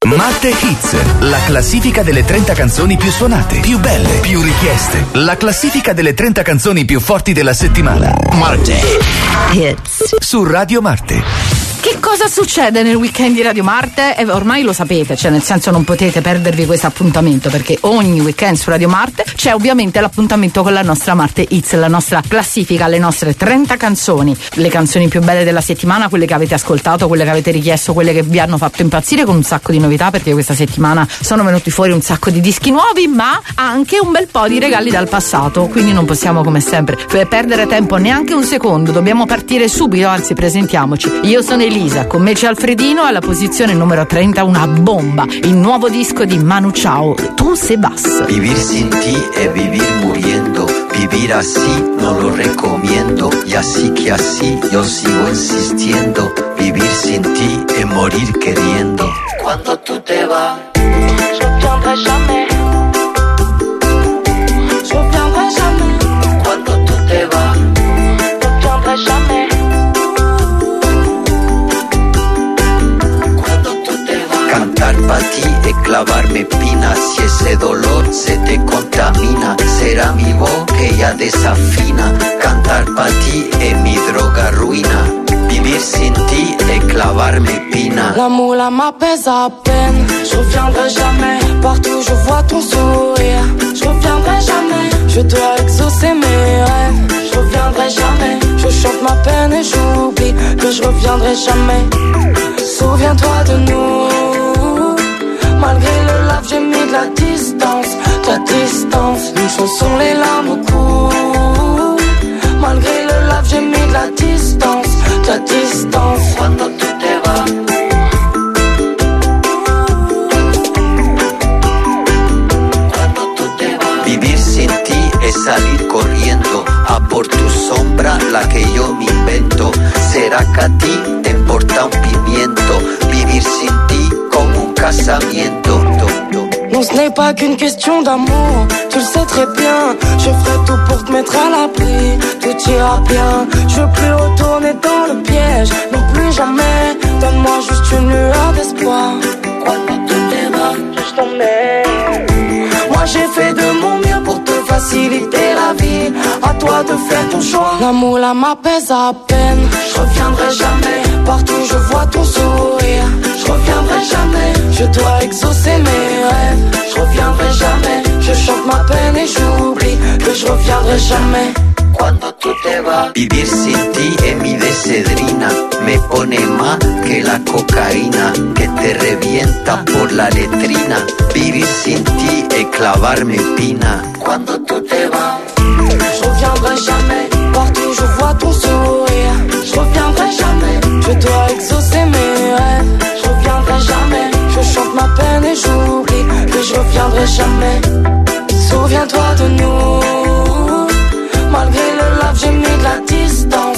Marte Hits, la classifica delle 30 canzoni più suonate, più belle, più richieste. La classifica delle 30 canzoni più forti della settimana. Marte Hits su Radio Marte. Che cosa succede nel weekend di Radio Marte? Ormai lo sapete, cioè nel senso non potete perdervi questo appuntamento, perché ogni weekend su Radio Marte c'è ovviamente l'appuntamento con la nostra Marte Hits, la nostra classifica, le nostre 30 canzoni, le canzoni più belle della settimana, quelle che avete ascoltato, quelle che avete richiesto, quelle che vi hanno fatto impazzire, con un sacco di novità, perché questa settimana sono venuti fuori un sacco di dischi nuovi, ma anche un bel po' di regali dal passato, quindi non possiamo come sempre perdere tempo neanche un secondo, dobbiamo partire subito, anzi presentiamoci. Io sono Elisa, con me c'è Alfredino, alla posizione numero 30 una bomba, il nuovo disco di Manu Chao, Tu se vas. Vivir sin ti es vivir muriendo, vivir así no lo recomiendo, y así que así yo sigo insistiendo, vivir sin ti es morir queriendo. Cuando tú te vas, je reviendrai jamais. Je reviendrai jamais. Cuando tú te vas, je reviendrai jamais. Cantar pa' ti e clavarme espinas, si ese dolor se te contamina, será mi voz que ya desafina. Cantar pa' ti es mi droga ruina, vivir sin ti et clavarme épina. L'amour là m'apaise à peine, je reviendrai jamais. Partout je vois ton sourire, je reviendrai jamais. Je dois exaucer mes rêves, je reviendrai jamais. Je chante ma peine et j'oublie que je reviendrai jamais. Souviens-toi de nous. Malgré le lave, j'ai mis de la distance, une chanson, les larmes au cou. Malgré le lave, j'ai mis de la distance, Cuando tú te vas, cuando tú te vas. Vivir sin ti es salir corriendo a por tu sombra, la que yo me invento. ¿Será que a ti te importa un pimiento? Vivir sin ti como un casamiento. Non, ce n'est pas qu'une question d'amour, tu le sais très bien. Je ferai tout pour te mettre à l'abri, tout ira bien. Je veux plus retourner dans le piège, non plus jamais. Donne-moi juste une lueur d'espoir. Cuando tú te vas, je t'emmène. Moi j'ai fait de mon mieux pour te faciliter la vie. À toi de faire ton choix. L'amour là m'apaise à peine. Je reviendrai jamais. Partout je vois ton sourire. Je reviendrai jamais. Je dois exaucer mes rêves. Je reviendrai jamais. Je chante ma peine et j'oublie que je reviendrai jamais. Cuando tú te vas, vivir sin ti es mi decedrina. Me pone más que la cocaína que te revienta por la letrina. Vivir sin ti es clavarme espina. Cuando tú te vas, je reviendrai jamais. Partout je vois ton sourire. Je reviendrai jamais. Je dois exaucer mes rêves. Je reviendrai jamais. Je chante ma peine et j'oublie que je reviendrai jamais. Souviens-toi de nous. Malgré le lave, j'ai mis de la distance,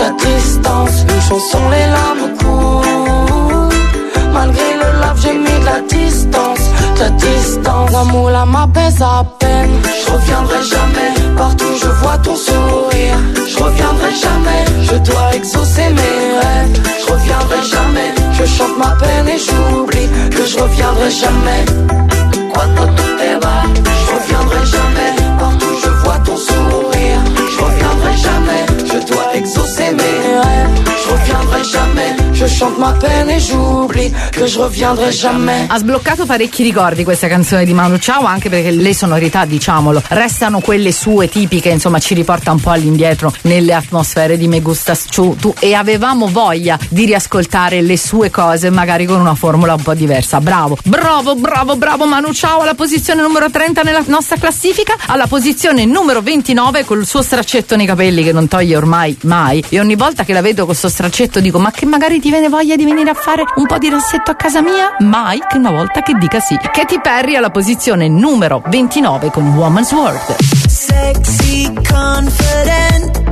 une chanson, les larmes au cou. Malgré le lave, j'ai mis de la distance, l'amour là m'apaise à peine. Je reviendrai jamais, partout je vois ton sourire. Je reviendrai jamais, je dois exaucer mes rêves. Je reviendrai jamais, je chante ma peine et j'oublie que je reviendrai jamais. cuando tú te vas, je reviendrai jamais, partout je vois ton sourire. Je reviendrai jamais, je dois exaucer mes rêves. Je reviendrai jamais, je chante ma peine et j'oublie que je reviendrai jamais. Ha sbloccato parecchi ricordi questa canzone di Manu Chao, anche perché le sonorità, diciamolo, restano quelle sue tipiche, insomma ci riporta un po' all'indietro nelle atmosfere di Me Gustas Tu, e avevamo voglia di riascoltare le sue cose magari con una formula un po' diversa. Bravo Manu Chao alla posizione numero 30 nella nostra classifica. Alla posizione numero 29 col suo straccetto nei capelli che non toglie ormai mai, e ogni volta che la vedo con sto straccetto dico: ma che magari ti viene voglia di venire a fare un po' di rassetto a casa mia? Mai che una volta che dica sì. Katy Perry alla posizione numero 29 con Woman's World. Sexy, confident,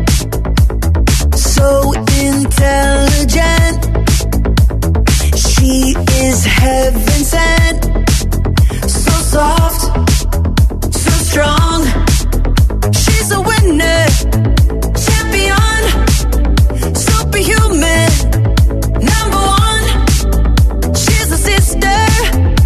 so intelligent. She is heaven sent, so soft, so strong. She's a winner, champion, superhuman, number one. She's a sister,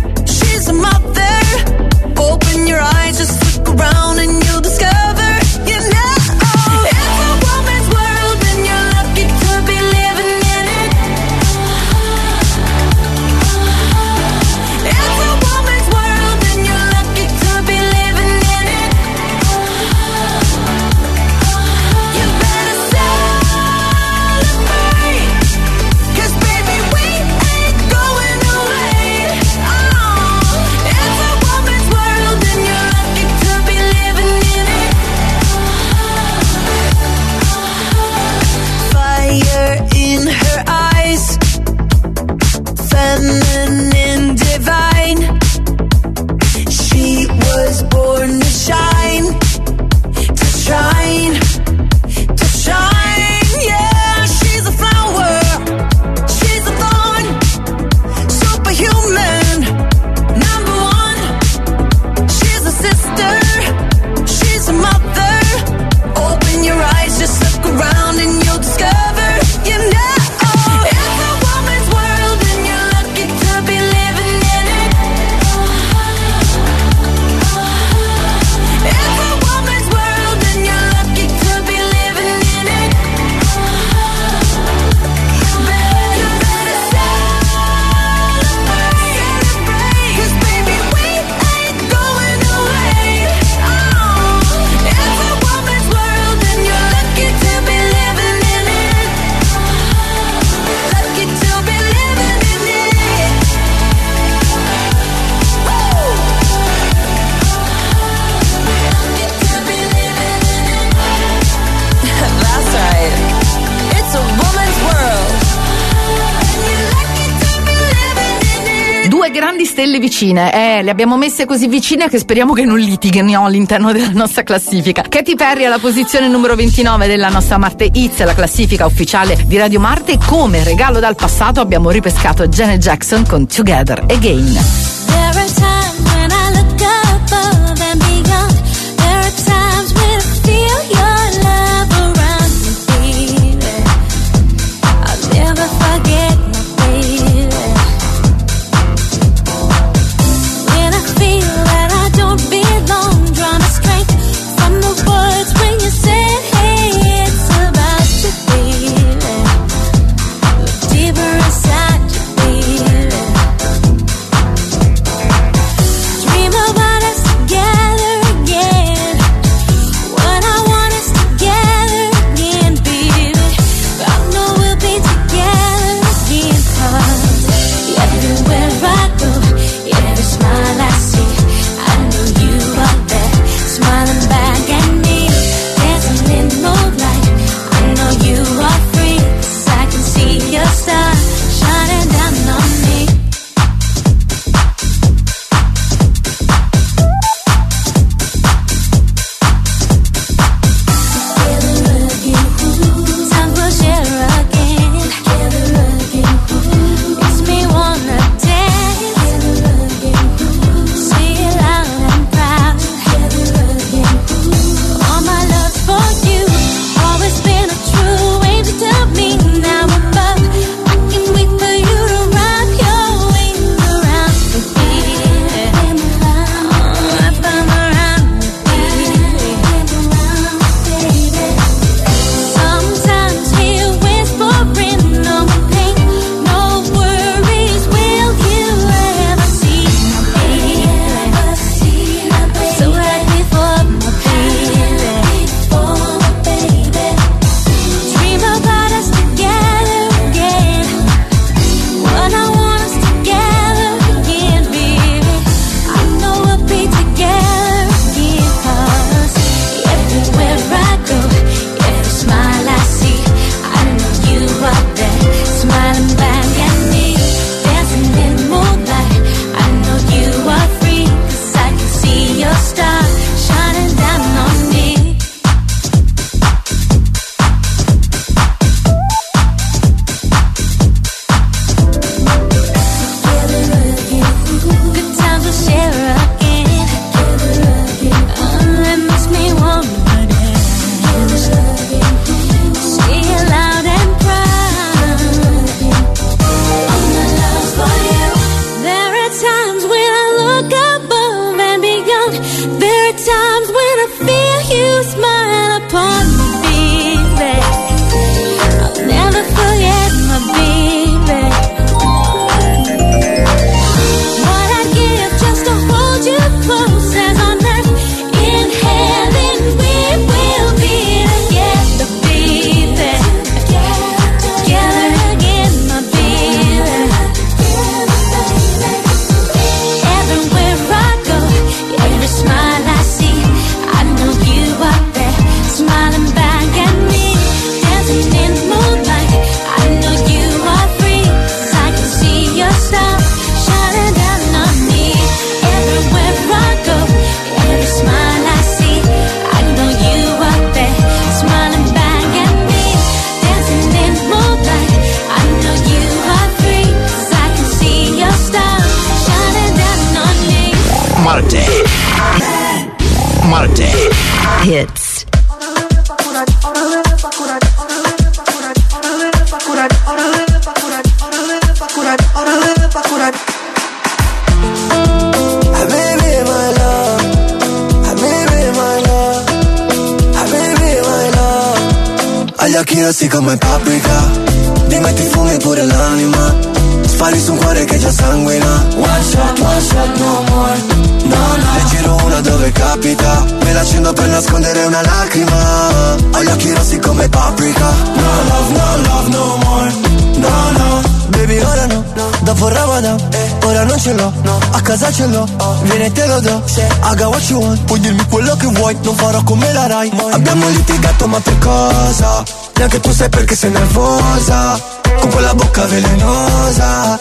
Due grandi stelle vicine, le abbiamo messe così vicine che speriamo che non litighino all'interno della nostra classifica. Katy Perry alla posizione numero 29 della nostra Marte Hits, la classifica ufficiale di Radio Marte. Come regalo dal passato abbiamo ripescato Janet Jackson con Together Again. There are times when I look above and beyond. There are times when I feel your love around me, baby. I'll never forget my baby. When I feel that I don't belong, draw my strength from the words when you said, hey, it's about you, baby. Look deeper inside you, baby. Dream about us together again. What I want is together again, baby. I know we'll be together again, 'cause everywhere I go, every smile I see, I know you are there, smiling back at me, dancing in moonlight. I know you are free, 'cause I can see your star shining down on me. Time will share again. Makes me wanna dance. See it loud and proud. All my love's for you. Always been a true angel to me. Now above, I can wait for you to wrap your wings around me, baby. Wrap them around me, baby. Sometimes hear whispering, no pain, no worries. Will you ever see my baby? So happy for my baby. Dream about us together again. What I want is together again, baby. I know we'll be together again, 'cause everywhere I go, every smile I see, I know you are there, smiling back at me, dancing in moonlight. I know you are free, 'cause I can see your star shining down on me. Good times we'll share again. It makes me wanna dance. Say it loud and proud. All my love's for you. There are times when I look above and beyond. There are times when I feel you smile upon me, baby. I'll never forget my baby. What I'd give just to hold you close as on earth. In heaven we will be together, baby. Together again, my baby. Everywhere I go, every smile I see, I know you are there, smiling back at me, dancing in moonlight. I know you are free, 'cause I can see your star shining down on me. Everywhere I go, every smile I see, I know you are there, smiling back at me, dancing in moonlight. I know you are free, 'cause I can see your star shining down on me. Marte Hits. Agli occhi rossi come paprika, mi metti fumi pure l'anima, spari su un cuore che già sanguina. One shot, no more, no. Ne giro una dove capita, me l'accendo per nascondere una lacrima. Agli occhi rossi come paprika, no love, no more, no. Baby ora no, dopo il Ramadan, ora non ce l'ho, a casa ce l'ho, vieni e te lo do. I got what you want, puoi dirmi quello che vuoi, non farò come la Rai. Abbiamo litigato ma per cosa? Neanche tu sai perché sei nervosa, con quella bocca velenosa.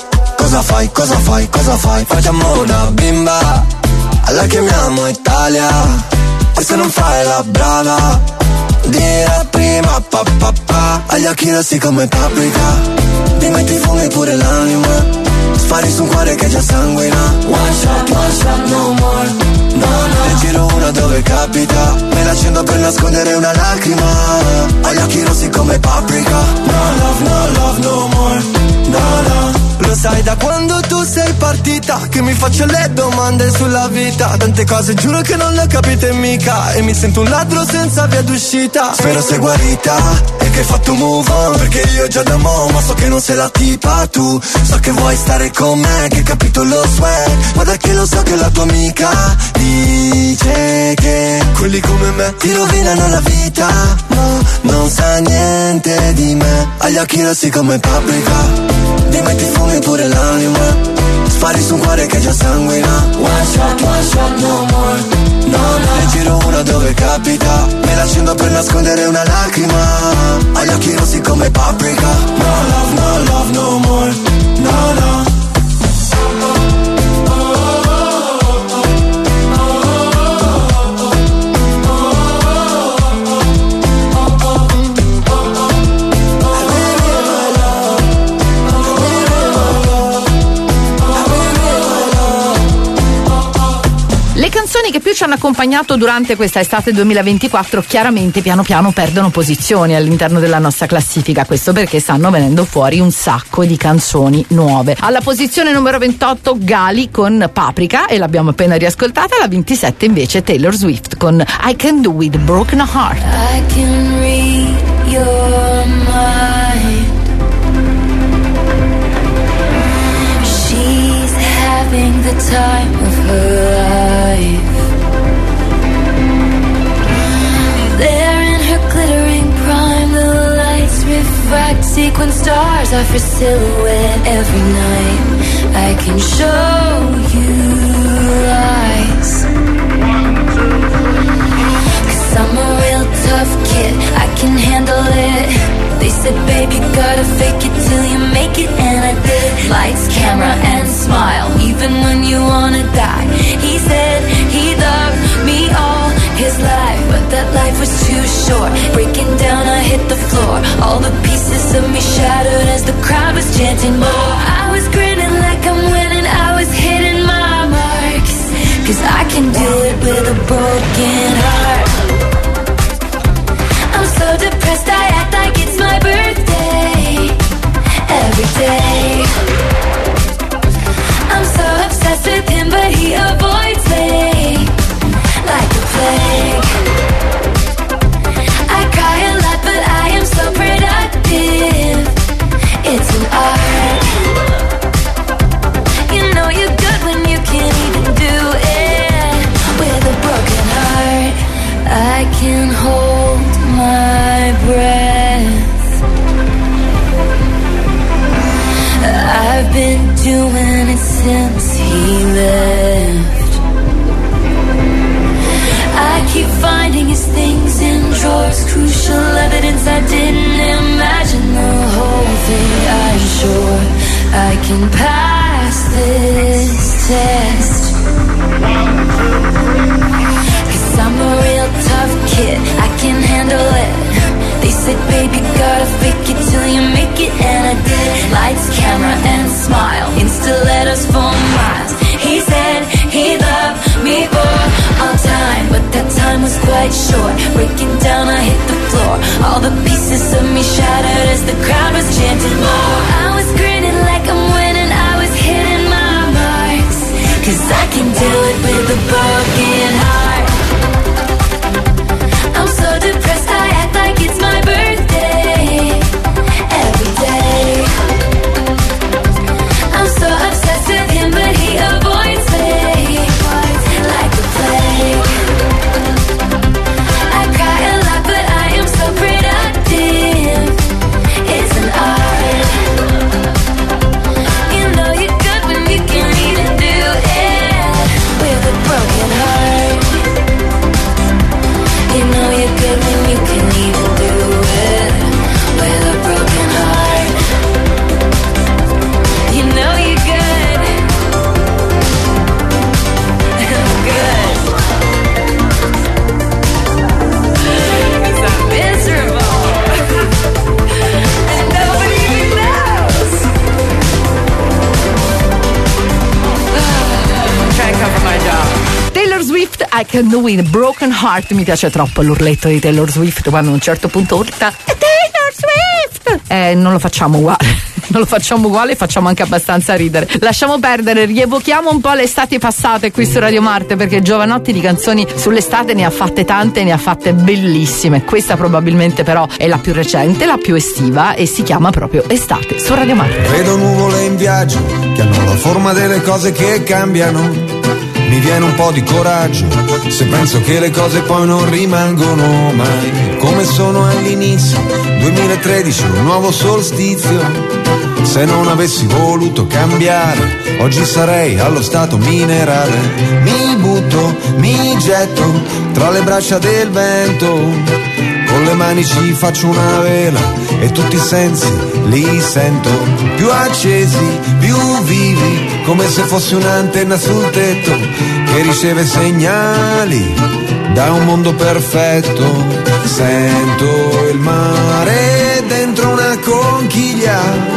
cosa fai, cosa fai, cosa fai? Facciamo una bimba, la chiamiamo Italia, e se non fai la brava, dirà prima papà. Agli occhi rossi come paprika, ti metti fumi pure l'anima, spari su un cuore che già sanguina. One shot, no more, no, no. Ne giro una dove capita, me l'accendo per nascondere una lacrima. Agli occhi rossi come paprika, no love, no more, no, no. Lo sai da quando tu sei partita, che mi faccio le domande sulla vita. Tante cose giuro che non le ho capite mica, e mi sento un ladro senza via d'uscita. Spero sei guarita e che hai fatto move on, perché io già da mo', ma so che non sei la tipa tu. So che vuoi stare con me, che hai capito lo swag, ma da che lo so che la tua amica dice che quelli come me ti rovinano la vita. No, non sa niente di me. Agli occhi rossi come paprika, ti metti fumi pure l'anima, spari su un cuore che già sanguina. One shot, no more, no, no. Ne giro una dove capita, me l'accendo per nascondere una lacrima. Agli occhi rossi come paprika, no love, no more, no, no. Le canzoni che più ci hanno accompagnato durante questa estate 2024 chiaramente piano piano perdono posizioni all'interno della nostra classifica, questo perché stanno venendo fuori un sacco di canzoni nuove. Alla posizione numero 28 Gali con Paprika, e l'abbiamo appena riascoltata. Alla 27 invece Taylor Swift con I Can Do With Broken Heart. I can read your mind. She's having the time of her life. There in her glittering prime, the lights refract, sequin stars are for silhouette every night. I can show you lies, 'cause I'm a real tough kid, I can handle it. They said, baby, gotta fake it till you make it, and I did. Lights, camera, and smile, even when you wanna die. He said he loved me all his life, but that life was too short. Breaking down, I hit the floor. All the pieces of me shattered as the crowd was chanting more. I was grinning like I'm winning, I was hitting my marks, 'cause I can do it with a broken heart. I'm so depressed, I act like it's my birthday every day. I'm so obsessed with him, but he avoids me like a plague. I cry a lot, but I am so productive. It's an art. You know you're good when you can't even do it with a broken heart. I can hold my breath. I've been doing it since he left. I keep finding his things in drawers, crucial evidence I didn't imagine. The whole thing, I'm sure I can pass this test, 'cause I'm a real tough kid, I can handle it. They said, baby, gotta fake it till you make it, and I did. Lights, camera, and smile, Insta letters for miles. He said he loved me for all time, but that time was quite short. Breaking down, I hit the floor. All the pieces of me shattered as the crowd was chanting more. I was grinning like I'm winning, I was hitting my marks, 'cause I can do it with a broken heart. I'm so depressed, I act like it's my birthday every day. I'm so obsessed with him, but he avoids me like a plague. I cry a lot, but I am so productive. It's an art. Swift, I Can Do It, Broken Heart. Mi piace troppo l'urletto di Taylor Swift quando a un certo punto urta Taylor Swift. Non lo facciamo uguale. Non lo facciamo uguale, facciamo anche abbastanza ridere. Lasciamo perdere, rievochiamo un po' le estati passate qui su Radio Marte, perché Giovanotti di canzoni sull'estate ne ha fatte tante, ne ha fatte bellissime. Questa probabilmente però è la più recente, la più estiva, e si chiama proprio Estate su Radio Marte. Vedo nuvole in viaggio che hanno la forma delle cose che cambiano. Mi viene un po' di coraggio se penso che le cose poi non rimangono mai come sono all'inizio. 2013, un nuovo solstizio. Se non avessi voluto cambiare, oggi sarei allo stato minerale. Mi butto, mi getto tra le braccia del vento. Con le mani ci faccio una vela e tutti i sensi li sento più accesi, più vivi, come se fossi un'antenna sul tetto che riceve segnali da un mondo perfetto. Sento il mare dentro una conchiglia.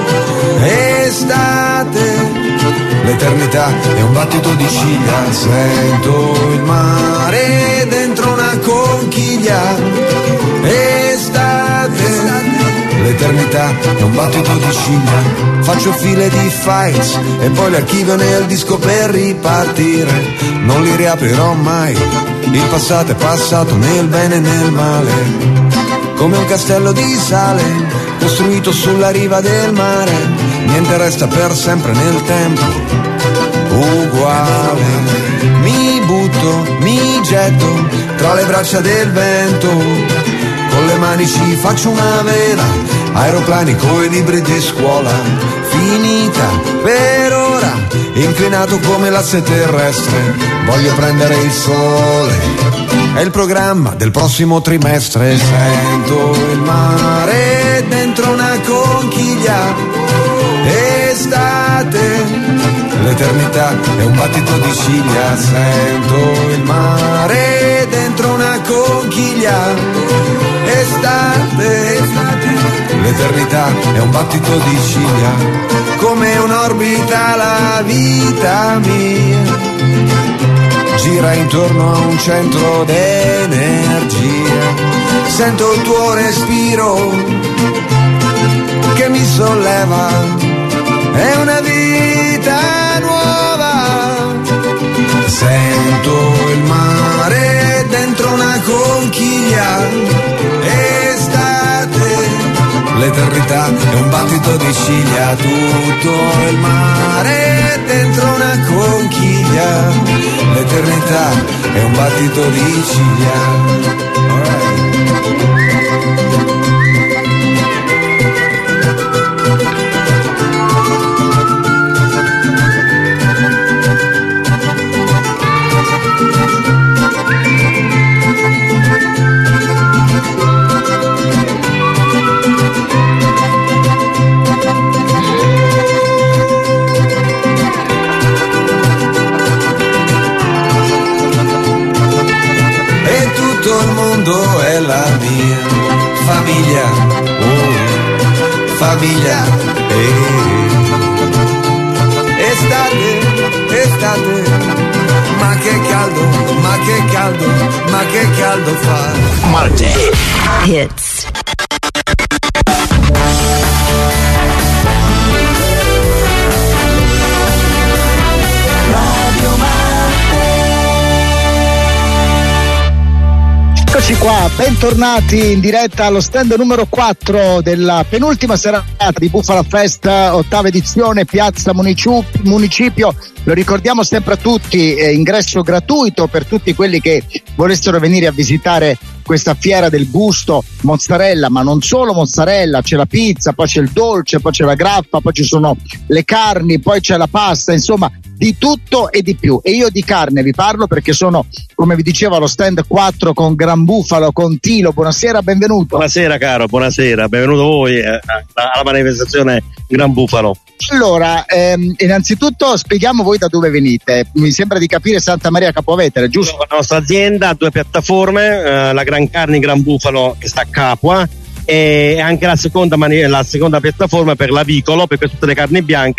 Estate, l'eternità è un battito di ciglia. Sento il mare dentro una conchiglia. Estate, l'eternità è un battito di ciglia. Faccio file di files e poi le archivio nel disco per ripartire. Non li riaprirò mai, il passato è passato nel bene e nel male. Come un castello di sale costruito sulla riva del mare. Niente resta per sempre nel tempo uguale. Mi butto, mi getto tra le braccia del vento. Con le mani ci faccio una vela. Aeroplani coi libri di scuola. Finita per ora, inclinato come l'asse terrestre. Voglio prendere il sole. È il programma del prossimo trimestre. Sento il mare dentro una conchiglia. Estate, l'eternità è un battito di ciglia. Sento il mare dentro una conchiglia. Estate, l'eternità è un battito di ciglia. Come un'orbita la vita mia gira intorno a un centro d'energia. Sento il tuo respiro che mi solleva. È una vita nuova. Sento il mare dentro una conchiglia. Estate, l'eternità è un battito di ciglia. Tutto il mare dentro una conchiglia. L'eternità è un battito di ciglia. È la mia famiglia, oh, famiglia, estate, estate, ma che caldo, ma che caldo, ma che caldo fa. Marte Hits. Eccoci qua, bentornati in diretta allo stand numero 4 della penultima serata di Bufala Fest, ottava edizione, Piazza Municipio. Lo ricordiamo sempre a tutti, ingresso gratuito per tutti quelli che volessero venire a visitare questa fiera del gusto, mozzarella, ma non solo mozzarella, c'è la pizza, poi c'è il dolce, poi c'è la grappa, poi ci sono le carni, poi c'è la pasta, insomma di tutto e di più. E io di carne vi parlo perché sono, come vi dicevo, allo stand 4 con Gran Bufalo, con Tilo. Buonasera, benvenuto. Buonasera caro, buonasera, benvenuto voi alla manifestazione Gran Bufalo. Allora, innanzitutto spieghiamo voi da dove venite. Mi sembra di capire Santa Maria Capovetere, giusto? La nostra azienda ha due piattaforme, la Gran Carni Gran Bufalo che sta a Capua e anche la seconda piattaforma per l'avicolo, perché tutte le carni bianche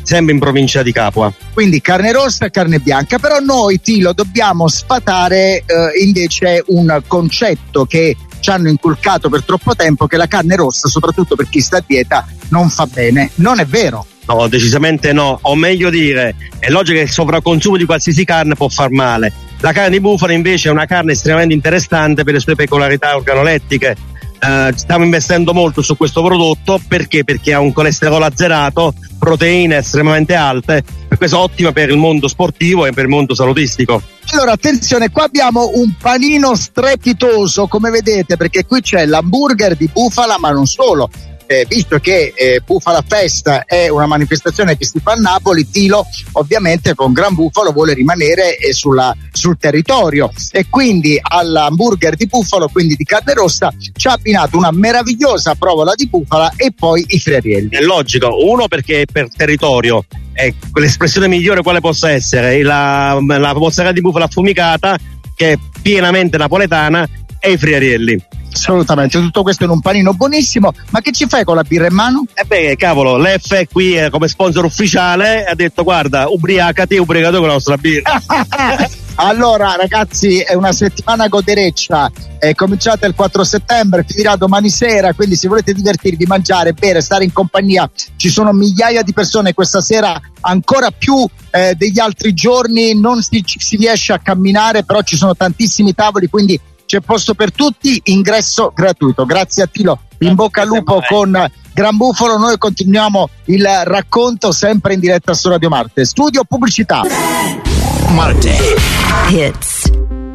sempre in provincia di Capua. Quindi carne rossa e carne bianca, però noi Tilo dobbiamo sfatare invece un concetto che ci hanno inculcato per troppo tempo, che la carne rossa, soprattutto per chi sta a dieta, non fa bene. Non è vero? No, decisamente no, o meglio dire, è logico che il sovracconsumo di qualsiasi carne può far male. La carne di bufala invece è una carne estremamente interessante per le sue peculiarità organolettiche. Stiamo investendo molto su questo prodotto perché ha un colesterolo azzerato, proteine estremamente alte, per questo è ottima per il mondo sportivo e per il mondo salutistico. Allora attenzione, qua abbiamo un panino strepitoso, come vedete, perché qui c'è l'hamburger di bufala, ma non solo. Visto che Bufala Fest è una manifestazione che si fa a Napoli, Tilo ovviamente con Gran Bufalo vuole rimanere sul territorio, e quindi all'hamburger di bufalo, quindi di carne rossa, ci ha abbinato una meravigliosa provola di bufala e poi i friarielli. È logico, uno perché per territorio è l'espressione migliore quale possa essere la mozzarella di bufala affumicata, che è pienamente napoletana, e i friarielli. Assolutamente, tutto questo in un panino buonissimo. Ma che ci fai con la birra in mano? Cavolo, l'F è qui come sponsor ufficiale, ha detto guarda, ubriacati con la nostra birra. Allora ragazzi, è una settimana godereccia, è cominciata il 4 settembre, finirà domani sera, quindi se volete divertirvi, mangiare, bere, stare in compagnia, ci sono migliaia di persone questa sera, ancora più degli altri giorni, non si riesce a camminare, però ci sono tantissimi tavoli, quindi c'è posto per tutti, ingresso gratuito. Grazie a Tilo, in bocca al lupo con Gran Bufalo. Noi continuiamo il racconto sempre in diretta su Radio Marte. Studio pubblicità. Marte Hits.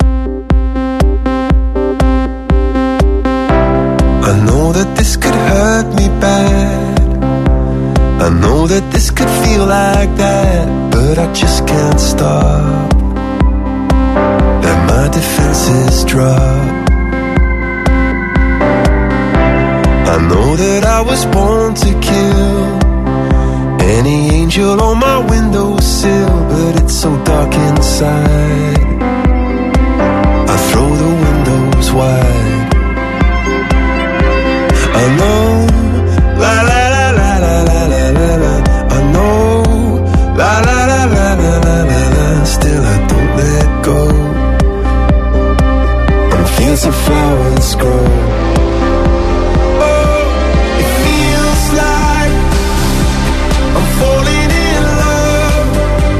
I know that this could hurt me bad. I know that this could feel like that, but I just can't stop. Let my defenses drop. I know that I was born to kill any angel on my windowsill, but it's so dark inside. I throw the windows wide. I know, la la la la la la la la la. I know, la la la la la la la la. Still I don't let go. Fields of flowers grow. Oh, it feels like I'm falling in love.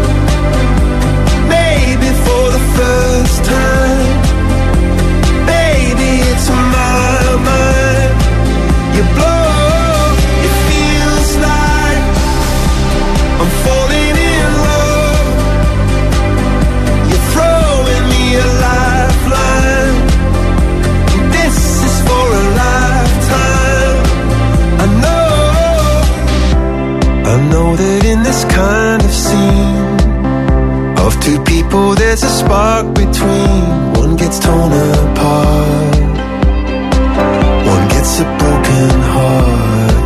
Maybe for the first time. Baby, it's my mind. You blow. It feels like I'm falling in love. You're throwing me a lifeline. I know that in this kind of scene of two people there's a spark between. One gets torn apart, one gets a broken heart.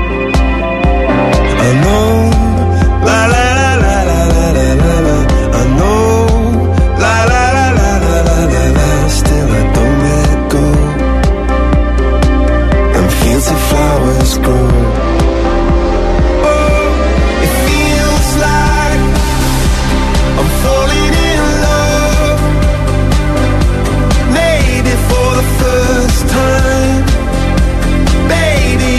I know, la la la la la la la la la. I know, la la la la la la la la. Still I don't let go. And fields of flowers grow. Time, baby,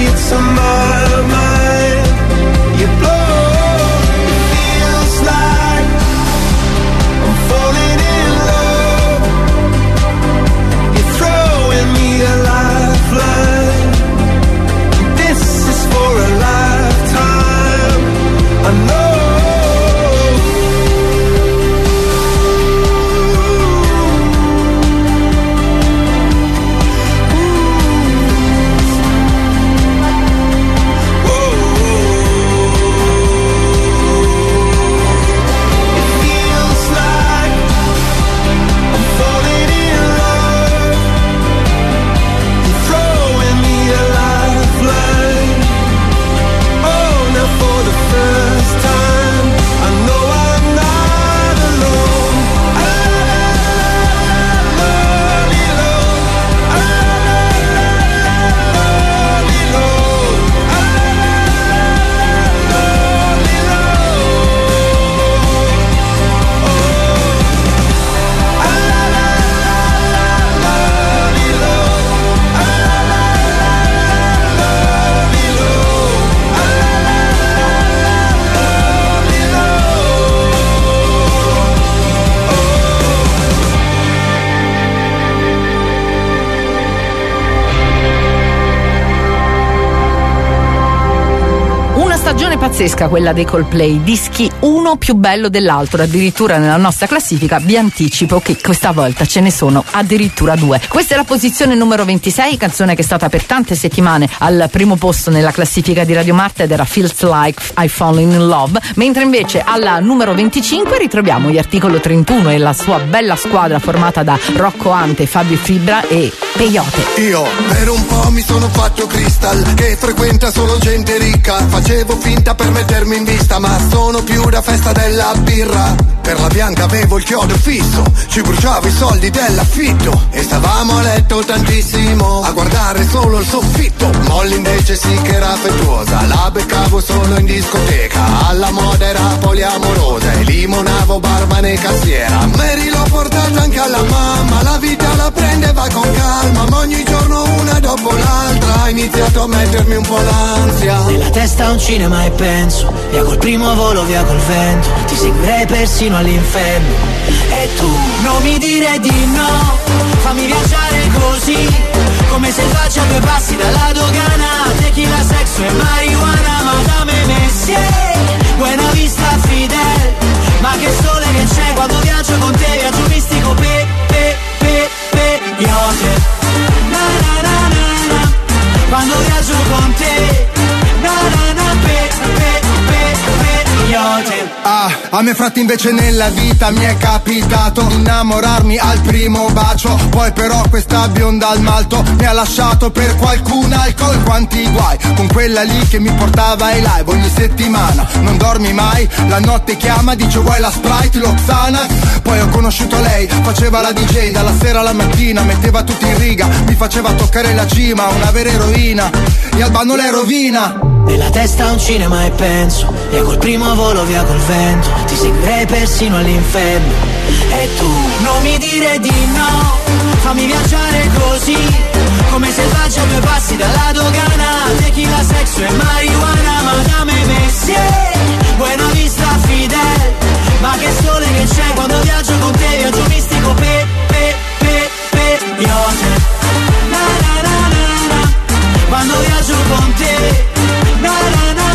pazzesca quella dei Coldplay, dischi uno più bello dell'altro, addirittura nella nostra classifica vi anticipo che questa volta ce ne sono addirittura due. Questa è la posizione numero 26, canzone che è stata per tante settimane al primo posto nella classifica di Radio Marte ed era Feels Like I Fallen in Love, mentre invece alla numero 25 ritroviamo gli Articolo 31 e la sua bella squadra formata da Rocco Ante, Fabio Fibra e Peyote. Io per un po' mi sono fatto Crystal, che frequenta solo gente ricca. Facevo finta per mettermi in vista, ma sono più da festa della birra. Per la bianca avevo il chiodo fisso, ci bruciavo i soldi dell'affitto e stavamo a letto tantissimo a guardare solo il soffitto. Molly invece sì che era affettuosa, la beccavo solo in discoteca, alla moda era poliamorosa e limonavo barman e cassiera. Mary l'ho portata anche alla mamma, la vita la prendeva con calma, ma ogni giorno una dopo l'altra ha iniziato a mettermi un po' l'ansia. Nella testa un cinema e penso, via col primo volo, via col vento, ti seguirei persino all'inferno. E tu non mi dire di no, fammi viaggiare così, come se faccia due passi dalla dogana. Tequila, sexo e marijuana, Madame Messier, Buena Vista, Fidel. Ma che sole che c'è quando viaggio con te, viaggio mistico, Peyote. Na na na na na, quando viaggio con te, na na na, Peyote. A me fratti invece nella vita mi è capitato innamorarmi al primo bacio, poi però questa bionda al malto mi ha lasciato per qualcun altro. E quanti guai con quella lì che mi portava ai live ogni settimana. Non dormi mai, la notte chiama, dice vuoi la Sprite, lo Xanax. Poi ho conosciuto lei, faceva la DJ dalla sera alla mattina, metteva tutti in riga, mi faceva toccare la cima, una vera eroina, e Albano le rovina. Nella testa un cinema e penso, via col primo volo, via col vento, ti seguirei persino all'inferno. E tu non mi dire di no, fammi viaggiare così, come se faccia due passi dalla dogana. Tequila, sexo e marijuana, Madame Messier, Buena Vista, Fidel. Ma che sole che c'è quando viaggio con te, viaggio mistico, Peyote. Na na na na na, quando viaggio con te, na na na,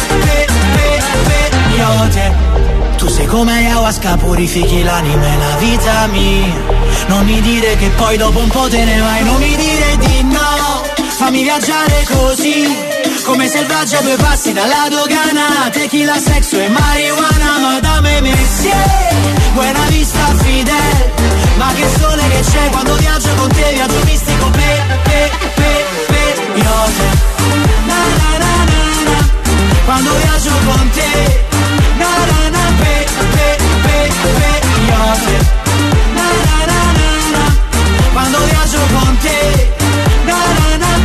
Peyote. Tu sei come ayahuasca, purifichi l'anima e la vita mia. Non mi dire che poi dopo un po' te ne vai, non mi dire di no, fammi viaggiare così, come selvaggia a due passi dalla dogana. Tequila, sexo e marijuana, Madame Messier, Buena Vista, Fidel. Ma che sole che c'è quando viaggio con te, viaggio mistico, Peyote. Na na na na na, quando viaggio con te, na na na, Peyote. Na na na na na, quando viaggio con te, na na na,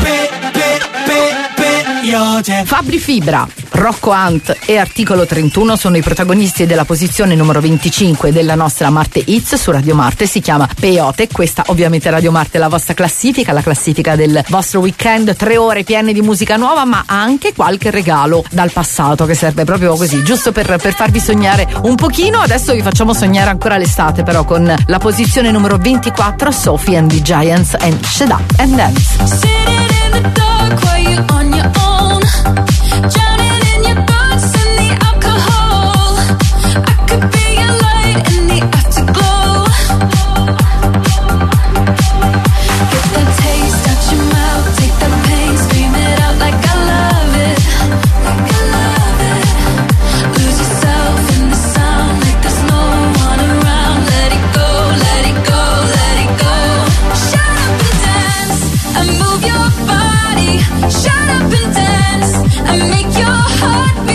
Peyote. Fabri Fibra, Rocco Hunt e Articolo 31 sono i protagonisti della posizione numero 25 della nostra Marte Hits su Radio Marte. Si chiama Peyote. Questa ovviamente Radio Marte è la vostra classifica, la classifica del vostro weekend, 3 ore piene di musica nuova, ma anche qualche regalo dal passato che serve proprio così, giusto per farvi sognare un pochino. Adesso vi facciamo sognare ancora l'estate, però con la posizione numero 24, Sophie and the Giants and Shut Up and Dance. On your own, drowning in your thoughts and the alcohol. I could be your light in the afterglow. Get the taste out your mouth, take the pain, scream it out like I love it, like I love it. Lose yourself in the sound like there's no one around. Let it go, let it go, let it go. Shut up and dance and move your body. Shut up and dance and make your heart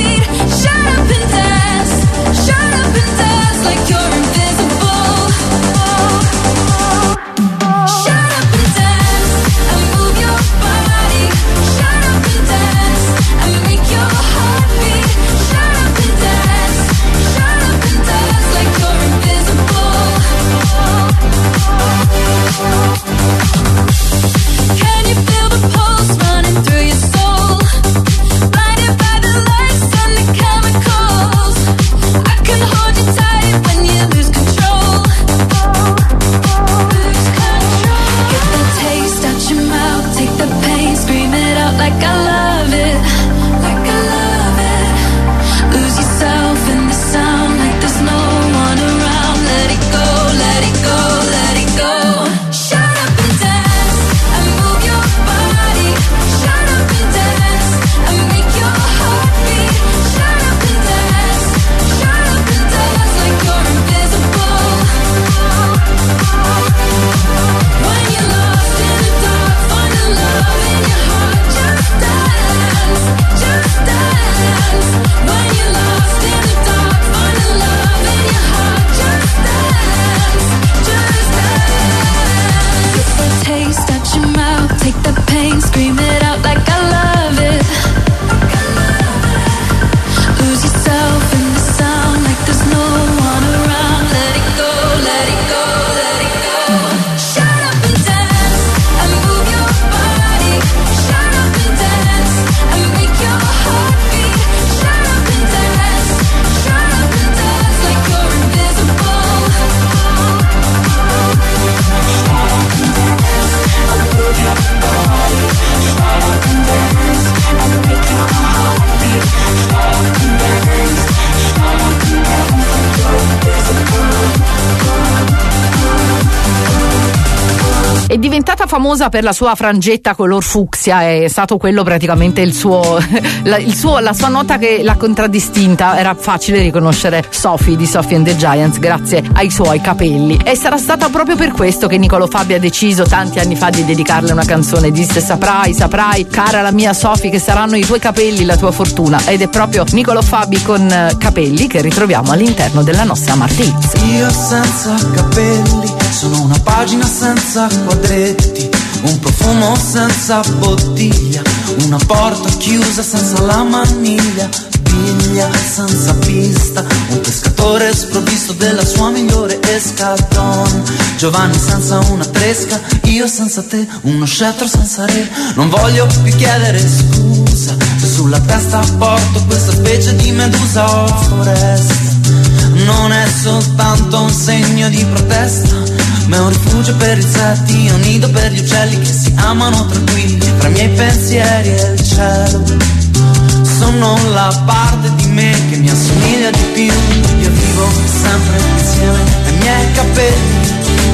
diventata famosa per la sua frangetta color fucsia, è stato quello praticamente il suo la sua nota che l'ha contraddistinta. Era facile riconoscere Sophie di Sophie and the Giants grazie ai suoi capelli, e sarà stata proprio per questo che Niccolò Fabi ha deciso tanti anni fa di dedicarle una canzone. Disse: saprai cara la mia Sophie che saranno i tuoi capelli la tua fortuna, ed è proprio Niccolò Fabi con capelli che ritroviamo all'interno della nostra Marte Hits. Io senza capelli sono una pagina senza quadretti, un profumo senza bottiglia, una porta chiusa senza la maniglia, biglia senza pista, un pescatore sprovvisto della sua migliore escadron, Giovanni senza una tresca, io senza te, uno scettro senza re. Non voglio più chiedere scusa se sulla testa porto questa specie di medusa o foresta. Non è soltanto un segno di protesta, ma è un rifugio per insetti, un nido per gli uccelli che si amano tranquilli tra i miei pensieri e il cielo. Sono la parte di me che mi assomiglia di più. Io vivo sempre insieme ai miei capelli.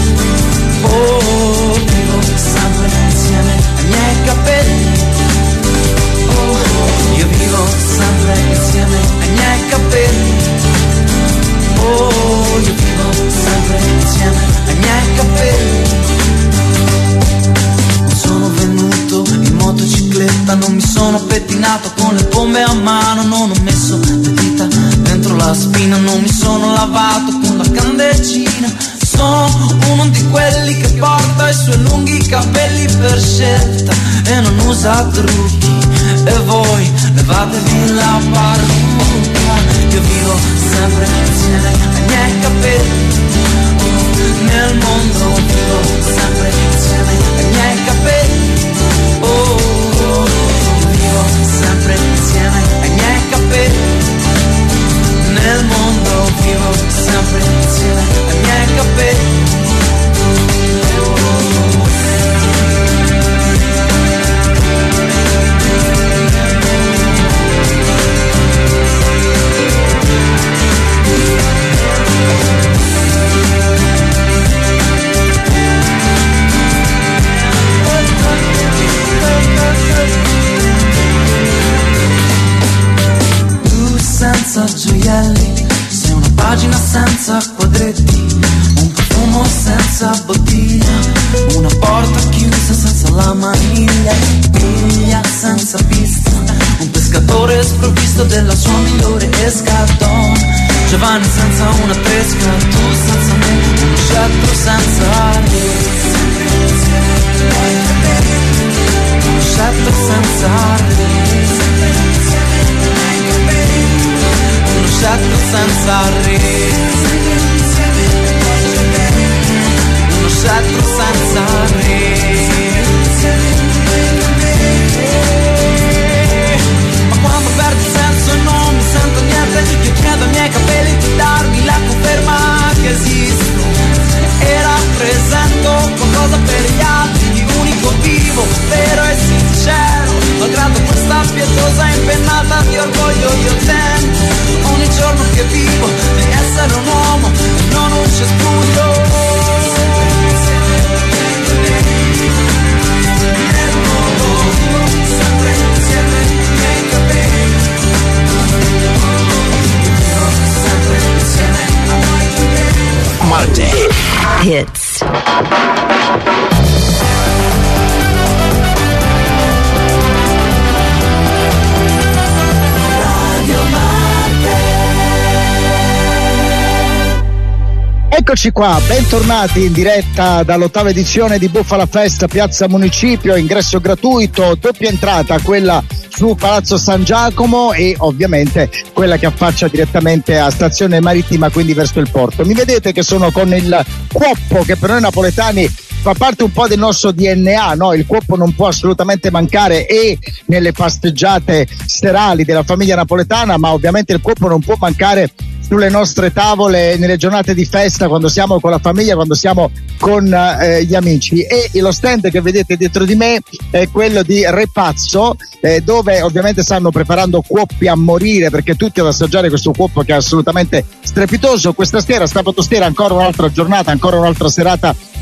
Oh, vivo sempre insieme ai miei capelli. Oh, io vivo sempre insieme ai miei capelli. Oh, io vivo sempre insieme ai miei capelli. Non sono venuto in motocicletta, non mi sono pettinato con le pompe a mano, non ho messo le dita dentro la spina, non mi sono lavato con la candeggina. Sono uno di quelli che porta i suoi lunghi capelli per scelta e non usa trucchi. E voi levatevi la parrucca. Io vivo sempre insieme ai miei capelli. Nel mondo vivo sempre insieme ai miei capelli. Oh, io vivo sempre insieme ai miei capelli. Nel mondo vivo sempre insieme ai miei capelli. Senza gioielli, sei una pagina senza quadretti, un profumo senza bottiglia, una porta chiusa senza la maniglia, biglia senza pista, un pescatore sprovvisto della sua migliore escadron, Giovanni senza una tresca, tu senza me, un scettro senza re, un scettro senza re. Scettro senza re, uno scettro senza re. Ma quando perdo il senso e non mi sento niente, io chiedo ai miei capelli di darmi la conferma che esisto e rappresento qualcosa per gli altri, di unico, vivo, vero e sincero. Malgrado questa pietosa impennata di orgoglio, io tento ogni giorno che vivo di essere un uomo e non un cespuglio. Nel mondo sempre insieme ai miei capelli. Sempre insieme ai miei capelli. Marte Hits. Eccoci qua, bentornati in diretta dall'8ª edizione di Bufala Fest, Piazza Municipio, ingresso gratuito, doppia entrata, quella su Palazzo San Giacomo e ovviamente quella che affaccia direttamente a Stazione Marittima, quindi verso il porto. Mi vedete che sono con il cuoppo che per noi napoletani fa parte un po' del nostro DNA, no? Il cuoppo non può assolutamente mancare e nelle pasteggiate serali della famiglia napoletana, ma ovviamente il cuoppo non può mancare sulle nostre tavole nelle giornate di festa, quando siamo con la famiglia, quando siamo con gli amici. E lo stand che vedete dietro di me è quello di Repazzo, dove ovviamente stanno preparando cuoppi a morire, perché tutti ad assaggiare questo cuoppo che è assolutamente strepitoso. Questa sera, sabato sera, ancora un'altra giornata, ancora un'altra serata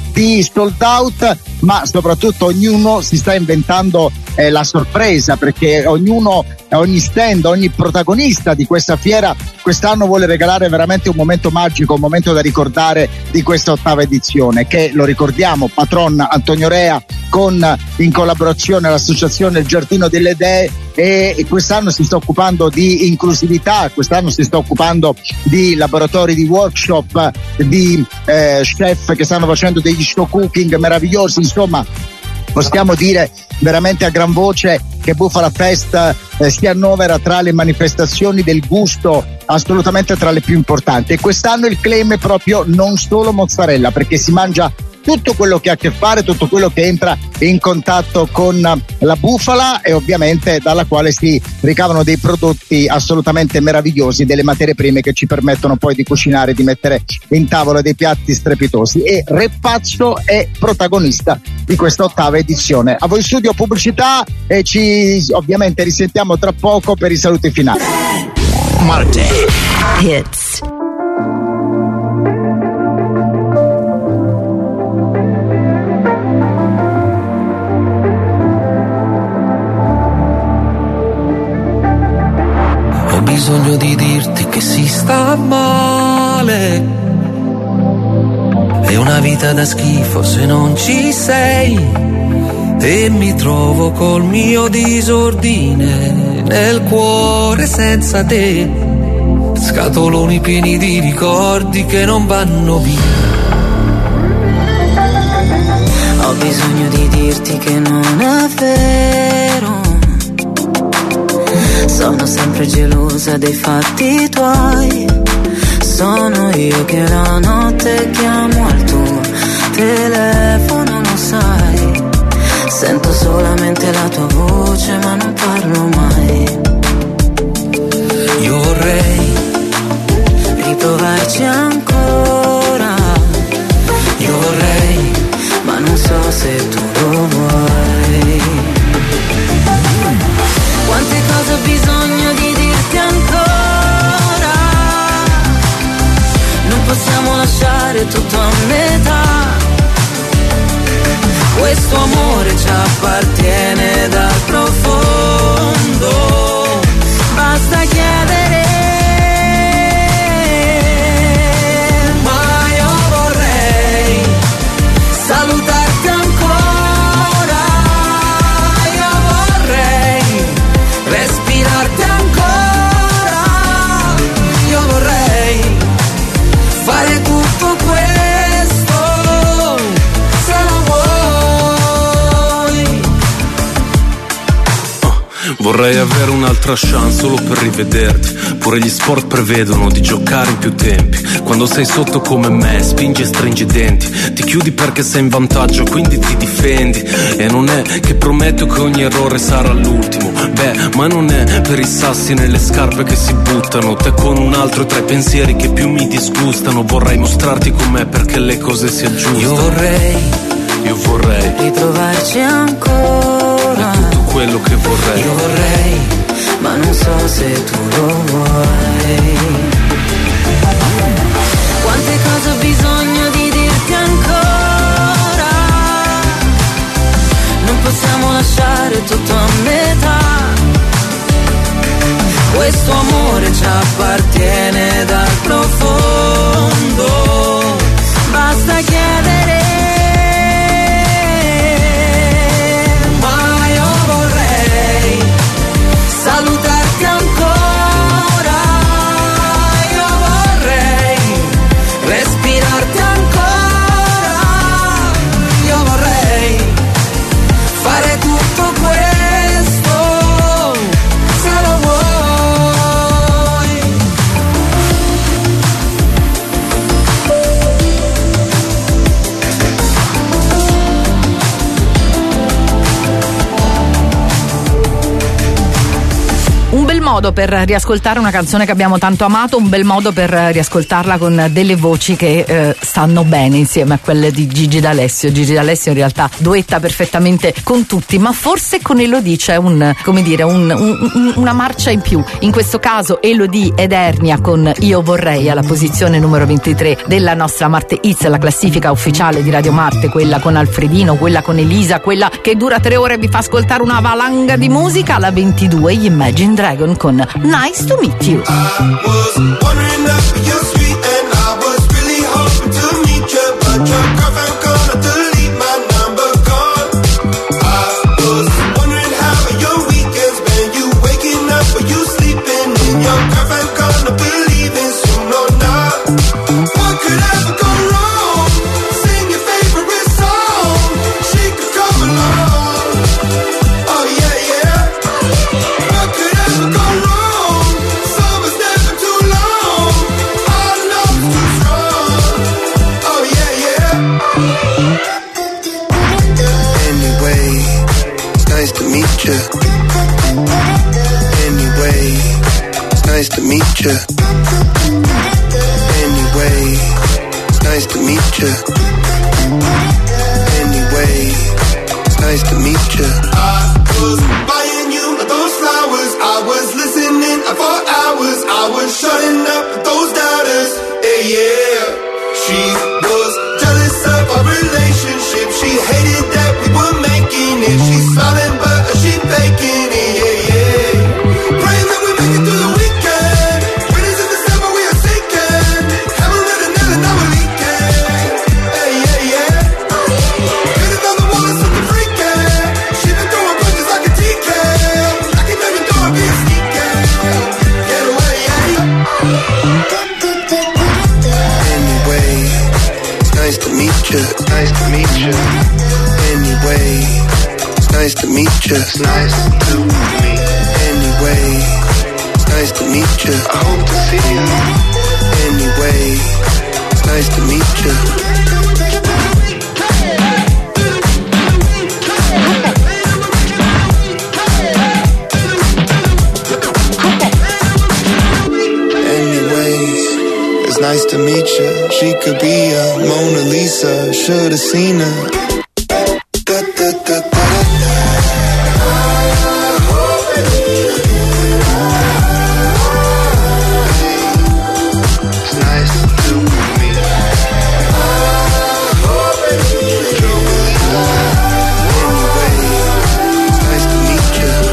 di sold out, ma soprattutto ognuno si sta inventando la sorpresa, perché ogni stand, ogni protagonista di questa fiera quest'anno vuole regalare veramente un momento magico, un momento da ricordare di questa 8ª edizione, che, lo ricordiamo, patron Antonio Rea con in collaborazione l'associazione Il Giardino delle Idee, e quest'anno si sta occupando di inclusività, quest'anno si sta occupando di laboratori di workshop, di chef che stanno facendo degli show cooking meravigliosi. Insomma, possiamo dire veramente a gran voce che Bufala Fest si annovera tra le manifestazioni del gusto, assolutamente tra le più importanti. E quest'anno il claim è proprio non solo mozzarella, perché si mangia tutto quello che ha a che fare, tutto quello che entra in contatto con la bufala, e ovviamente dalla quale si ricavano dei prodotti assolutamente meravigliosi, delle materie prime che ci permettono poi di cucinare, di mettere in tavola dei piatti strepitosi. E Repazzo è protagonista di questa 8ª edizione. A voi studio pubblicità, e ci ovviamente risentiamo tra poco per i saluti finali. Marte Hits. Ho bisogno di dirti che si sta male, è una vita da schifo se non ci sei, e mi trovo col mio disordine nel cuore senza te, scatoloni pieni di ricordi che non vanno via. Ho bisogno di dirti che non è vero, sono sempre gelosa dei fatti tuoi, sono io che la notte chiamo al tuo telefono, lo sai, sento solamente la tua voce ma non parlo mai. Io vorrei riprovarci ancora, io vorrei, ma non so se tu lo vuoi. Quante cose ho bisogno di dirti ancora, non possiamo lasciare tutto a metà, questo amore ci appartiene dal profondo, basta chiedere. Ma io vorrei salutarti ancora, io vorrei respirarti ancora, io vorrei fare tutto questo se lo vuoi. Vorrei avere un'altra chance solo per rivederti. Pure gli sport prevedono di giocare in più tempi. Quando sei sotto come me, spingi e stringi i denti. Ti chiudi perché sei in vantaggio, quindi ti difendi. E non è che prometto che ogni errore sarà l'ultimo. Beh, ma non è per i sassi nelle scarpe che si buttano. Te con un altro tra i pensieri che più mi disgustano. Vorrei mostrarti com'è perché le cose si aggiustano. Io vorrei ritrovarci ancora, è tutto quello che vorrei. Io vorrei, ma non so se tu lo vuoi. Quante cose ho bisogno di dirti ancora, non possiamo lasciare tutto a metà, questo amore ci appartiene dal profondo, basta chiedere. Salutarti ancora, io vorrei respirare modo per riascoltare una canzone che abbiamo tanto amato, un bel modo per riascoltarla con delle voci che stanno bene insieme a quelle di Gigi D'Alessio. Gigi D'Alessio in realtà duetta perfettamente con tutti, ma forse con Elodie c'è una marcia in più. In questo caso Elodie ed Ernia con Io vorrei alla posizione numero 23 della nostra Marte Hits, la classifica ufficiale di Radio Marte, quella con Alfredino, quella con Elisa, quella che dura 3 ore e vi fa ascoltare una valanga di musica. Alla 22 gli Imagine Dragon con Nice to Meet You. Nice to meet you. Anyway, it's nice to meet you. Anyway, it's nice to meet you. I was buying you those flowers. I was listening for hours. I was shutting up those doubters. Hey, yeah. She was jealous of our relationship. She hated that we were making it. She's smiling but she faking it. Yeah, yeah. Praying that we make it through the week. Nice to meet you. Anyway, it's nice to meet you. It's nice to meet. Anyway, it's nice to meet you. I hope to see you. Anyway, it's nice to meet you. Nice to meet you. She could be a Mona Lisa. Should've seen her. Da, da, da, da, da. It's nice to meet you. Anyway, it's nice to meet you.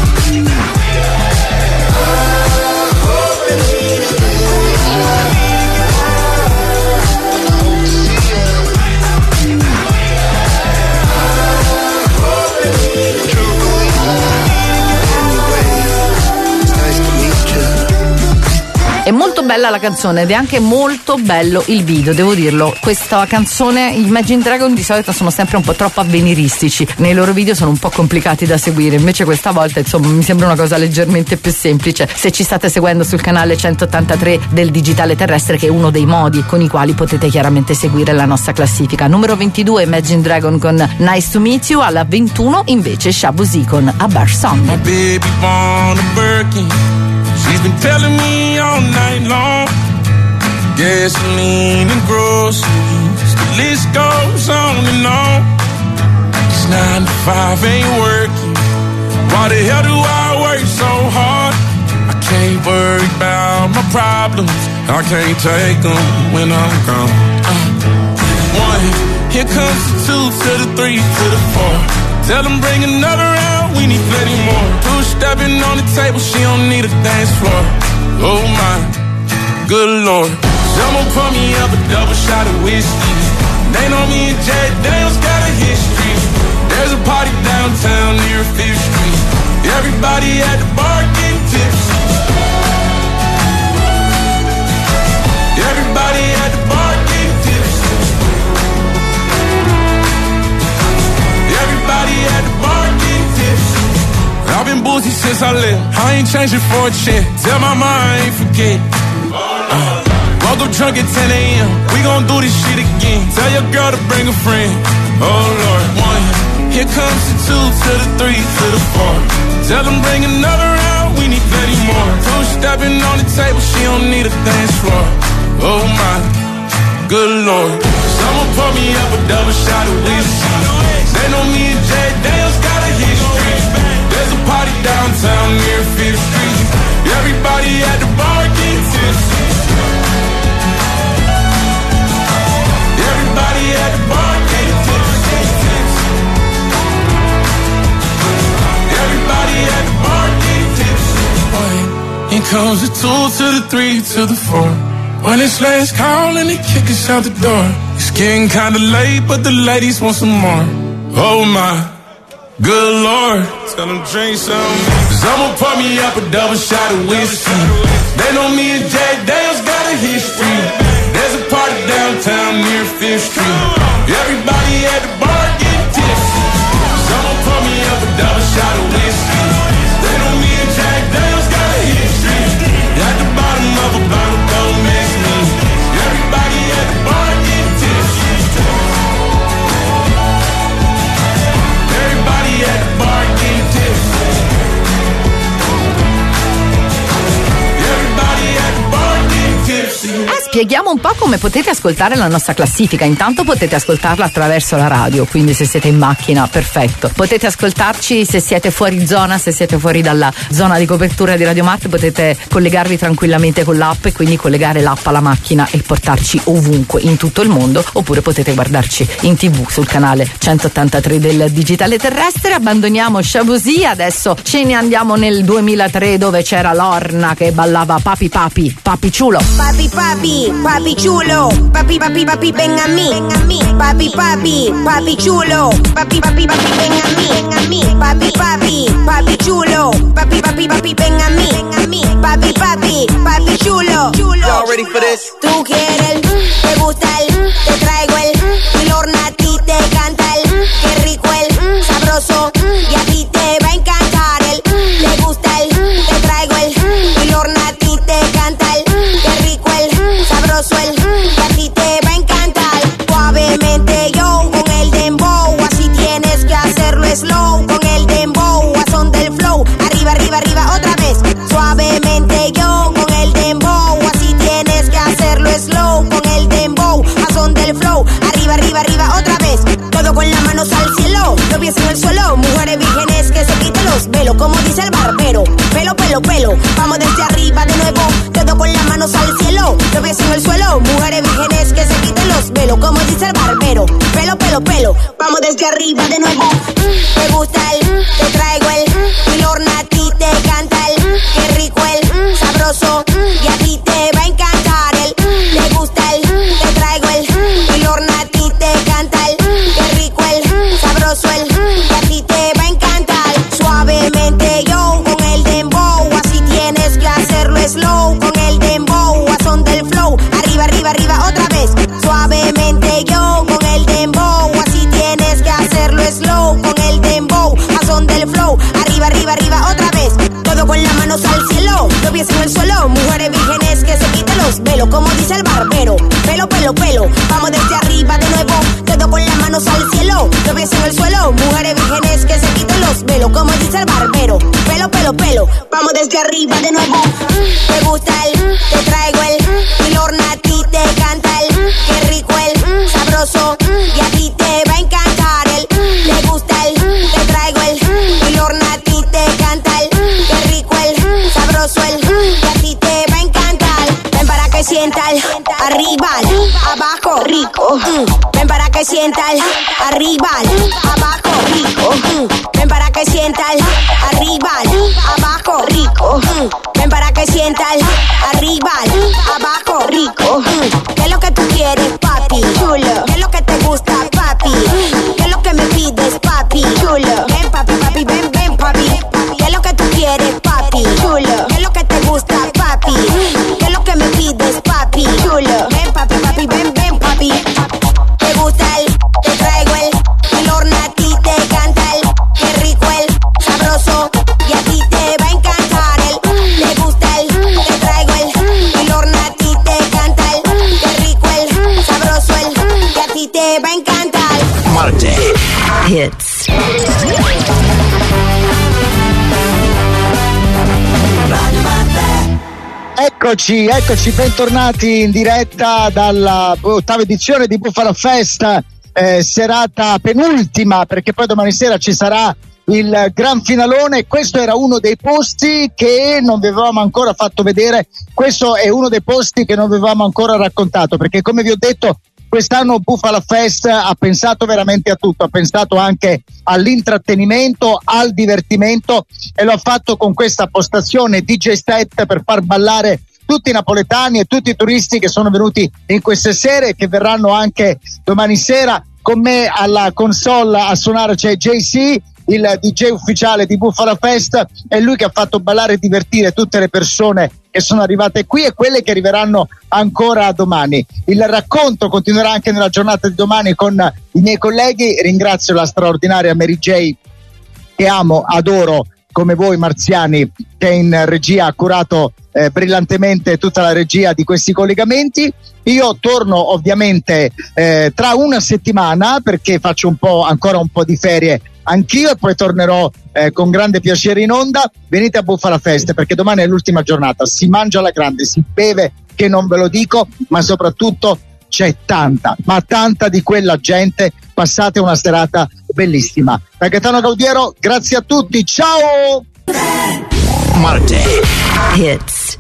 È molto bella la canzone ed è anche molto bello il video, devo dirlo. Questa canzone, Imagine Dragon di solito sono sempre un po' troppo avveniristici, nei loro video sono un po' complicati da seguire, invece questa volta insomma mi sembra una cosa leggermente più semplice. Se ci state seguendo sul canale 183 del Digitale Terrestre, che è uno dei modi con i quali potete chiaramente seguire la nostra classifica. Numero 22 Imagine Dragon con Nice to Meet You, alla 21 invece Shabuzi con A Bar Song. My baby born a Birkin. She's been telling me all night long. Gasoline and groceries, the list goes on and on. It's 9 to 5, ain't working. Why the hell do I work so hard? I can't worry about my problems. I can't take them when I'm gone. 1, here comes the 2 to the 3 to the 4. Tell them bring another round, we need plenty more. 2 stepping on the table, she don't need a dance floor. Oh my, good lord. Someone pour me up a double shot of whiskey. They know me and Jack Daniels got a history. There's a party downtown near 5th Street. Everybody at the bar getting tipsy. Everybody at the bar getting tipsy. Everybody at the bar getting tipsy. I've been boozy since I left. I ain't changing for a check. Tell my mom I ain't forget. Woke up drunk at 10 a.m. We gon' do this shit again. Tell your girl to bring a friend. Oh Lord. 1, here comes the 2 to the 3 to the 4. Tell them bring another round. we need plenty more. Two-stepping on the table, she don't need a dance floor. Oh my, good Lord. Someone pour me up a double shot of whiskey. They know me and Jay Dale's got a history. There's a party downtown near 5th Street. Everybody at the bar get tipsy. Everybody at the bar get tipsy. Everybody at the bar get tipsy. Here comes the 2 to the 3 to the 4. When it's last call and they kick us out the door. It's getting kinda late, but the ladies want some more. Oh my, good Lord. Tell them drink some. Cause I'ma pour me up a double shot of whiskey. They know me and Jay Dale's got a history. There's a party downtown near 5th Street. Everybody at the bar get tipsy. Cause I'ma pour me up a double shot of whiskey. They know me and Jay Dale's got a history. At the bottom of a bottle, don't miss me. Everybody at the bar get tipsy. Everybody at the bar get tipsy. Everybody at the bar get tipsy. Spieghiamo un po' come potete ascoltare la nostra classifica. Intanto potete ascoltarla attraverso la radio, quindi se siete in macchina, perfetto. Potete ascoltarci se siete fuori zona, se siete fuori dalla zona di copertura di Radio Marte, potete collegarvi tranquillamente con l'app e quindi collegare l'app alla macchina e portarci ovunque in tutto il mondo, oppure potete guardarci in TV sul canale 183 del digitale terrestre. Abbandoniamo Shabuzi, adesso ce ne andiamo nel 2003 dove c'era Lorna che ballava Papi Papi, Papi Chulo. Papi Papi, Papi chulo, papi, papi, papi, ven a mí, papi, papi, papi chulo, papi, papi, papi, ven a mí, papi, papi, papi chulo, papi, papi, papi, ven a mí, papi, papi, papi chulo. Y'all ready for this? Tú quieres, te gusta te traigo y Lorna a ti te canta qué rico sabroso, y a ti te va a encantar te gusta te traigo y Lorna a ti te canta qué rico sabroso y a ti te va a encantar. Suavemente yo con el dembow, así tienes que hacerlo slow. Con el dembow, a son del flow. Arriba, arriba, arriba, otra vez. Suavemente yo con el dembow, así tienes que hacerlo slow. Con el dembow, a son del flow. Arriba, arriba, arriba, otra vez. Todo con las manos al cielo, los pies en el suelo. Mujeres vírgenes que se quiten los velos, como dice el barbero. Pelo, pelo, pelo, vamos desde arriba de nuevo. Todo con las manos al cielo, los pies en el suelo. Mujeres vírgenes que se quiten los velos, como dice el barbero. Pelo, pelo, pelo, vamos desde arriba de nuevo. Te gusta te traigo y Lorna a ti te canta qué rico sabroso, y a ti te va a encantar te gusta te traigo y Lorna a ti te canta qué rico sabroso y a ti te va a encantar. Suavemente yo con el dembow, así tienes que hacerlo slow. Con el dembow, a son del flow. Arriba, arriba, arriba, otra vez. Suavemente yo con el dembow, así tienes que hacerlo slow. Con el dembow, a son del flow. Arriba, arriba, arriba, otra vez. Todo con las manos al cielo, los pies en el suelo. Mujeres vírgenes que se quiten los velos, como dice el barbero. Pelo, pelo, pelo, vamos desde arriba de nuevo. Todo con las manos al cielo, los pies en el suelo. Mujeres vírgenes que se quiten los velos, como dice el barbero. Pelo, pelo, pelo, vamos desde arriba de nuevo. Te gusta te traigo y Lorna a ti te canta qué rico sabroso, y a ti te va a encantar te gusta te traigo y Lorna a ti te canta qué rico sabroso y a ti te va a encantar. Ven para que sientas arriba, abajo, rico. Ven para que sientas arriba, abajo, rico. Ven para que sientas arriba, abajo, rico. Ven para que sientas arriba, abajo, rico. ¿Qué es lo que tú quieres, papi? Chulo. ¿Qué es lo que te gusta, papi? ¿Qué es lo que me pides, papi? Chulo. Ven, papi, papi, ven, ven, papi. ¿Qué es lo que tú quieres, papi? Chulo. ¿Qué es lo que te gusta, papi? ¿Qué es lo que me pides, papi? Chulo. Ven, papi, papi, ven, ven, papi. Te gusta te traigo y Lorna a ti te canta qué rico sabroso, y a ti te va a encantar te gusta te traigo y Lorna a ti te canta qué rico sabroso y a ti te va a encantar. Marte Hits. Eccoci, bentornati in diretta dalla ottava edizione di Bufala Fest, serata penultima, perché poi domani sera ci sarà il gran finalone. Questo era uno dei posti che non vi avevamo ancora fatto vedere, questo è uno dei posti che non vi avevamo ancora raccontato, perché come vi ho detto quest'anno Bufala Fest ha pensato veramente a tutto, ha pensato anche all'intrattenimento, al divertimento, e lo ha fatto con questa postazione DJ set per far ballare tutti i napoletani e tutti i turisti che sono venuti in queste sere e che verranno anche domani sera. Con me alla console a suonare c'è JC, il DJ ufficiale di Bufala Fest, è lui che ha fatto ballare e divertire tutte le persone che sono arrivate qui e quelle che arriveranno ancora domani. Il racconto continuerà anche nella giornata di domani con i miei colleghi. Ringrazio la straordinaria Mary J, che amo, adoro, come voi marziani, che in regia ha curato brillantemente tutta la regia di questi collegamenti. Io torno ovviamente tra una settimana, perché faccio ancora un po' di ferie anch'io, e poi tornerò con grande piacere in onda. Venite a Bufala Fest, perché domani è l'ultima giornata, si mangia alla grande, si beve che non ve lo dico, ma soprattutto c'è tanta, ma tanta di quella gente. Passate una serata bellissima. Da Gaetano Gaudiero, grazie a tutti, ciao! Marte Hits.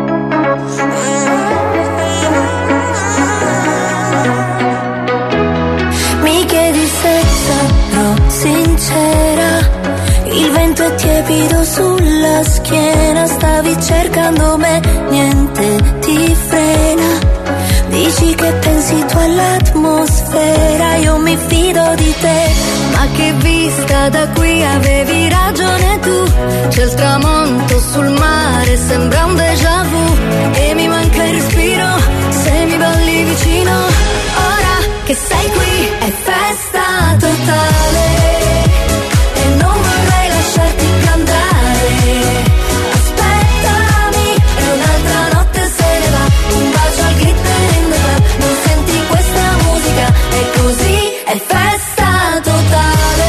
Mi chiedi se sarò sincera, il vento è tiepido sulla schiena, stavi cercando me, niente ti frena. Dici che pensi tu all'atmosfera, io mi fido di te, ma che vista da qui, avevi ragione tu. C'è il tramonto sul mare, sembra un déjà vu, e mi manca il respiro se mi balli vicino. Ora che sei qui è festa totale e non vorrei lasciarti più andare. Aspettami e un'altra notte se ne va, un bacio al glitter in the club. Non senti questa musica, è così, è festa totale.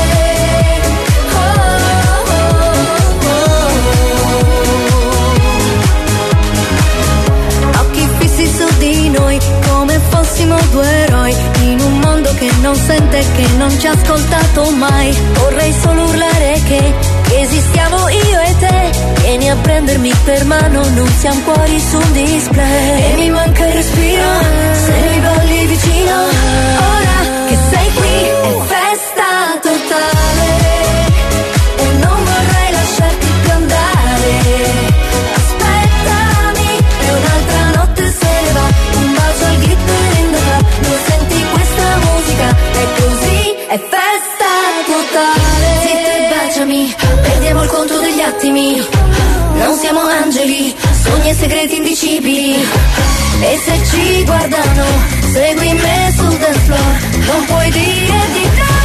Occhi fissi su di noi come fossimo due eroi, in un mondo che non sente, che non ci ha ascoltato mai. Vorrei solo urlare che esistiamo io e te. Vieni a prendermi per mano, non siamo cuori su un display. E mi manca il respiro se mi balli vicino. Ora che sei qui è festa totale e non vorrei lasciarti più andare. Aspettami e un'altra notte se ne va, un bacio al glitter in the club. Non senti questa musica, è così, è festa totale. Zitta e baciami, perdiamo il conto degli attimi. Non siamo angeli, sogni e segreti indicibili. E se ci guardano, segui me sul dance floor, non puoi dire di no.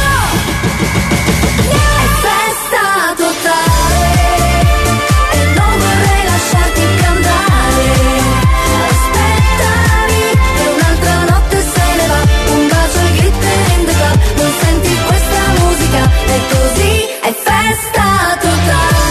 È festa totale e non vorrei lasciarti più andare. Aspettami e un'altra notte se ne va, un bacio al glitter in the club. Non senti questa musica, è così, è festa totale.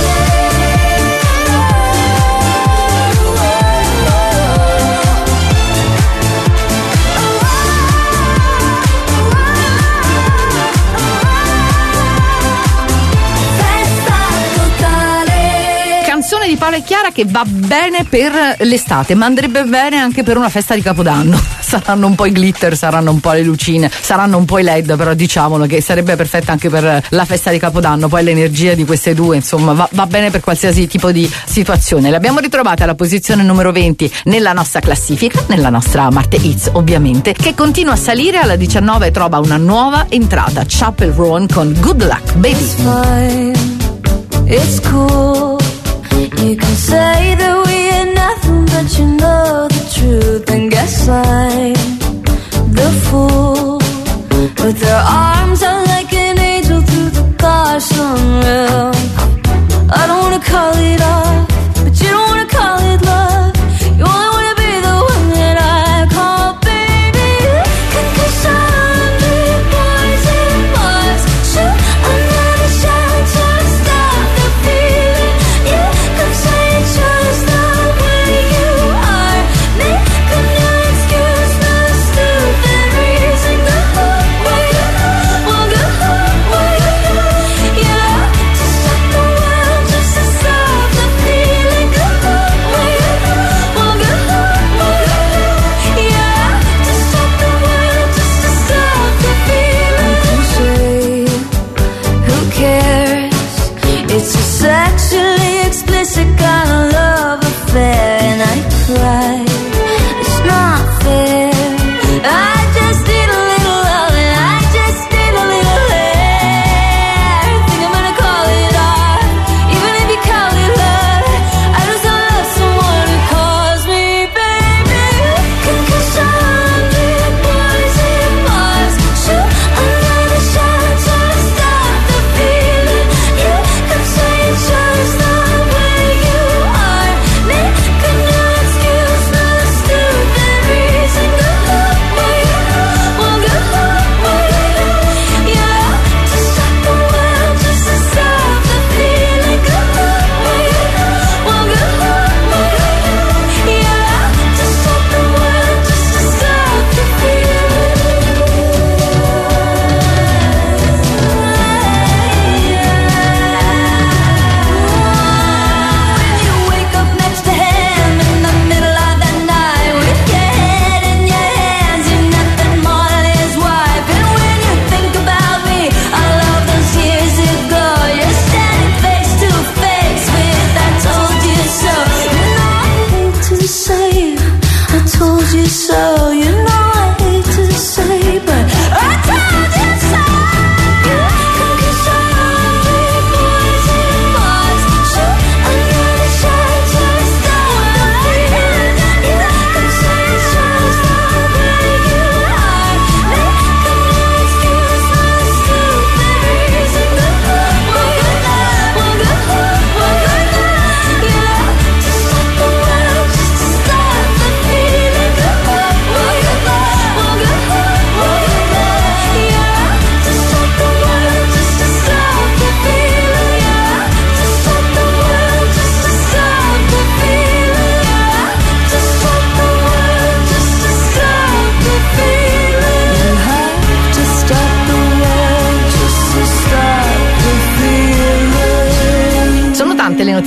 Di Paola e Chiara che va bene per l'estate, ma andrebbe bene anche per una festa di Capodanno. Saranno un po' i glitter, saranno un po' le lucine, saranno un po' i LED, però diciamolo che sarebbe perfetta anche per la festa di Capodanno. Poi l'energia di queste due, insomma, va bene per qualsiasi tipo di situazione. Le abbiamo ritrovate alla posizione numero 20 nella nostra classifica, nella nostra Marte Hits ovviamente, che continua a salire. Alla 19 trova una nuova entrata, Chappell Roan con Good Luck Baby. It's fine, it's cool. You can say that we ain't nothing, but you know the truth. And guess I'm the fool. With their arms out like an angel through the car sunroof. I don't wanna call it off, but you don't wanna call it love. You only wanna be the one that I call baby. Cause I'm the poison bars. Shoot another shot to stop the feeling. You could say just the way you are.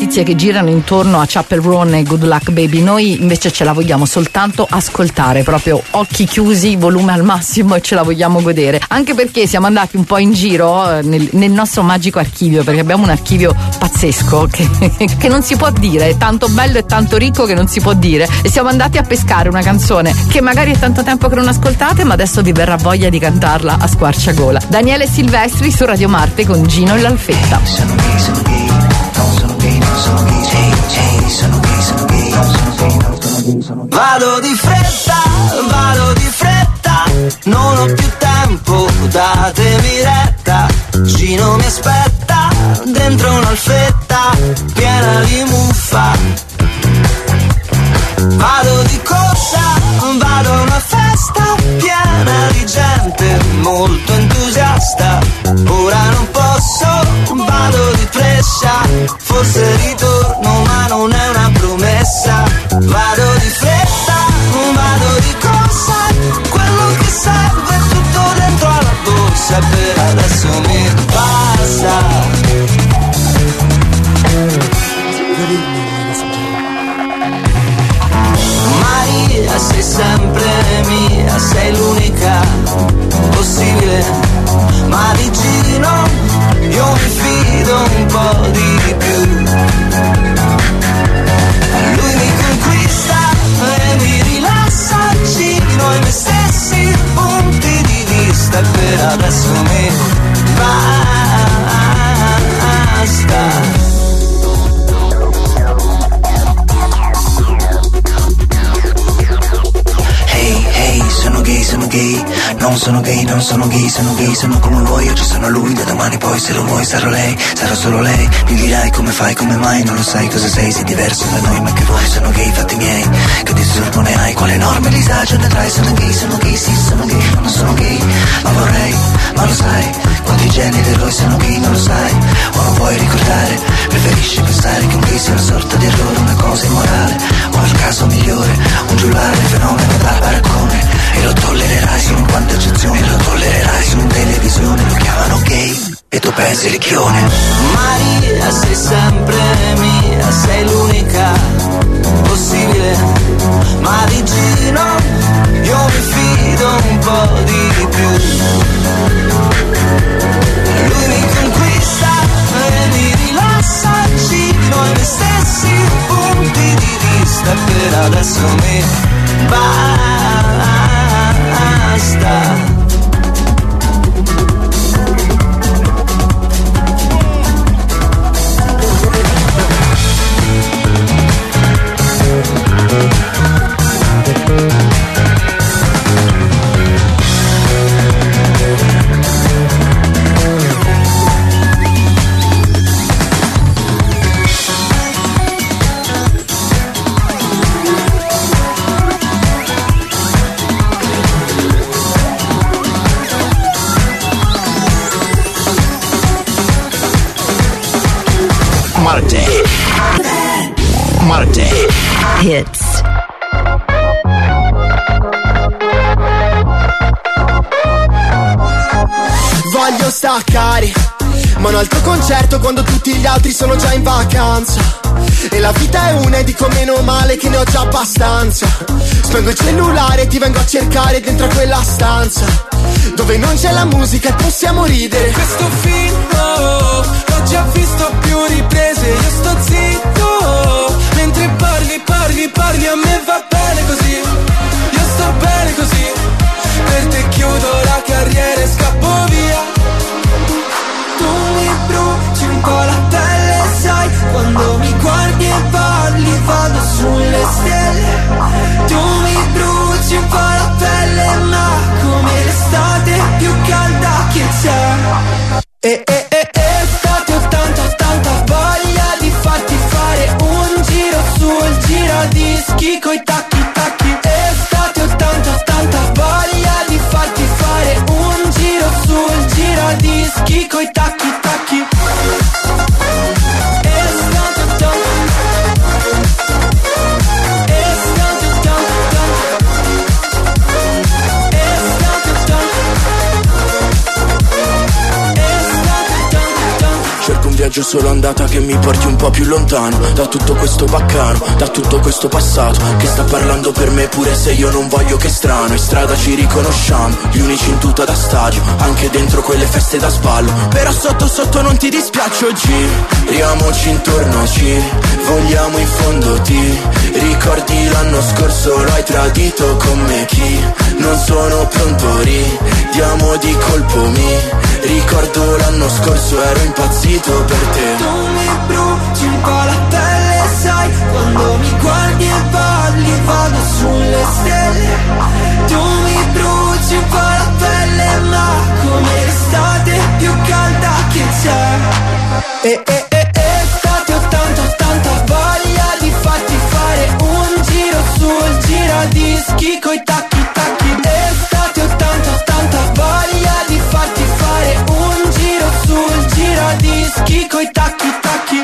notizie che girano intorno a Chapel Roan e Good Luck Baby. Noi invece ce la vogliamo soltanto ascoltare, proprio occhi chiusi, volume al massimo, e ce la vogliamo godere, anche perché siamo andati un po' in giro nel nostro magico archivio, perché abbiamo un archivio pazzesco che non si può dire, è tanto bello e tanto ricco che non si può dire, e siamo andati a pescare una canzone che magari è tanto tempo che non ascoltate, ma adesso vi verrà voglia di cantarla a squarciagola. Daniele Silvestri su Radio Marte con Gino e l'Alfetta. Vado di fretta, non ho più tempo, datemi retta. Gino mi aspetta dentro un'alfetta piena di muffa. Vado di corsa, vado a una festa piena di gente molto entusiasta. Ora non posso, vado di Brescia, forse ritorno ma non è una promessa. Vado di fretta, vado di corsa, quello che serve è tutto dentro alla borsa, per adesso mi basta. Maria, sei sempre mia, sei l'unica possibile, ma di Gino io mi fido un po' di più. Lui mi conquista e mi rilassa, Gino e me stessi punti di vista, e per adesso mi basta. Sono gay, non sono gay, non sono gay, sono gay, sono come vuoi, oggi sono lui, da domani poi se lo vuoi sarò lei, sarò solo lei, mi dirai come fai, come mai, non lo sai cosa sei diverso da noi, ma che vuoi, sono gay, fatti miei, che disturbo ne hai, quale enorme disagio ne trai, sono gay, sì, sono gay, non sono gay, ma vorrei, ma lo sai, quanti geni d'eroi sono gay, non lo sai, o non puoi ricordare, preferisci pensare che un gay sia una sorta di errore, una cosa immorale, o il caso migliore, un giullare, fenomeno da baraccone. E lo tollererai solo in quante eccezioni, lo tollererai solo in televisione, lo chiamano gay e tu pensi ricchione. Maria, sei sempre mia, sei l'unica possibile, ma di Gino io mi fido un po' di più. Lui mi conquista e mi rilassa, Gino e me stessi punti di vista, per adesso mi basta. Marte Hits. Voglio staccare, ma un altro concerto quando tutti gli altri sono già in vacanza. E la vita è una e dico meno male che ne ho già abbastanza. Spengo il cellulare e ti vengo a cercare dentro a quella stanza dove non c'è la musica e possiamo ridere. Questo film l'ho già visto più riprese, io sto zitto mentre parli, a me va bene così, io sto bene così, per te chiudo la carriera e scappo via. Tu mi bruci un po' la pelle, sai, quando mi guardi e parli vado sulle stelle. Tu mi bruci un po' la pelle, ma come l'estate più calda che c'è. Estate 80 voglia di farti fare un giro sul giradischi coi tacchi. Estate 80 voglia di farti fare un giro sul giradischi coi tacchi. viaggio solo andata che mi porti un po' più lontano da tutto questo baccano, da tutto questo passato che sta parlando per me pure se io non voglio. Che strano, in strada ci riconosciamo, gli unici in tuta da stadio, anche dentro quelle feste da sballo. Però sotto sotto non ti dispiace, giriamoci intorno, ci vogliamo in fondo. Ti ricordi l'anno scorso, lo hai tradito con me, chi non sono pronto, ridiamo di colpo. Mi ricordo l'anno scorso, ero impazzito per te. Tu mi bruci un po' la pelle, sai, quando mi guardi e parli vado sulle stelle. Tu mi bruci un po' la pelle, ma come l'estate più calda che c'è. Estate 80-80, voglia di farti fare un giro sul giradischi coi tacchi tacchi. Estate 80-80, voglia di farti fare un giro sul giradischi coi tacchi tacchi.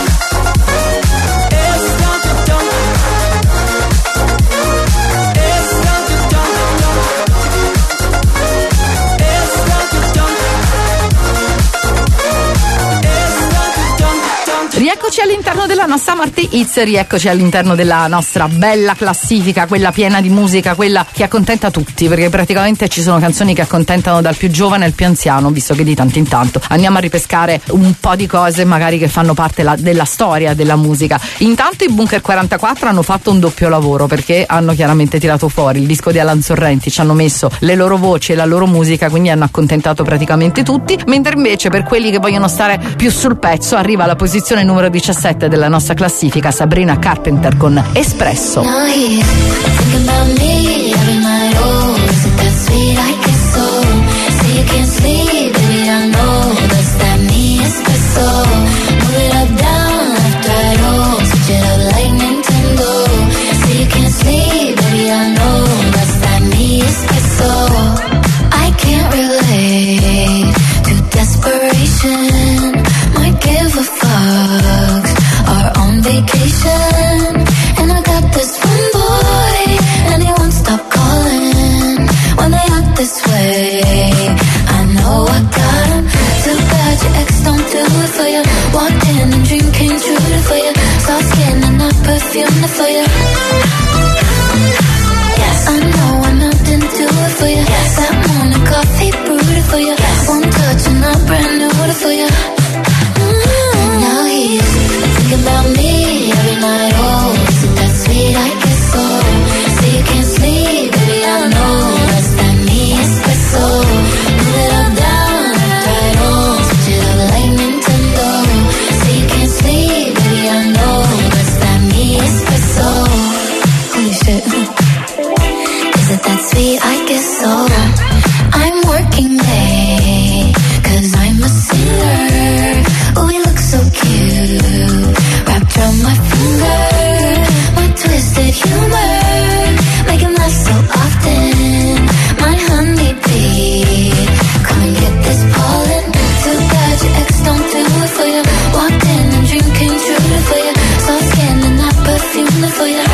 Rieccoci all'interno della nostra Marti Hits, rieccoci all'interno della nostra bella classifica, quella piena di musica, quella che accontenta tutti, perché praticamente ci sono canzoni che accontentano dal più giovane al più anziano, visto che di tanto in tanto andiamo a ripescare un po' di cose magari che fanno parte della storia della musica. Intanto i Bunker 44 hanno fatto un doppio lavoro, perché hanno chiaramente tirato fuori il disco di Alan Sorrenti, ci hanno messo le loro voci e la loro musica, quindi hanno accontentato praticamente tutti, mentre invece per quelli che vogliono stare più sul pezzo arriva alla posizione numero 17 della nostra classifica Sabrina Carpenter con Espresso. I can't relate to desperation. Might give a fuck. Are on vacation, and I got this one boy, and he won't stop calling when they act this way. I know I got him. Too bad your ex don't do it for you. Walked in and dream came true for you. Soft skin and not perfume for you. Yes, I know I'm out and do it for you. Yes, that morning coffee brewed for you. Yes, one touch and I'm brand new for you. Now he's thinking about me every night. Oh, isn't that sweet? I guess so. Say you can't sleep, baby, I know. That's that me espresso. Move it up, down, left, right, oh. Switch it up like Nintendo. Say you can't sleep, baby, I know. That's that me espresso. Holy shit. Is it that sweet? I guess so. I'm working late, 'cause I'm a singer. Oh, we look so cute, wrapped around my finger. My twisted humor, make him laugh so often. My honeybee, come and get this pollen. Too bad your ex don't do it for you. Walked in and dream came true for you. Soft skin and not perfume for you.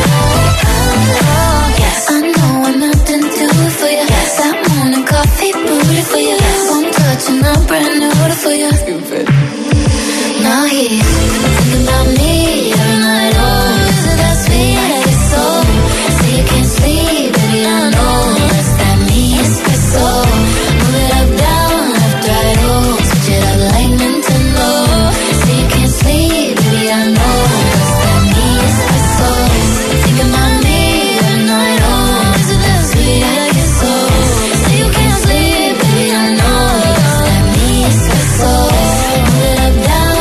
Yes, I know I'm out and do it for you. Yes, that morning coffee brewed for you. Yes, one touch and I'm brand new for you. Stupid. Now he's thinking about me every night. Oh, is it that sweet? I guess so. Say you can't sleep, baby, I know. That's that me espresso. Move it up, down, left, right, oh. Switch it up like Nintendo. Say you can't sleep, baby, I know. That's that me espresso. Thinking about me every night. Oh, is it that sweet? I guess so. Say you can't sleep, baby, I know. That's that me espresso. Move it up, down.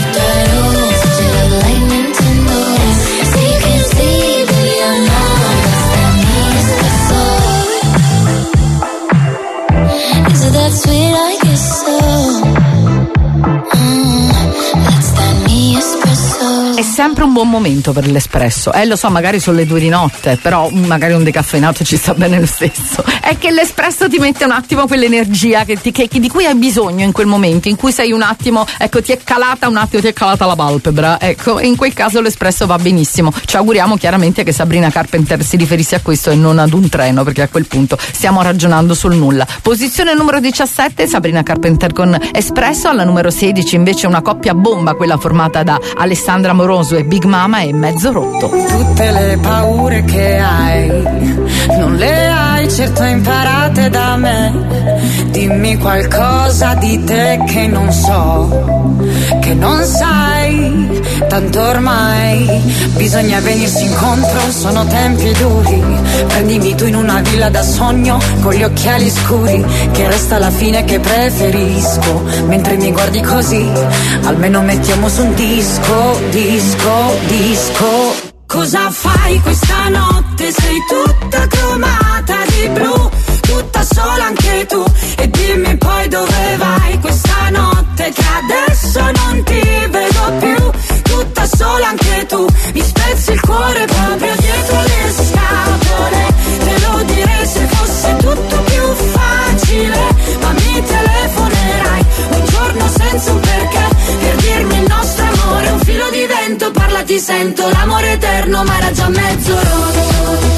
Sweet, I guess so. That's that me espresso. sempre un buon momento per l'espresso. Lo so, magari sono le 2 di notte, però magari un decaffeinato ci sta bene lo stesso. È che l'espresso ti mette un attimo quell'energia di cui hai bisogno in quel momento, in cui sei un attimo, ecco, ti è calata la palpebra, ecco, e in quel caso l'espresso va benissimo. Ci auguriamo chiaramente che Sabrina Carpenter si riferisse a questo e non ad un treno, perché a quel punto stiamo ragionando sul nulla. Posizione numero 17, Sabrina Carpenter con Espresso. Alla numero 16 invece una coppia bomba, quella formata da Alessandra Amoroso e Big Mama, e Mezzo Rotto. Tutte le paure che hai non le hai certo imparate da me. Dimmi qualcosa di te che non so, che non sai, tanto ormai bisogna venirsi incontro, sono tempi duri. Prendimi tu in una villa da sogno con gli occhiali scuri, che resta la fine che preferisco. Mentre mi guardi così, almeno mettiamo su un disco, disco, disco. Cosa fai questa notte? Sei tutta cromata di blu, tutta sola anche tu. E dimmi poi dove vai questa notte, che adesso non ti vedo più. Tutta sola anche tu, mi spezzi il cuore proprio dietro le scatole. Te lo direi se fosse tutto più facile, ma mi telefonerai un giorno senza un perché, per dirmi il nostro amore è un filo di vento. Parla, ti sento, l'amore eterno, ma era già mezzo rotto.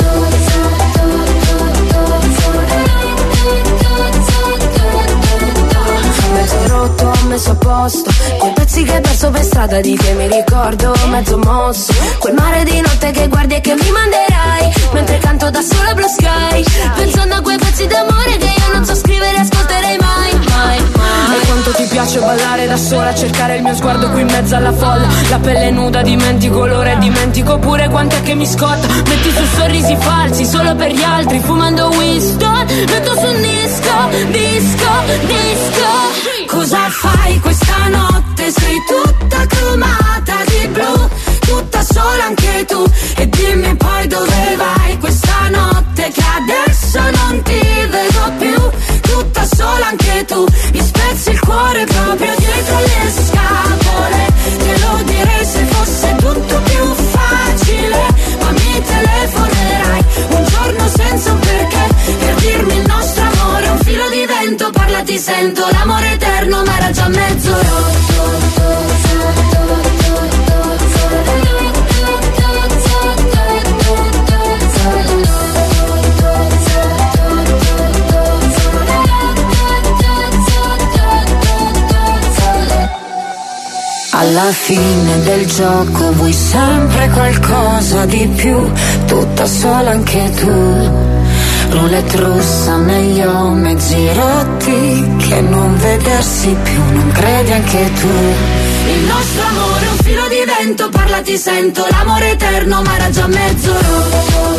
Mezzo rotto, messo a posto, quei pezzi che hai perso per strada di che mi ricordo, mezzo mosso, quel mare di notte che guardi e che mi manderai, mentre canto da sola Blue Sky, pensando a quei pezzi d'amore che io non so scrivere e ascolterei mai, mai, mai. E quanto ti piace ballare da sola, cercare il mio sguardo qui in mezzo alla folla, la pelle nuda, dimentico l'ora e dimentico pure quant'è che mi scotta, metti su sorrisi falsi solo per gli altri, fumando Winston, metto su un disco, disco, disco. Cosa fai questa notte? Sei tutta cromata di blu, tutta sola anche tu. E dimmi poi dove vai questa notte, che adesso non ti vedo più. Tutta sola anche tu, mi spezzi il cuore proprio dietro le scatole. Te lo direi se fosse tutto più facile, ma mi telefonerai un giorno senza un perché, per dirmi il nostro amore è un filo di vento. Parla, ti sento, l'amore eterno, ma era già mezzo rotto. Alla fine del gioco vuoi sempre qualcosa di più, tutta sola anche tu. Roulette russa, meglio mezzi rotti che non vedersi più, non credi anche tu? Il nostro amore è un filo di vento, parla, ti sento, l'amore eterno, ma era già mezzo rotto.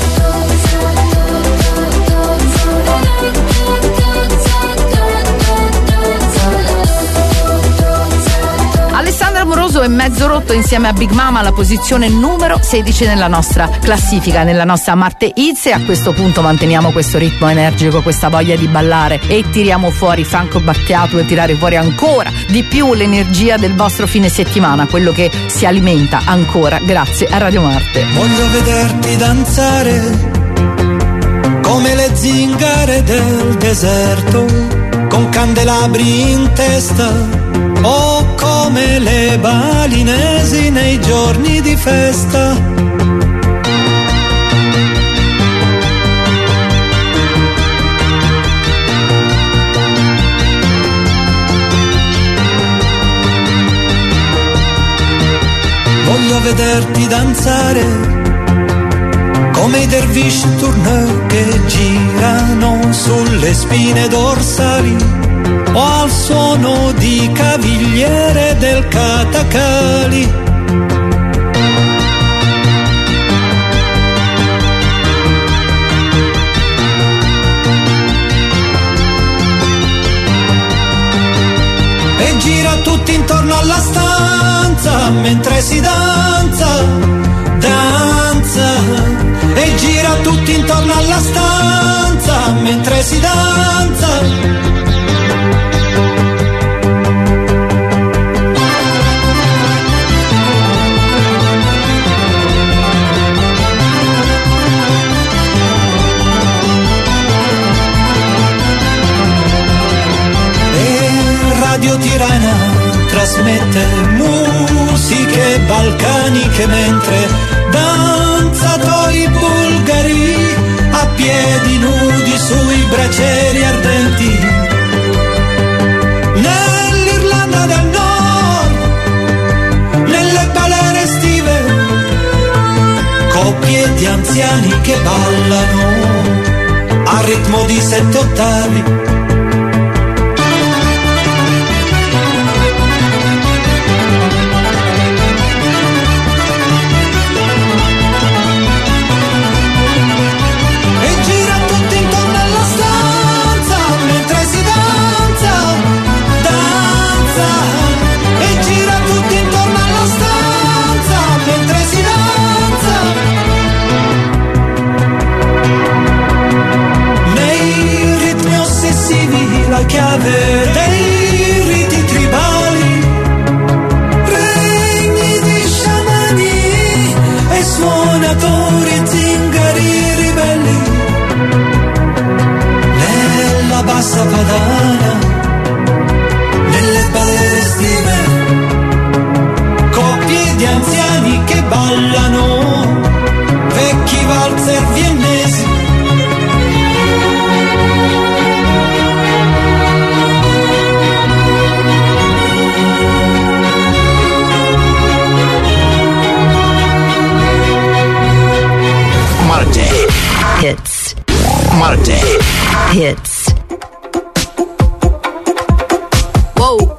Alessandra Amoroso e Mezzo Rotto insieme a Big Mama alla posizione numero 16 nella nostra classifica, nella nostra Marte Hits. E a questo punto manteniamo questo ritmo energico, questa voglia di ballare, e tiriamo fuori Franco Battiato, e tirare fuori ancora di più l'energia del vostro fine settimana, quello che si alimenta ancora grazie a Radio Marte. Voglio vederti danzare come le zingare del deserto, con candelabri in testa, o come le balinesi nei giorni di festa. Voglio vederti danzare come i dervish tourneur che girano sulle spine dorsali, o al suono di cavigliere del Katakali. E gira tutti intorno alla stanza mentre si danza, danza. E gira tutti intorno alla stanza mentre si danza. radio Tirana trasmette musiche balcaniche mentre danzatori bulgari a piedi nudi sui bracieri ardenti. Nell'Irlanda del Nord, nelle balere estive, coppie di anziani che ballano a ritmo di 7 ottavi. La chiave dei riti tribali, regni di sciamani e suonatori zingari ribelli. Nella bassa padana, nelle balere estive, coppie di anziani che ballano, vecchi valzer viennesi. Hits. Marte Hits. Wow.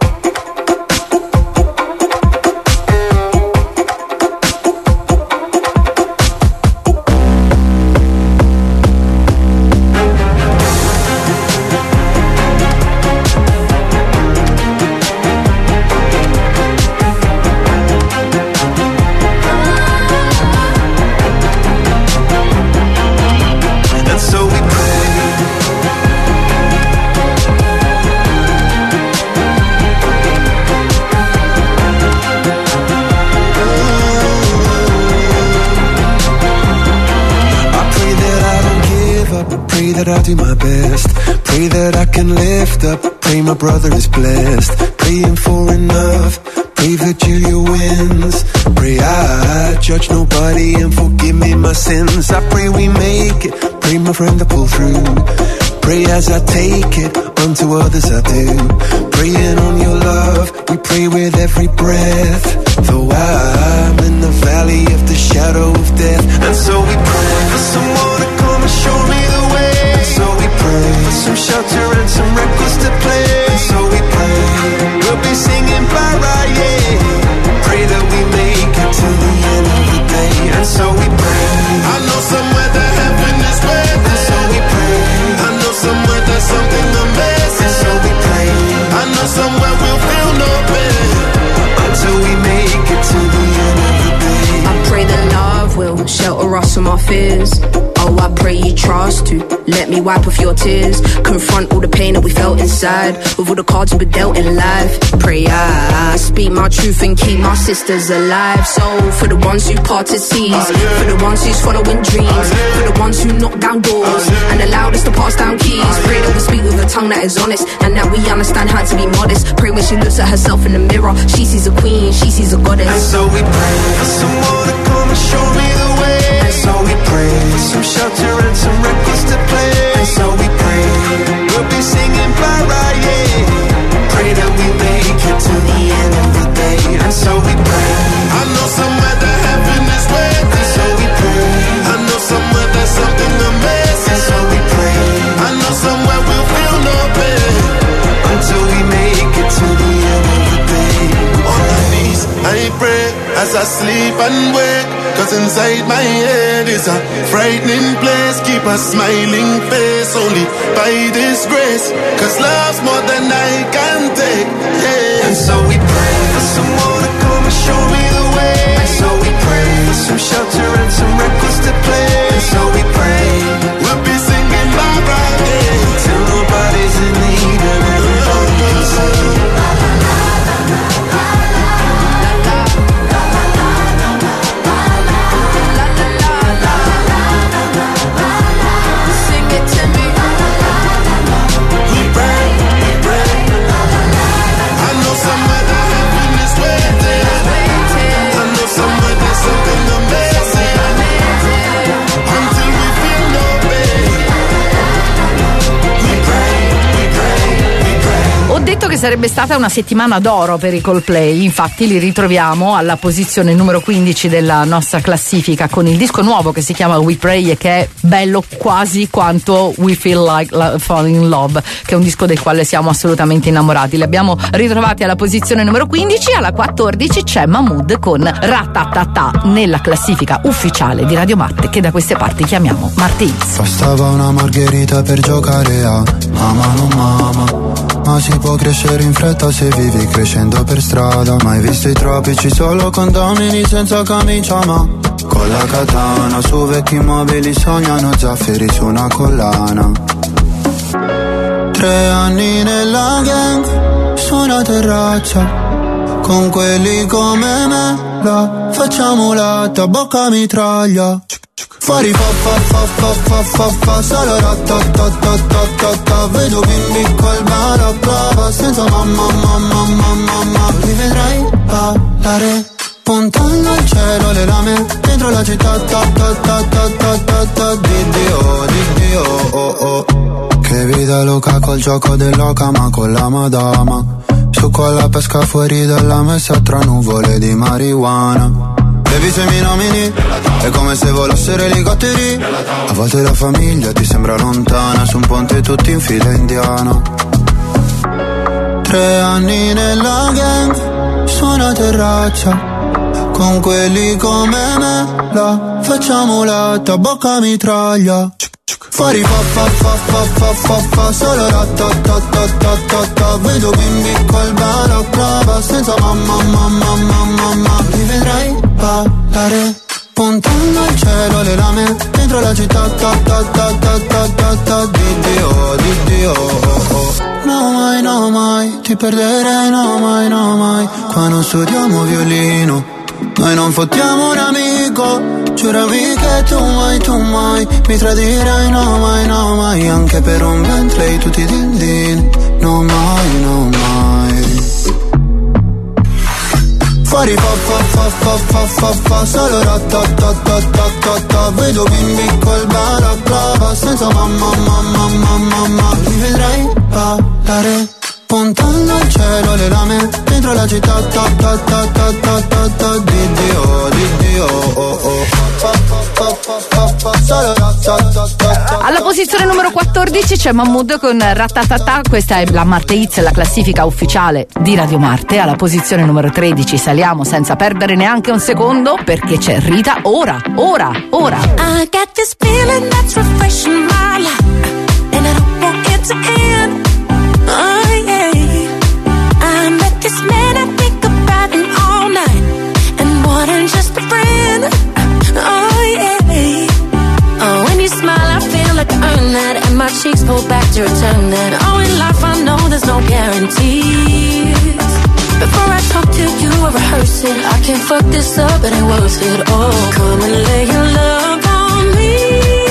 That I do my best, pray that I can lift up, pray my brother is blessed, praying for enough, pray Virgilia wins, pray I judge nobody and forgive me my sins, I pray we make it, pray my friend to pull through, pray as I take it, unto others I do, praying on your love, we pray with every breath, though I'm in the valley of the shadow of death, and so we pray for someone to come and show me the way. So we pray for some shelter and some records to play. So we pray we'll be singing para, yeah. Pray that we make it to the end of the day. And so we pray. I know somewhere that heaven is waiting. And so we pray. I know somewhere there's something amazing. And so we pray. I know somewhere we'll feel no pain until we make it to the end of the day. I pray that love will shelter us from our fears. Oh, I pray you trust to let me wipe off your tears. Confront all the pain that we felt inside with all the cards we were dealt in life. Pray I speak my truth and keep my sisters alive. So for the ones who parted seas, for the ones who's following dreams, for the ones who knock down doors and allowed us to pass down keys. Pray that we speak with a tongue that is honest and that we understand how to be modest. Pray when she looks at herself in the mirror, she sees a queen, she sees a goddess. And so we pray for someone to come and show me the way. And so we pray for some shelter and some records to play. And so we pray we'll be singing para, yeah. Pray that we make it to the end of the day. And so we pray. I know somewhere that heaven is waiting. And so we pray. I know somewhere there's something amazing. And so we pray. I know somewhere we'll feel no pain until we make it to the end of the day. On my knees I pray as I sleep and wake. Cause inside my head is a frightening place. Keep a smiling face only by this grace. Cause love's more than I can take, yeah. And so we pray for someone to come and show me the way. And so we pray for some shelter and some records to play. And so we pray we'll be singing bye bye, yeah. Till nobody's in need and everybody can sing. sarebbe stata una settimana d'oro per i Coldplay, infatti li ritroviamo alla posizione numero 15 della nostra classifica con il disco nuovo che si chiama We Pray e che è bello quasi quanto We Feel Like Falling in Love, che è un disco del quale siamo assolutamente innamorati. Li abbiamo ritrovati alla posizione numero 15, alla 14 c'è Mahmood con Ratatata nella classifica ufficiale di Radio Marte, che da queste parti chiamiamo Marte Hits. Bastava una margherita per giocare a mamma non mamma, ma si può crescere in fretta se vivi crescendo per strada. Mai visto i tropici solo condomini senza camicia, ma con la katana su vecchi mobili sognano zaffiri su una collana. 3 anni nella gang su una terrazza, con quelli come me la facciamo latta, bocca mitraglia. Fuori fa, solo ratatatatatata. Vedo bimbi col balaclava, senza mamma. Mi vedrai ballare, puntando al cielo le lame, dentro la città, Dio, oh. Che vita loca col gioco dell'oca, ma con la madama. Su con la pesca fuori dalla messa tra nuvole di marijuana. Baby se mi nomini è come se volassero elicotteri. A volte la famiglia ti sembra lontana, su un ponte tutti in fila indiana. 3 anni nella gang su una terrazza, con quelli come me la facciamo latta, bocca mitraglia. Fuori fa, solo ratatatatatata. Vedo bimbi col balaclava, senza mamma. Mi vedrai ballare, puntando al cielo le lame, dentro la città, Dio, oh. No mai, ti perderei, no mai. Qua non studiamo violino, noi non fottiamo un amico. Giuravi che tu mai mi tradirai, no mai. Anche per un Bentley tutti din, no mai. Fuori fa, solo ratatatatatata. Vedo bimbi col balaclava, senza mamma. Mi vedrai ballare, puntando al cielo le lame, dentro la città, Dio, oh. Alla posizione numero 14 c'è Mahmood con Ratatata, questa è la Marte Hits, la classifica ufficiale di Radio Marte. Alla posizione numero 13 saliamo senza perdere neanche un secondo perché c'è Rita Ora. I get this feeling that's refreshing my life, and I don't want it to end. Oh yeah, I met this man, I think about him all night, and more than just a friend. Oh yeah. Oh, when you smile, I feel like I earned that, and my cheeks pull back to return that. Oh, in life I know there's no guarantees. Before I talk to you, I rehearse it. I can't fuck this up, it ain't worth it. Oh, come and lay your love on me.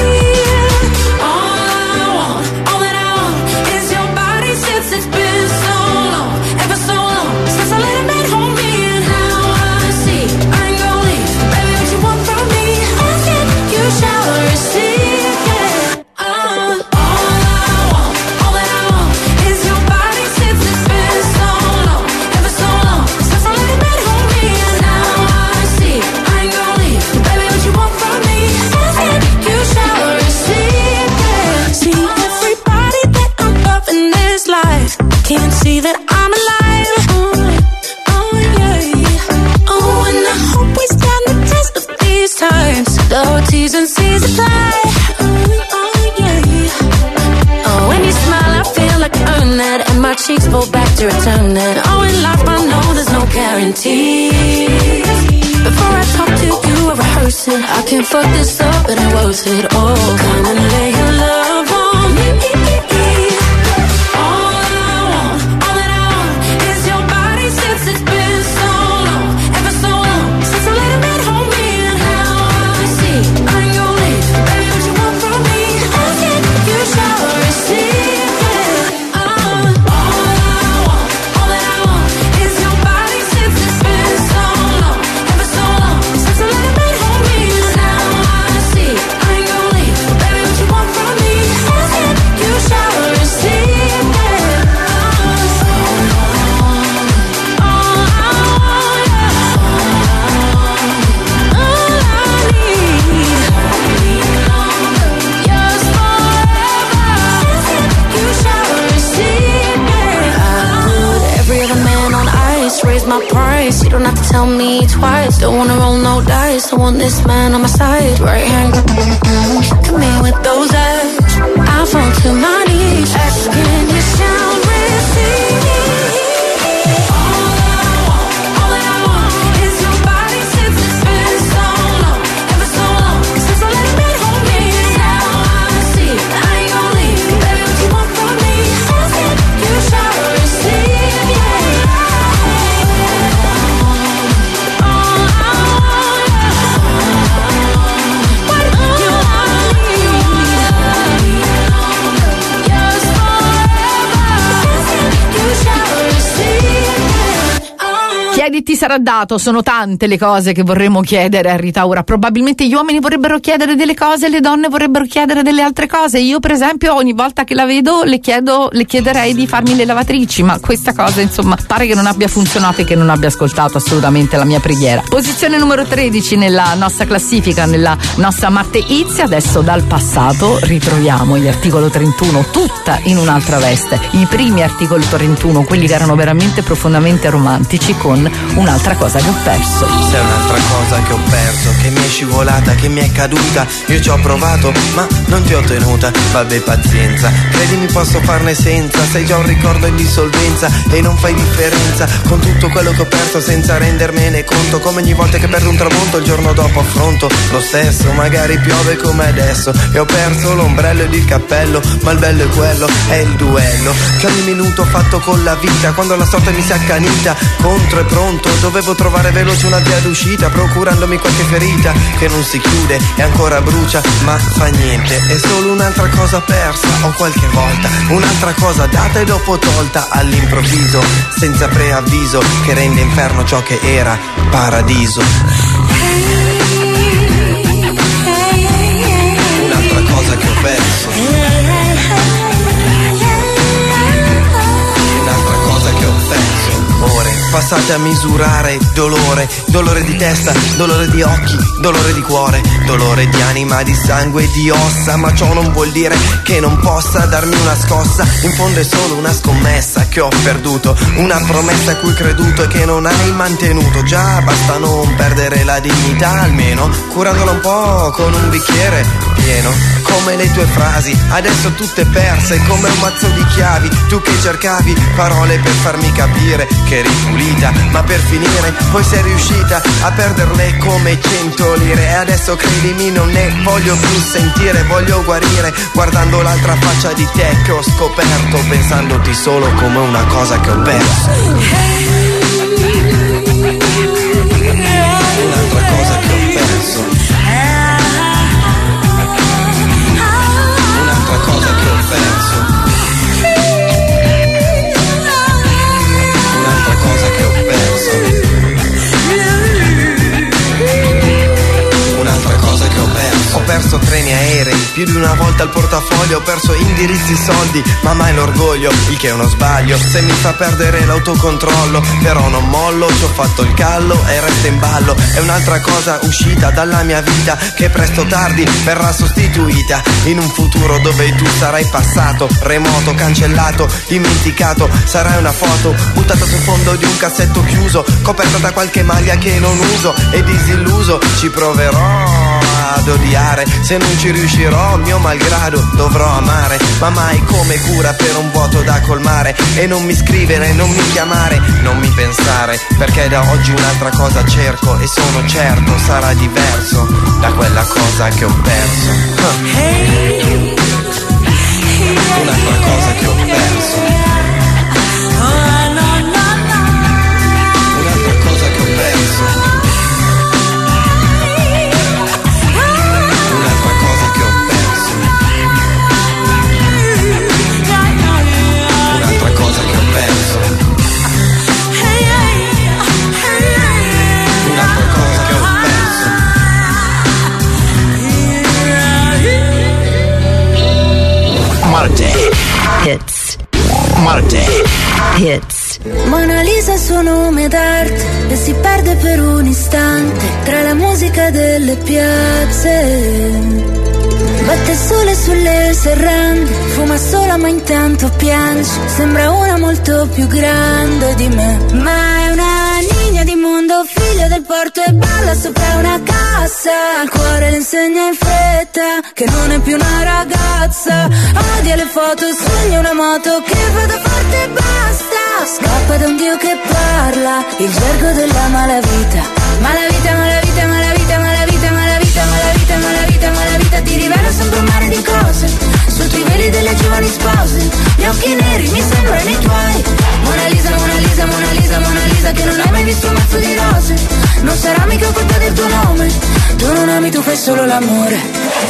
All that I want is your body, since it's been so long, ever so long, since I let a man hold me. And now I see I ain't gon' leave, baby, what you want from me, ask it, you shall receive, yeah. All that I want is your body, since it's been so long, ever so long, since I let a man hold me. And now I see I ain't gon' leave, baby, what you want from me, ask it, you shall receive, yeah. See everybody that I'm loving this life, can't see that I'm alive. Oh yeah. Oh, and I hope we stand the test of these times. Though T's and C's apply. Oh yeah. Oh, when you smile, I feel like I earned that, and my cheeks pull back to return that. Oh, in life I know there's no guarantees. Before I talk to you, I rehearse it. I can't fuck this up, it ain't worth it. Oh, come and lay your love on me. All that I want is your body, since it's been so long, ever so long, since I let a man hold me. And now I see I ain't gon' leave, baby, what you want from me, ask it, you shall receive, yeah. All that I want is your body, since it's been so long, ever so long, since I let a man hold me. And now I see I ain't gon' leave, baby, what you want from me, ask it, you my price. You don't have to tell me twice. Don't wanna roll no dice. I want this man on my side. Right hand, come in with those eyes. I fall to my knees, asking you shall receive. Ti sarà dato, sono tante le cose che vorremmo chiedere a Rita Ora. Probabilmente gli uomini vorrebbero chiedere delle cose, le donne vorrebbero chiedere delle altre cose. Io per esempio ogni volta che la vedo le chiederei di farmi le lavatrici, ma questa cosa insomma pare che non abbia funzionato e che non abbia ascoltato assolutamente la mia preghiera. Posizione numero 13 nella nostra classifica, nella nostra Marte Hits. Adesso dal passato ritroviamo gli Articolo 31 tutta in un'altra veste, i primi Articolo 31, quelli che erano veramente profondamente romantici, con Un'altra cosa che ho perso. Sei un'altra cosa che ho perso, che mi è scivolata, che mi è caduta. Io ci ho provato ma non ti ho tenuta. Vabbè, pazienza, credimi posso farne senza. Sei già un ricordo in dissolvenza e non fai differenza con tutto quello che ho perso senza rendermene conto. Come ogni volta che perdo un tramonto il giorno dopo affronto lo stesso. Magari piove come adesso e ho perso l'ombrello ed il cappello, ma il bello è quello, è il duello che ogni minuto ho fatto con la vita. Quando la sorte mi si è accanita contro e pronto, dovevo trovare veloce una via d'uscita, procurandomi qualche ferita che non si chiude e ancora brucia, ma fa niente, è solo un'altra cosa persa. O qualche volta un'altra cosa data e dopo tolta all'improvviso, senza preavviso, che rende inferno ciò che era paradiso. Un'altra cosa che ho perso, un'altra cosa che ho perso. Ore passate a misurare dolore, dolore di testa, dolore di occhi, dolore di cuore, dolore di anima, di sangue e di ossa. Ma ciò non vuol dire che non possa darmi una scossa. In fondo è solo una scommessa che ho perduto, una promessa a cui creduto e che non hai mantenuto. Già basta non perdere la dignità, almeno curandola un po' con un bicchiere pieno. Come le tue frasi, adesso tutte perse come un mazzo di chiavi. Tu che cercavi parole per farmi capire che eri pulita, ma per finire poi sei riuscita a perderle come 100 lire. E adesso credimi non ne voglio più sentire, voglio guarire guardando l'altra faccia di te che ho scoperto, pensandoti solo come una cosa che ho perso. Un'altra cosa che ho perso, un'altra cosa che ho perso, un'altra cosa che ho perso, un'altra cosa che ho perso. Ho perso treni, aerei, più di una volta il portafoglio, ho perso indirizzi, soldi, ma mai l'orgoglio, il che è uno sbaglio se mi fa perdere l'autocontrollo. Però non mollo, ci ho fatto il callo e resto in ballo. È un'altra cosa uscita dalla mia vita che presto o tardi verrà sostituita in un futuro dove tu sarai passato, remoto, cancellato, dimenticato. Sarai una foto buttata sul fondo di un cassetto chiuso, coperta da qualche maglia che non uso, e disilluso ci proverò ad odiare. Se non ci riuscirò, mio malgrado dovrò amare, ma mai come cura per un vuoto da colmare. E non mi scrivere, non mi chiamare, non mi pensare, perché da oggi un'altra cosa cerco e sono certo sarà diverso da quella cosa che ho perso. Un'altra cosa che ho perso, un'altra cosa che ho perso, un'altra cosa che ho perso, un'altra cosa che ho perso, un'altra cosa che ho perso. Marte Hits. Marte Hits. Mona Lisa è suo nome d'arte e si perde per un istante tra la musica delle piazze. Batte il sole sulle serrande, fuma sola ma intanto piange. Sembra una molto più grande di me, ma è una secondo figlio del porto e balla sopra una cassa. Al cuore le insegna in fretta che non è più una ragazza. Odia le foto, sogna una moto che vada forte e basta. Scappa da un dio che parla, il gergo della malavita. Malavita, malavita, malavita, malavita, malavita, malavita, malavita, malavita. Ti rivela sempre un mare di cose sotto i veli delle giovani spose. Gli occhi neri mi sembrano i tuoi. Mona Lisa, Mona Lisa, Mona Lisa, Mona Lisa, che non hai mai visto un mazzo di rose. Non sarà mica colpa del tuo nome. Tu non ami, tu fai solo l'amore.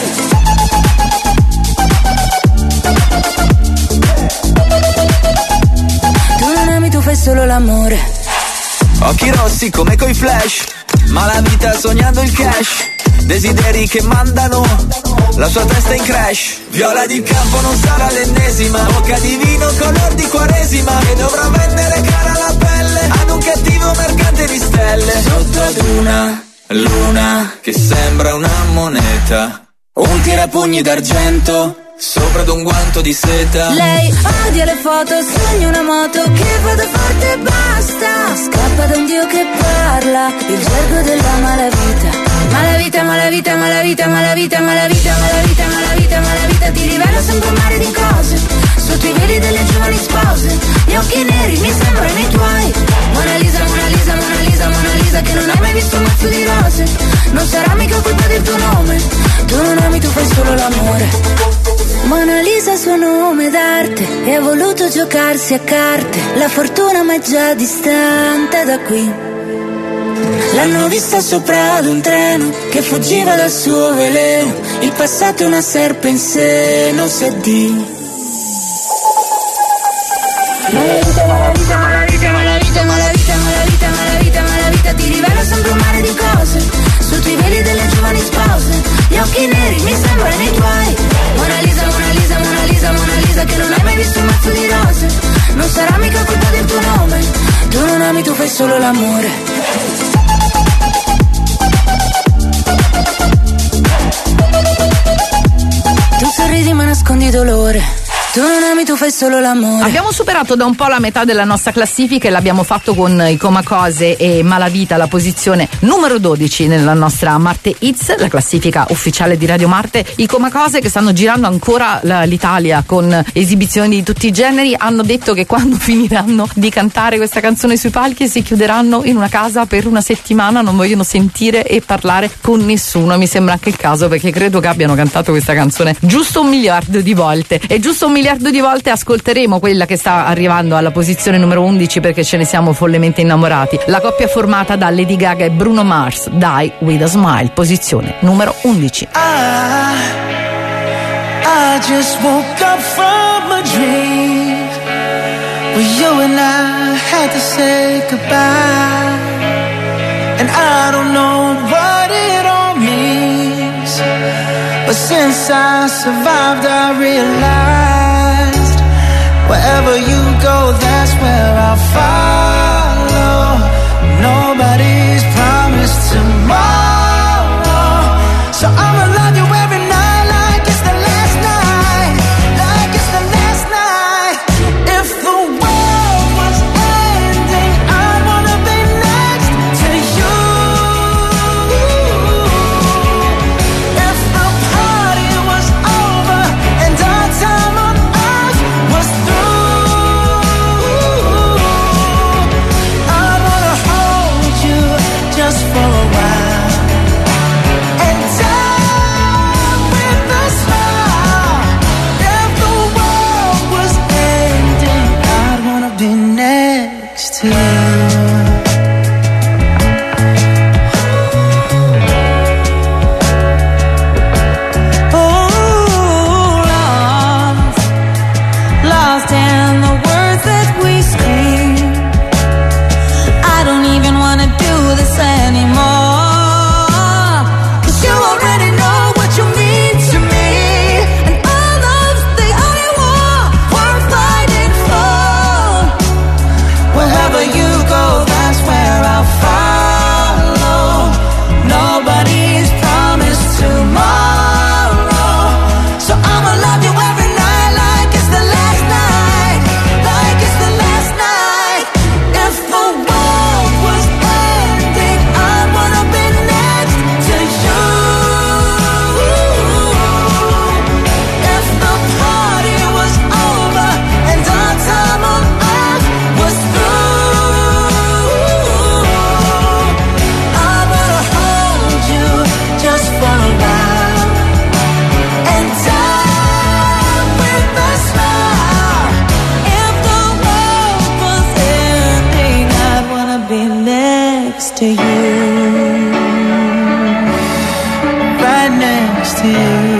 Tu non ami, tu fai solo l'amore. Occhi rossi come coi flash, ma la vita sognando il cash. Desideri che mandano la sua testa in crash. Viola di campo non sarà l'ennesima, bocca di vino color di quaresima, e dovrà vendere cara la pelle ad un cattivo mercante di stelle. Sotto ad una luna che sembra una moneta, un tirapugni d'argento sopra ad un guanto di seta. Lei odia le foto, sogna una moto che vada forte e basta. Scappa da un dio che parla, il gergo della malavita. Malavita, malavita, malavita, malavita, malavita, malavita, malavita, malavita. Ti rivela sempre un mare di cose sotto i veli delle giovani spose. Gli occhi neri mi sembrano i tuoi. Mona Lisa, Mona Lisa, Mona Lisa, Mona Lisa, che non hai mai visto un mazzo di rose. Non sarà mica colpa del tuo nome. Tu non ami, tu fai solo l'amore. Mona Lisa è il suo nome d'arte e ha voluto giocarsi a carte. La fortuna ma è già distante da qui. L'hanno vista sopra ad un treno che fuggiva dal suo veleno. Il passato è una serpe in seno, si addio. Malavita, malavita, malavita, malavita, malavita, malavita, malavita, malavita. Ti rivela sempre un mare di cose sotto i veli delle giovani spose. Gli occhi neri mi sembrano i tuoi. Mona Lisa, Mona Lisa, Mona Lisa, Mona Lisa, che non hai mai visto un mazzo di rose. Non sarà mica colpa del tuo nome. Tu non ami, tu fai solo l'amore. Tu sorridi ma nascondi dolore. Tu non ami, tu fai solo l'amore. Abbiamo superato da un po' la metà della nostra classifica e l'abbiamo fatto con i Comacose e Malavita, la posizione numero 12 nella nostra Marte Hits, la classifica ufficiale di Radio Marte. I Comacose, che stanno girando ancora l'Italia con esibizioni di tutti i generi, hanno detto che quando finiranno di cantare questa canzone sui palchi si chiuderanno in una casa per una settimana, non vogliono sentire e parlare con nessuno. Mi sembra anche il caso, perché credo che abbiano cantato questa canzone giusto 1 miliardo di volte, e giusto 1 miliardo di volte ascolteremo quella che sta arrivando alla posizione numero 11, perché ce ne siamo follemente innamorati. La coppia formata da Lady Gaga e Bruno Mars, Die With A Smile, posizione numero 11. I just woke up from a dream where you and I had to say goodbye, and I don't know what it all means, but since I survived I realized wherever you go, that's where I'll follow. Nobody's promised tomorrow, so I'ma love you every night like it's the last night, like it's the last night. If the world was ending, I wanna be next to you. If the party was over and our time on earth was through, I wanna hold you just for a while and die with a smile. If the world was ending, I'd wanna be next to you. Lost in the words that we scream. I don't even wanna do this anymore, 'cause you already know what you mean to me, and all of the only war we're fighting for. Wherever you go, to you, right next to you.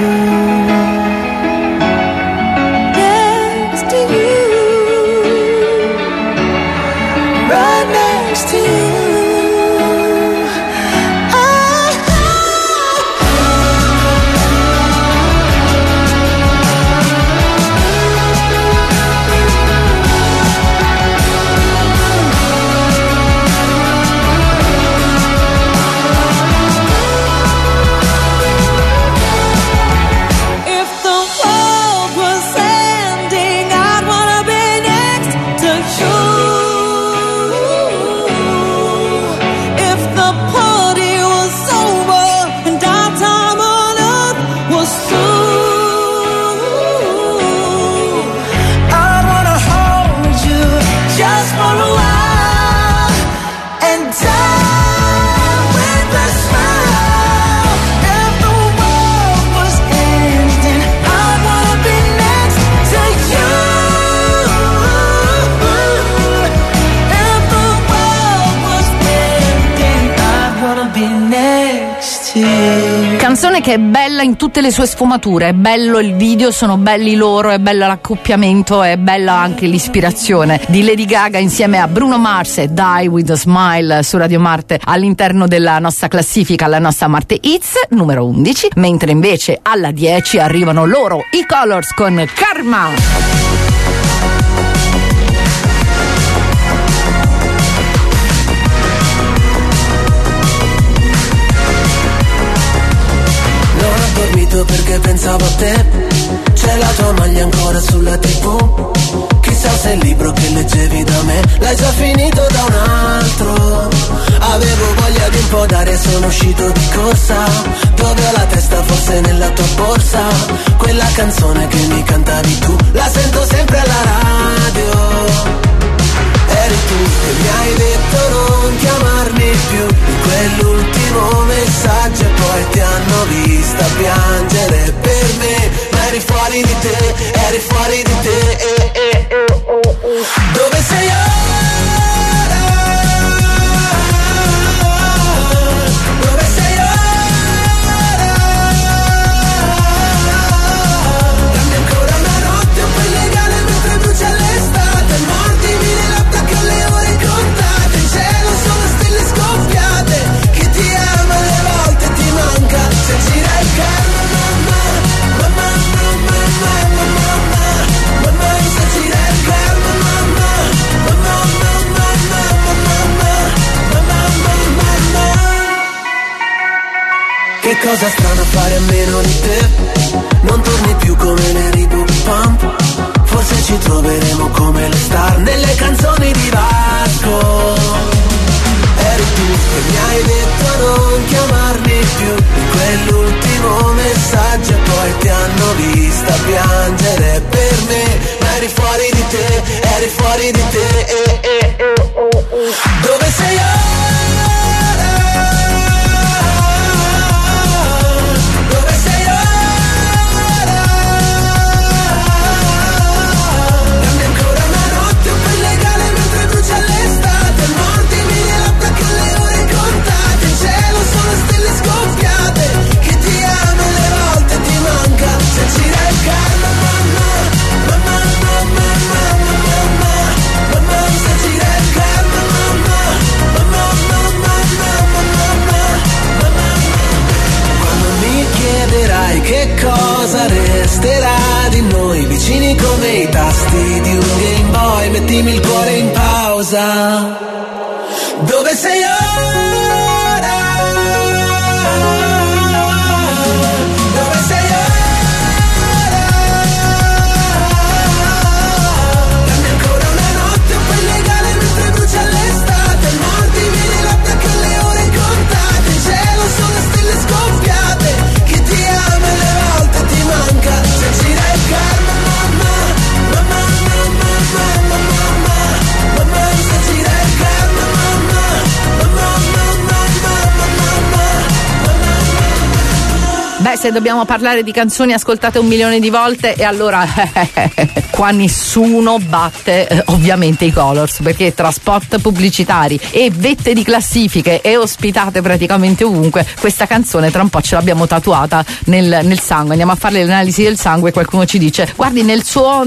Canzone che è bella in tutte le sue sfumature, è bello il video, sono belli loro, è bello l'accoppiamento, è bella anche l'ispirazione di Lady Gaga insieme a Bruno Mars e Die With A Smile su Radio Marte all'interno della nostra classifica, la nostra Marte Hits numero 11, mentre invece alla 10 arrivano loro, i Colors con Karma. Perché pensavo a te, c'è la tua maglia ancora sulla TV. Chissà se il libro che leggevi da me l'hai già finito da un altro. Avevo voglia di un po' d'aria, sono uscito di corsa. Dove ho la testa, forse nella tua borsa. Quella canzone che mi cantavi tu, la sento sempre alla radio. Eri tu che mi hai detto non chiamarmi più, in quell'ultimo messaggio e poi ti hanno vista piangere per me, ma eri fuori di te, eri fuori di te. Dove sei ora? Dove sei ora? Dammi ancora una notte un po' illegale mentre brucia l'estate, mordimi nella che le ore contate, in cielo sono stelle scoppiate, chi ti ama alle volte ti manca, se gira il karma, mamma, mamma, mamma, mamma, mamma, mamma, se gira il karma, mamma, mamma, mamma, mamma, mamma, mamma, mamma. Che cosa strana fare a meno di te, non torni più come le Reebok Pump. Forse ci troveremo come le star nelle canzoni di Vasco. Eri tu che mi hai detto non chiamarmi più, in quell'ultimo messaggio e poi ti hanno vista piangere per me, ma eri fuori di te, eri fuori di te. Dove sei ora? Che cosa resterà di noi, vicini come i tasti di un Game Boy, mettimi il cuore in pausa. Dove sei ora? Dove sei ora? Dammi ancora una notte un po' illegale mentre brucia l'estate, mordimi nella placca le ore contate, in cielo sono stelle scoppiate, chi ti ama alle volte ti manca, se gira il karma, mamma, mamma, mamma, mamma, mamma, mamma, se gira il karma, mamma, mamma, se dobbiamo parlare di canzoni ascoltate 1 milione di volte, e allora qua nessuno batte ovviamente i Colors, perché tra spot pubblicitari e vette di classifiche e ospitate praticamente ovunque, questa canzone tra un po' ce l'abbiamo tatuata nel sangue. Andiamo a fare l'analisi del sangue e qualcuno ci dice: guardi, nelle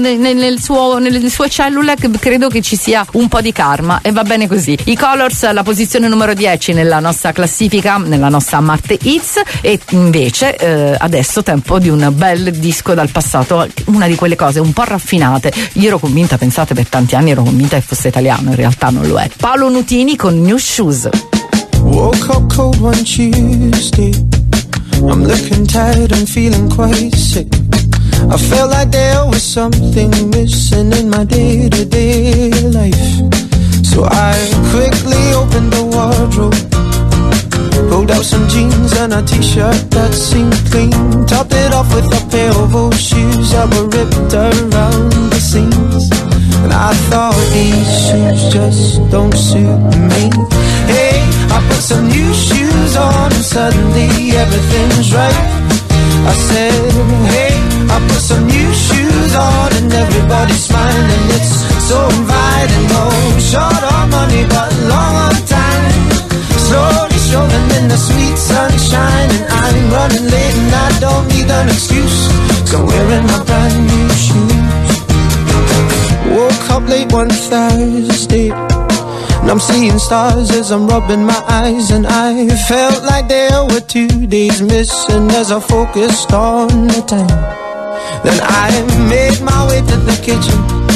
sue cellule credo che ci sia un po' di karma, e va bene così. I Colors alla posizione numero 10 nella nostra classifica, nella nostra Marte Hits, e invece adesso tempo di un bel disco dal passato, una di quelle cose un po' raffinate. Io ero convinta, pensate, per tanti anni ero convinta che fosse italiano, in realtà non lo è. Paolo Nutini con New Shoes. Woke up cold one Tuesday, I'm looking tired and feeling quite sick. I felt like there was something missing in my day-to-day life. So I quickly opened the wardrobe, pulled out some jeans and a t-shirt that seemed clean, topped it off with a pair of old shoes that were ripped around the seams. And I thought, these shoes just don't suit me. Hey, I put some new shoes on and suddenly everything's right. I said, hey, I put some new shoes on and everybody's smiling. It's so inviting. No short on money but long on time. Slowly strolling in the sweet sunshine, and I'm running late and I don't need an excuse, so I'm wearing my brand new shoes. Woke up late one Thursday, and I'm seeing stars as I'm rubbing my eyes, and I felt like there were 2 days missing as I focused on the time. Then I made my way to the kitchen,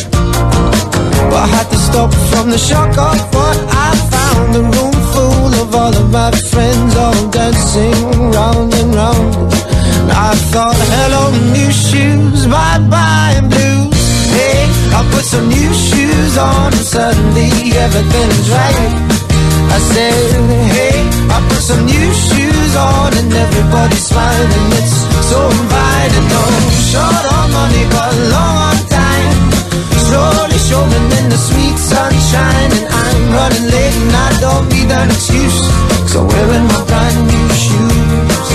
but I had to stop from the shock of what I found. A room full of all of my friends, all dancing round and round. And I thought, hello new shoes, bye-bye blues. Hey, I put some new shoes on and suddenly everything's right. I said, hey, I put some new shoes on and everybody's smiling. It's so inviting. No short on money but long on time. Slowly strolling in the sweet sunshine, and I'm running late and I don't need an excuse, so I'm wearing my brand new shoes.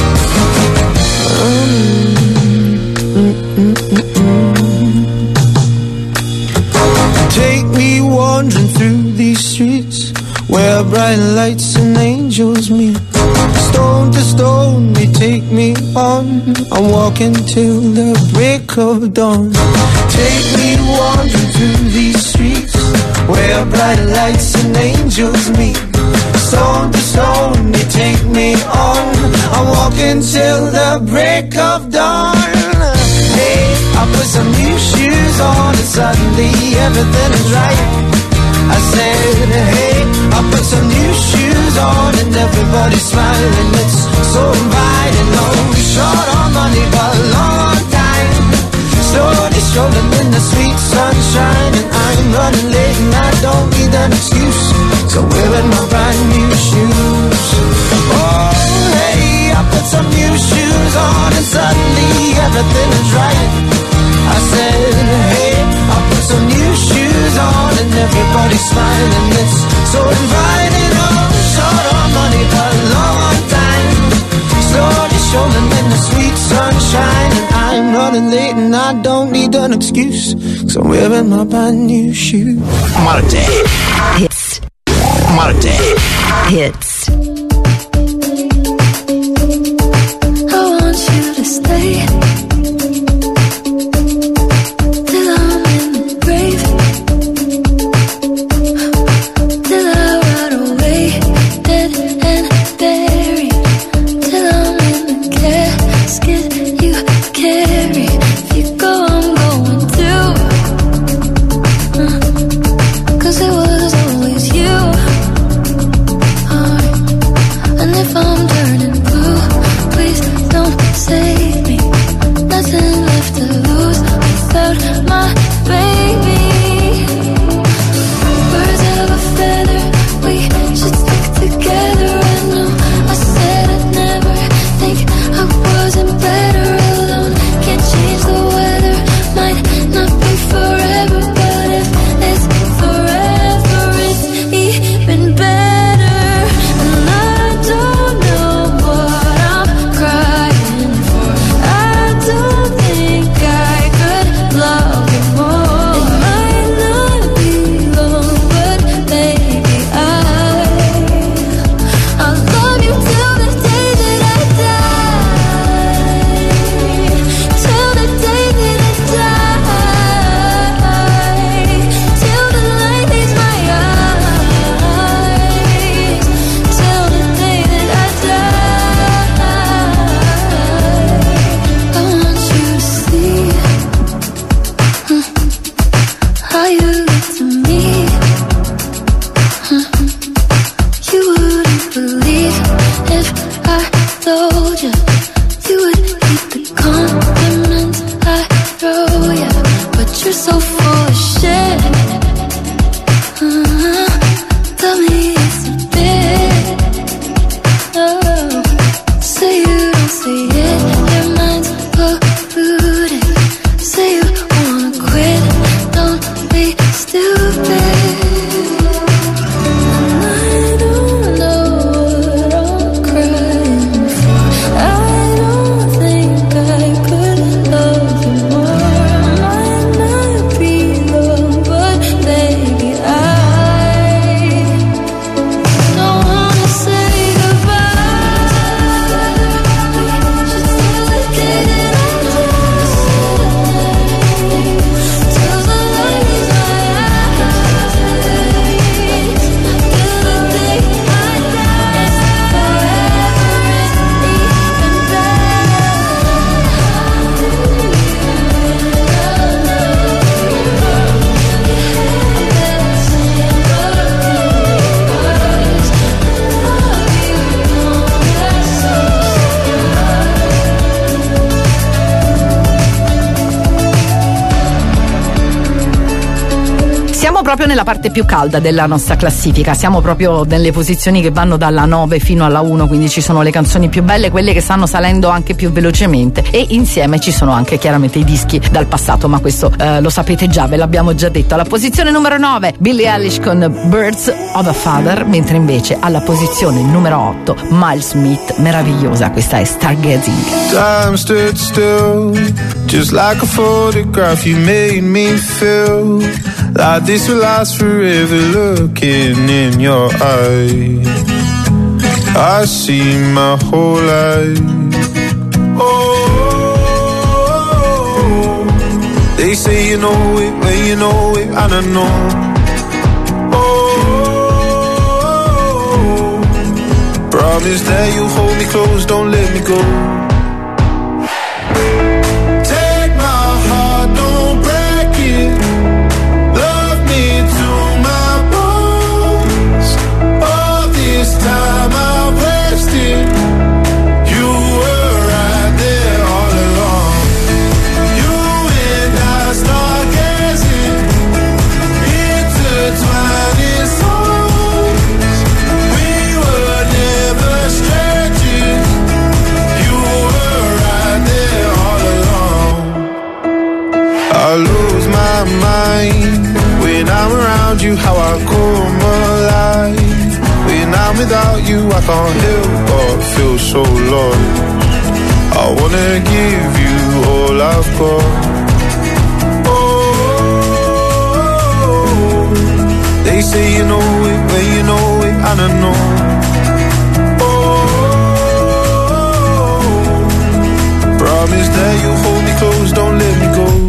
Take me wandering through these streets where bright lights and angels meet. Stone to stone they take me on, I'm walking till the break of dawn. Take me wandering through these streets where bright lights and angels meet. Stone to stone they take me on, I'm walking till the break of dawn. Hey, I put some new shoes on and suddenly everything is right. I said, hey, I put some new shoes on and everybody's smiling. It's so inviting. No short on money but long on time. Slowly strolling in the sweet sunshine, and I'm running late and I don't need an excuse, so wearing my brand new shoes. Oh, hey, I put some new shoes on and suddenly everything is right. I said, hey, I put some new shoes on and everybody's smiling. It's so inviting. Oh, short on money but long on time. Slowly strolling in the sweet sunshine, and I'm running late and I don't need an excuse, so I'm wearing my brand new shoes. Marte Hits. Marte Hits. I want you to stay till I'm in the grave, till I rot away, dead and buried, till I'm in the casket you carry. If you go, I'm going too, 'cause it was always you. if I told you you would keep the compliments I throw you? But you're so full of shit. Tell me it's a bit. Oh, say you don't see it, your mind's polluted. Say you wanna quit, don't be stupid. Proprio nella parte più calda della nostra classifica, siamo proprio nelle posizioni che vanno dalla 9 fino alla 1, quindi ci sono le canzoni più belle, quelle che stanno salendo anche più velocemente, e insieme ci sono anche chiaramente i dischi dal passato, ma questo lo sapete già, ve l'abbiamo già detto. Alla posizione numero 9 Billie Eilish con Birds of a Feather, mentre invece alla posizione numero 8 Miles Smith, meravigliosa, questa è Stargazing. Time stood still, just like a photograph. You made me feel like this will last forever. Looking in your eyes, I see my whole life. Oh, they say you know it when you know it, and I know. Oh, promise that you hold me close, don't let me go. I lose my mind when I'm around you, how I come alive. When I'm without you, I can't help but feel so lost. I wanna give you all I've got. Oh, they say you know it when you know it, and I know. Oh, promise that you hold me close, don't let me go.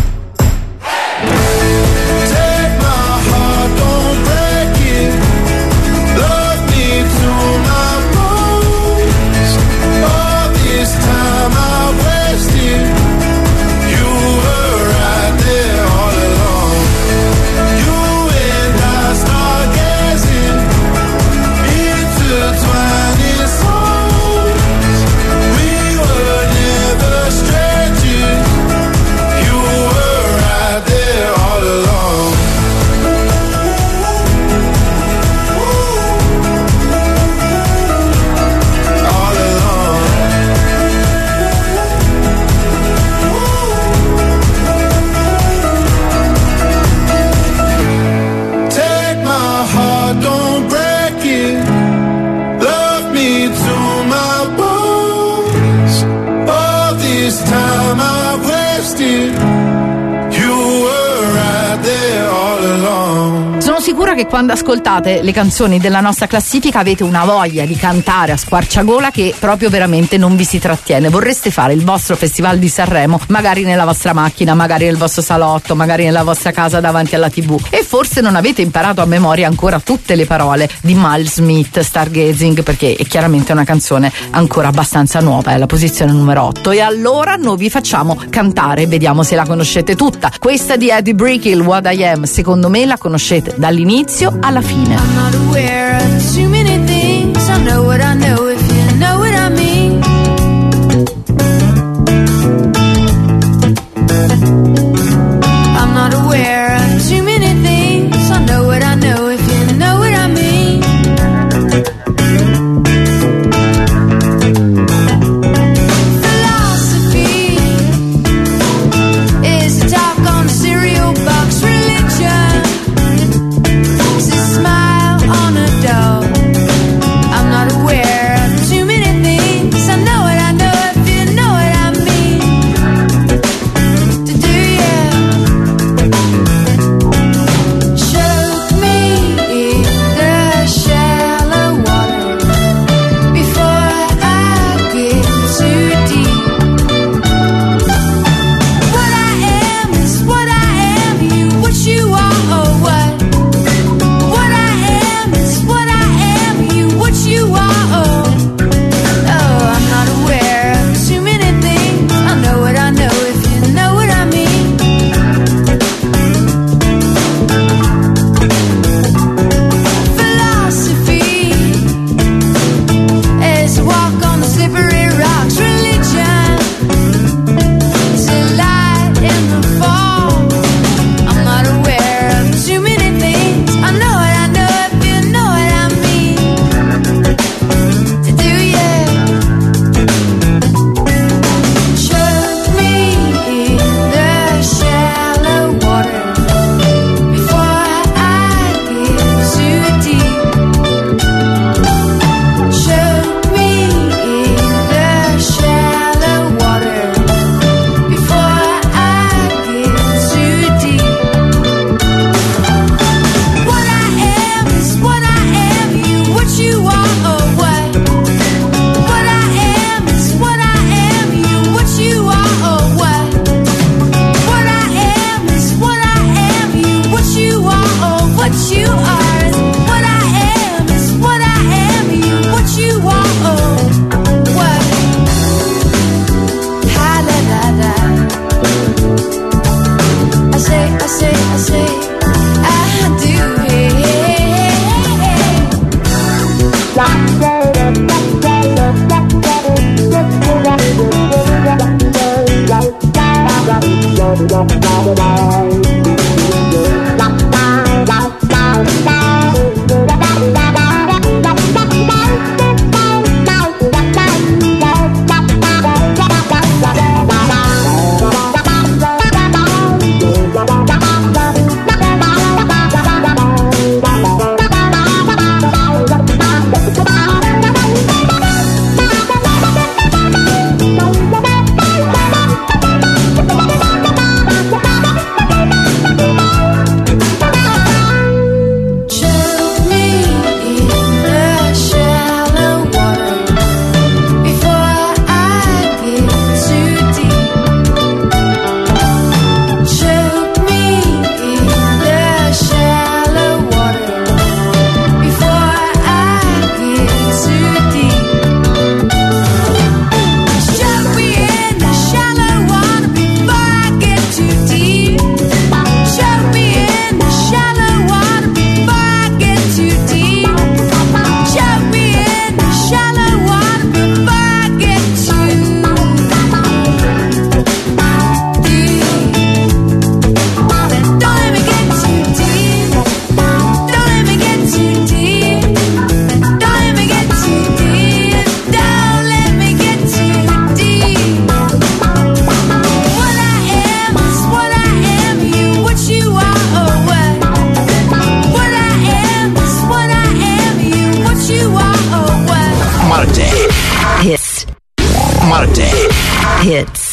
Che quando ascoltate le canzoni della nostra classifica avete una voglia di cantare a squarciagola che proprio veramente non vi si trattiene. Vorreste fare il vostro festival di Sanremo magari nella vostra macchina, magari nel vostro salotto, magari nella vostra casa davanti alla TV, e forse non avete imparato a memoria ancora tutte le parole di Miles Smith, Stargazing, perché è chiaramente una canzone ancora abbastanza nuova, è la posizione numero 8, e allora noi vi facciamo cantare, vediamo se la conoscete tutta. Questa di Eddie Brickell, What I Am, secondo me la conoscete dall'inizio alla fine. I'm not aware of too many things. I know what I know if you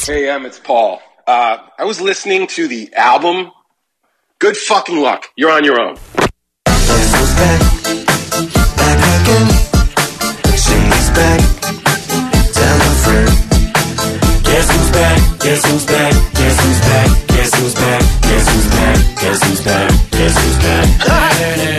Hits. Hey, it's Paul. I was listening to the album. Good fucking luck. You're on your own. Guess who's back? Back again. She's back. Tell a friend. Guess who's back? Guess who's back? Guess who's back? Guess who's back? Guess who's back? Guess who's back? Guess who's back?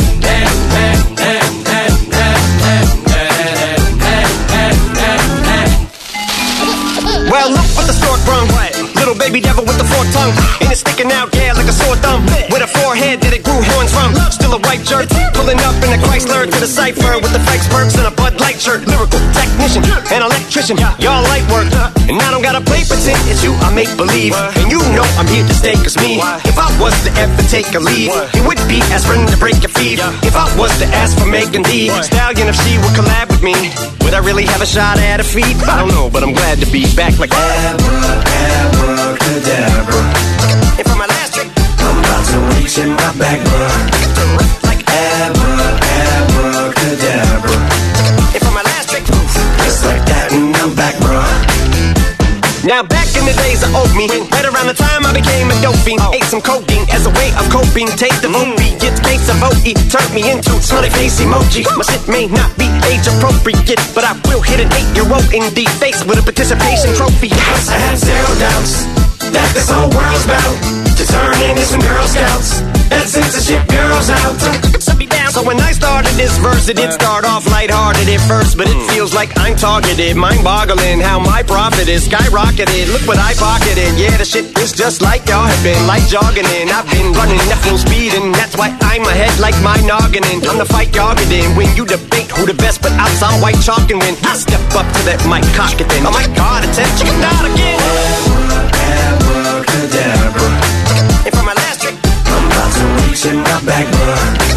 Well, look what the stork brung. Little baby devil with the forked tongue. And it's sticking out, yeah, like a sore thumb. With a forehead that it grew horns from. Still a white jerk, pulling up in a Chrysler to the cipher with the fake smirks and a Bud Light shirt. Lyrical technician, an electrician, y'all light work. And I don't gotta play pretend, it's you I make believe. And you know I'm here to stay, cause me, if I was to ever take a lead, it would be aspirin to break your feet. If I was to ask for Megan Thee Stallion, if she would collab with me, would I really have a shot at her feet? I don't know, but I'm glad to be back like Abracadabra. And for my last trick, I'm about to reach in my back, bruh. like Abracadabra. And for my last trick, just like that, and I'm back, bruh. Now back in the days of old me, right around the time I became a dope fiend, ate some codeine as a way of coping. Taste the movie, get case of OE, turned me into smiley face emoji. My shit may not be age appropriate, but I will hit an 8-year-old in the face with a participation trophy. I have zero doubts that this whole world's bound to turn into some Girl Scouts. That censorship bureau's out. So when I started this verse, it did start off lighthearted at first, but it feels like I'm targeted. Mind-boggling how my profit is skyrocketed. Look what I pocketed. Yeah, the shit is just like y'all have been, like jogging in. I've been running at full speed, and that's why I'm ahead like my noggin. And I'm the fight y'all get in. When you debate who the best, but I'm some white chalk, and when I step up to that mic, cock it then. Oh my God, attention, not again. Abracadabra. And for my last trick, I'm about to reach in my back, bruh.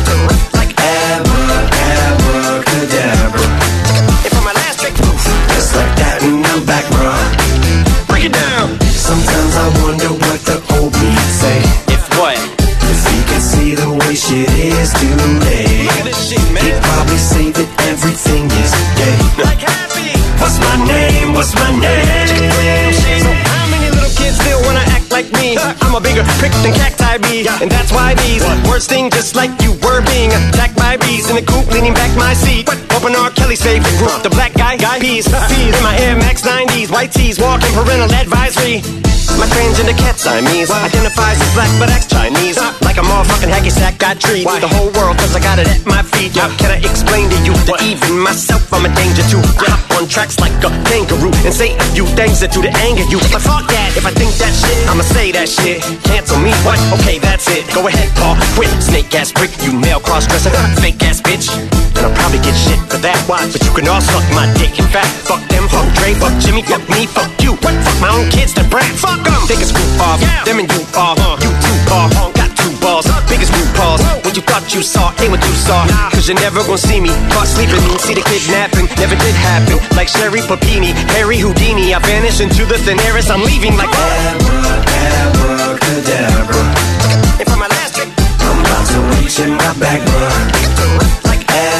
Abracadabra. and for my last trick, just like that, and I'm back, bruh. break it down. Sometimes I wonder what the old me'd say. If what? If he could see the way shit is today. Look at this shit, man. He'd probably say that everything is gay. Like happy. What's my name? What's my name? So how many little kids still wanna act like me? I'm a bigger prick than cacti bee, and that's why these words sting just like you were being attacked by bees in the coop, leaning back my seat. Open R. Kelly's favorite group, the black guy peas. Feed in my Air Max 90s, white tees, walking parental advisory. My transgender cat Siamese identifies as black but acts Chinese. Like a motherfucking hacky sack, got treat the whole world cause I got it at my feet. Can I explain to you that even myself I'm a danger to? I hop on tracks like a kangaroo and say a few things that do to anger you. But fuck that, if I think that shit, I'ma say that shit. Cancel me, what? Okay, that's it. Go ahead, Paul, quit. Snake ass prick, you male cross-dresser, fake ass bitch. And I'll probably get shit for that, why? But you can all suck my dick. In fact, fuck them, fuck Dre, fuck Jimmy, fuck me, fuck you. What? Fuck my own kids that brat. Fuck them. Take a screw off, them and you off. You two ball, got two balls, biggest blue paws. What you thought you saw ain't what you saw. Cause you're never gonna see me caught sleeping. See the kidnapping, never did happen. Like Sherry Papini, Harry Houdini, I vanish into the thin air as I'm leaving like Abracadabra. And for my last trick, I'm about to reach in my back, bruh. like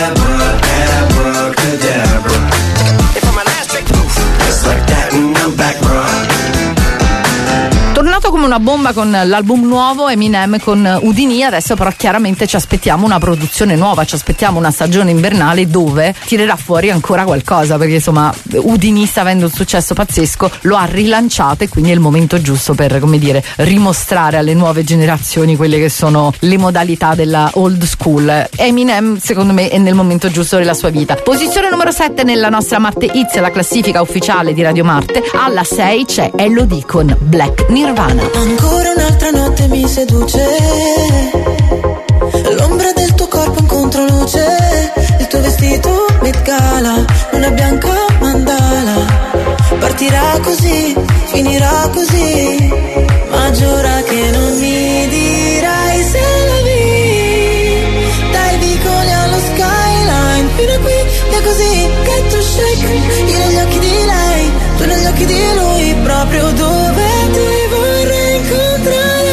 Abracadabra. And for my last trick, just like that, and I'm back, bruh. Tornato come una bomba con l'album nuovo Eminem con Houdini, adesso però chiaramente ci aspettiamo una produzione nuova, ci aspettiamo una stagione invernale dove tirerà fuori ancora qualcosa, perché insomma Houdini sta avendo un successo pazzesco, lo ha rilanciato e quindi è il momento giusto per, come dire, rimostrare alle nuove generazioni quelle che sono le modalità della old school. Eminem secondo me è nel momento giusto della sua vita. Posizione numero 7 nella nostra Marte Hits, la classifica ufficiale di Radio Marte. Alla 6 c'è Elodie con Black Nirvana. Ancora un'altra notte mi seduce, l'ombra del tuo corpo in controluce, il tuo vestito Met Gala, una bianca mandala. Partirà così, finirà così, ma giura che non mi dirai se la vi. Dai vicoli allo skyline, fino a qui è così che tu shake. Io negli occhi di lei, tu negli occhi di lui, proprio dove ti vorrei incontrare.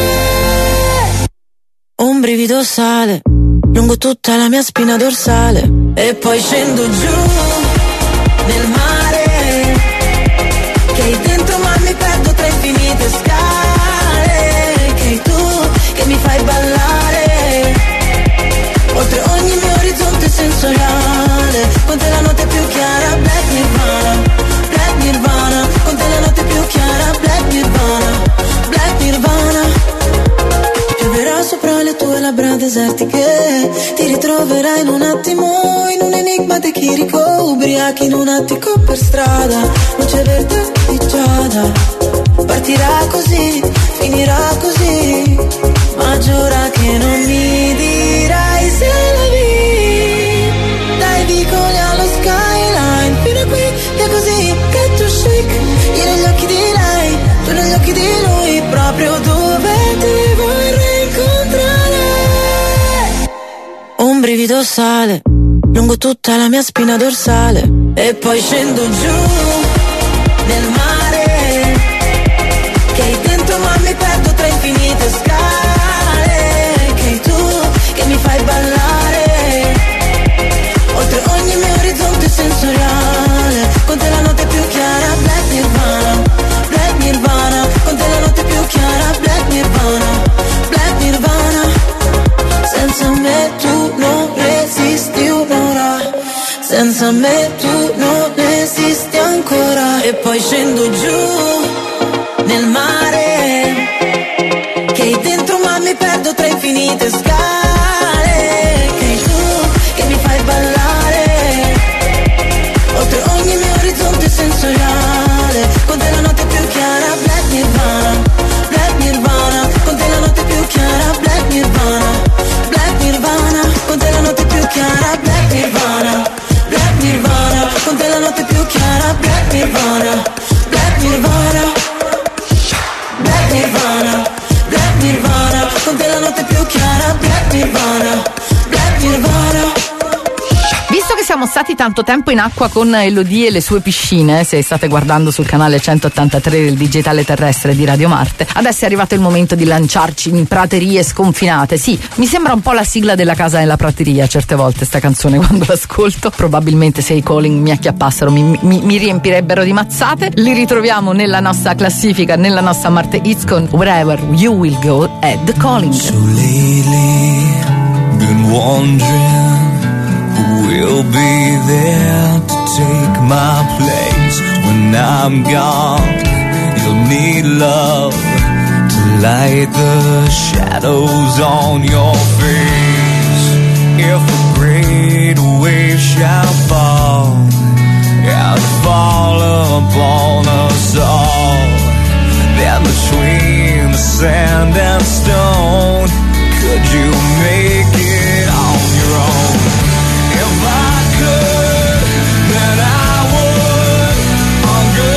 Un brivido sale lungo tutta la mia spina dorsale e poi scendo giù nel mare, che hai dentro ma mi perdo tra i desertiche. Ti ritroverai in un attimo in un enigma di Chirico, ubriachi in un attico per strada, luce verde di giada. Partirà così, finirà così, ma giura che non mi dirai se la vi. Dai vicoli allo skyline, fino a qui è così che tu chic. Io negli occhi di lei, tu negli occhi di lui, proprio dove ti vorrei incontrare. Un brivido sale lungo tutta la mia spina dorsale e poi scendo giù nel mare, che hai dentro ma mi perdo tra infinite scale, che hai tu che mi fai ballare oltre ogni mio orizzonte sensoriale. Con te la notte più chiara, Black Nirvana, Black Nirvana. Con te la notte più chiara, Black Nirvana, Black Nirvana. Senza me tu non resisti un'ora, senza me tu non esisti ancora. E poi scendo giù nel mare, che hai dentro ma mi perdo tra infinite scale, che hai tu che mi fai ballare oltre ogni mio orizzonte sensoriale. Con te la notte più chiara, Black Nirvana, Black Nirvana. Con te la notte più chiara, Black Nirvana, Black Nirvana. Con te la notte più chiara, Black Nirvana, Black Nirvana. Con te la notte più chiara, Black Nirvana, Black Nirvana, Black Nirvana, Black Nirvana. Con te la notte più chiara, Black Nirvana, Black Nirvana. Visto che siamo stati tanto tempo in acqua con Elodie e le sue piscine, se state guardando sul canale 183 del digitale terrestre di Radio Marte, adesso è arrivato il momento di lanciarci in praterie sconfinate. Sì, mi sembra un po' la sigla della casa nella prateria certe volte sta canzone quando l'ascolto. Probabilmente se i Calling mi acchiappassero mi riempirebbero di mazzate. Li ritroviamo nella nostra classifica, nella nostra Marte Hits con Wherever You Will Go at The Calling. So lately, been wondering will be there to take my place when I'm gone. You'll need love to light the shadows on your face. If a great wave shall fall and fall upon us all, then between the sand and stone, could you make it on your own? If I could, then I would. I'll go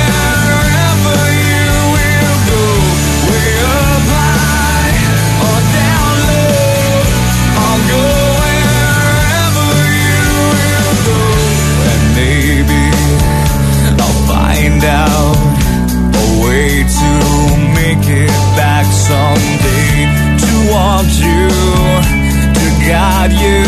wherever you will go, way up high or down low. I'll go wherever you will go, and maybe I'll find out a way to make it back someday, to want you, to guide you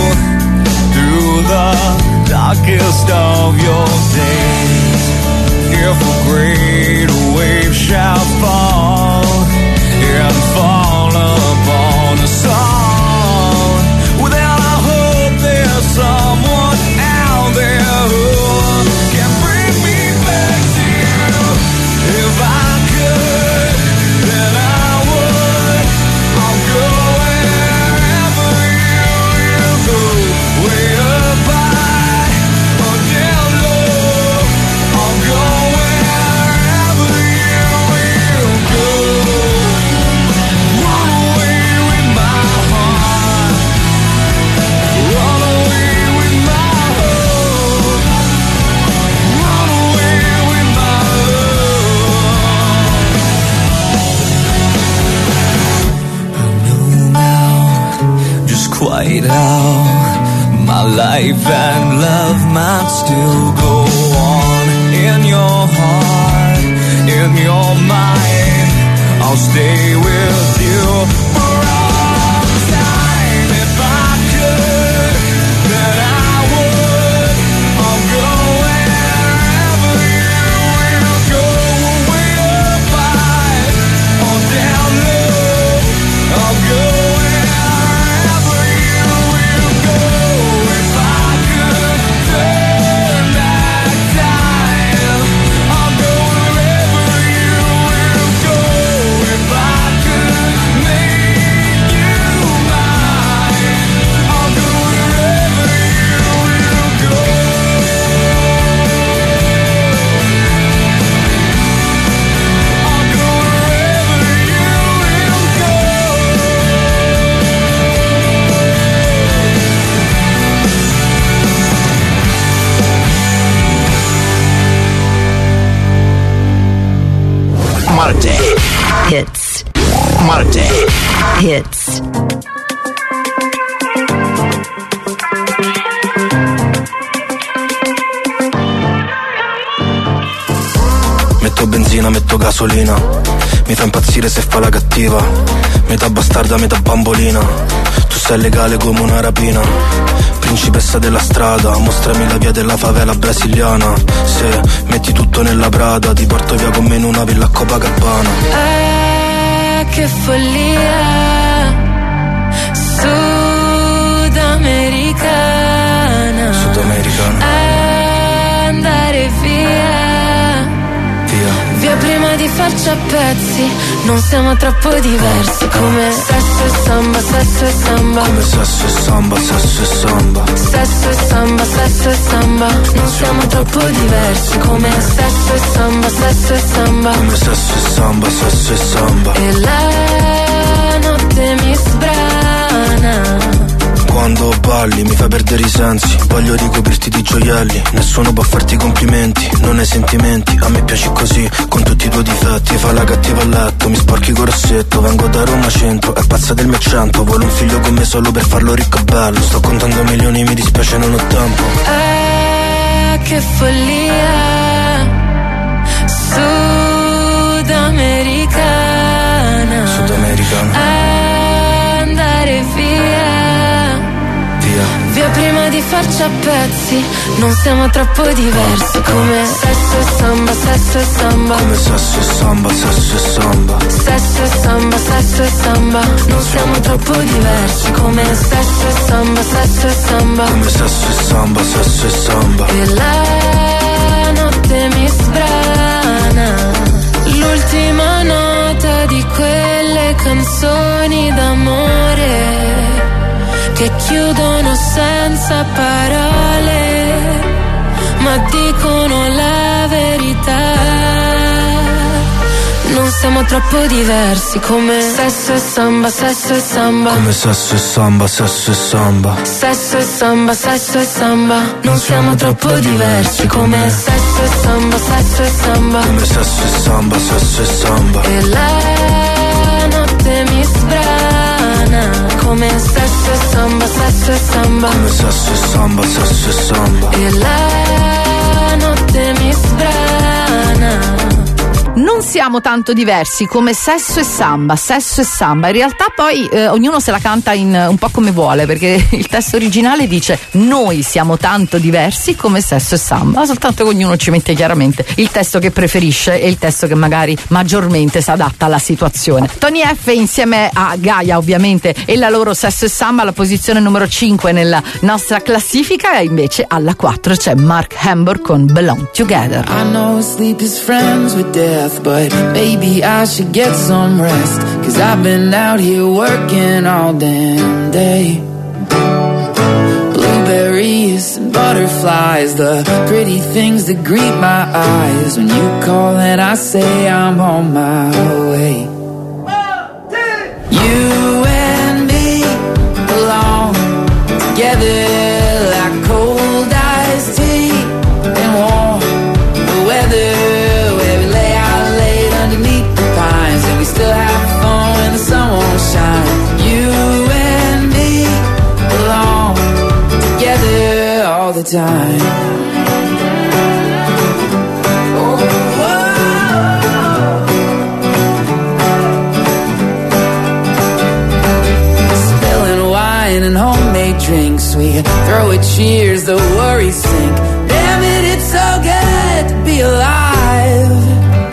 through the darkest of your days. If a great wave shall fall and fall upon us all, well then I hope there's someone out there who can bring me back to you. If I could, then I would. I'll go wherever you will go, way up high or down low. I'll go wherever you will go. Run away with my heart, run away with my hope, run away with my love. I know now just quite how my life and love might still go on. In your heart, in your mind, I'll stay with you for all time. If I could, then I would. I'll go wherever you will go, way up high or down low. I'll go wherever you will go. If I could turn back time, I'll go wherever you will go. If I could make Marte Hits. Metto benzina, metto gasolina, mi fa impazzire se fa la cattiva, metà bastarda, metà bambolina, tu sei legale come una rapina, principessa della strada, mostrami la via della favela brasiliana, se metti tutto nella Prada, ti porto via con me in una villa a Copacabana. Che follia sudamericana, andare via prima di farci a pezzi, non siamo troppo diversi, come sesso e samba, sesso e samba, come sesso e samba, sesso e samba, sesso e samba, sesso e samba, non siamo troppo diversi, come sesso e samba, sesso e samba, come sesso e samba, sesso e samba, e la notte mi sbrana. Quando balli mi fai perdere i sensi, voglio ricoprirti di gioielli, nessuno può farti complimenti, non hai sentimenti, a me piaci così, con tutti i tuoi difetti, fa la cattiva a letto, mi sporchi col rossetto, vengo da Roma centro, è pazza del mecento, vuole un figlio con me solo per farlo ricco e bello, sto contando milioni, mi dispiace non ho tempo. Che follia sudamericana, andare via prima di farci a pezzi, non siamo troppo diversi, come sesso e samba, sesso e samba, come sesso e samba, sesso e samba, sesso e samba, sesso e samba, non siamo troppo diversi, come sesso e samba, sesso e samba, come sesso e samba, sesso e samba, e la notte mi sbrana. L'ultima nota di quelle canzoni d'amore che chiudono senza parole, ma dicono la verità. Non siamo troppo diversi, come sesso e samba, sesso e samba, come sesso e samba, sesso e samba, sesso e samba, sesso e samba. Non siamo troppo diversi, come sesso e samba, sesso e samba, come sesso e samba, sesso e samba, e la notte mi sbrana, come sesso e samba, sesso e samba, come sesso e samba, sesso e samba, e la notte mi sbrana. Non siamo tanto diversi, come sesso e samba, sesso e samba. In realtà poi ognuno se la canta un po' come vuole, perché il testo originale dice noi siamo tanto diversi come sesso e samba, soltanto che ognuno ci mette chiaramente il testo che preferisce e il testo che magari maggiormente si adatta alla situazione. Tony F insieme a Gaia ovviamente e la loro sesso e samba alla posizione numero 5 nella nostra classifica, e invece alla 4 c'è Mark Hamburg con Belong Together. I know sleep is friends with death, but maybe I should get some rest, 'cause I've been out here working all damn day. Blueberries and butterflies, the pretty things that greet my eyes when you call and I say I'm on my way. You and me belong together like cold iced tea and warm weather. Still have fun when the sun won't shine. You and me belong together all the time. Oh, spilling wine and homemade drinks, we throw a cheers, the worries sink. Damn it, it's so good to be alive.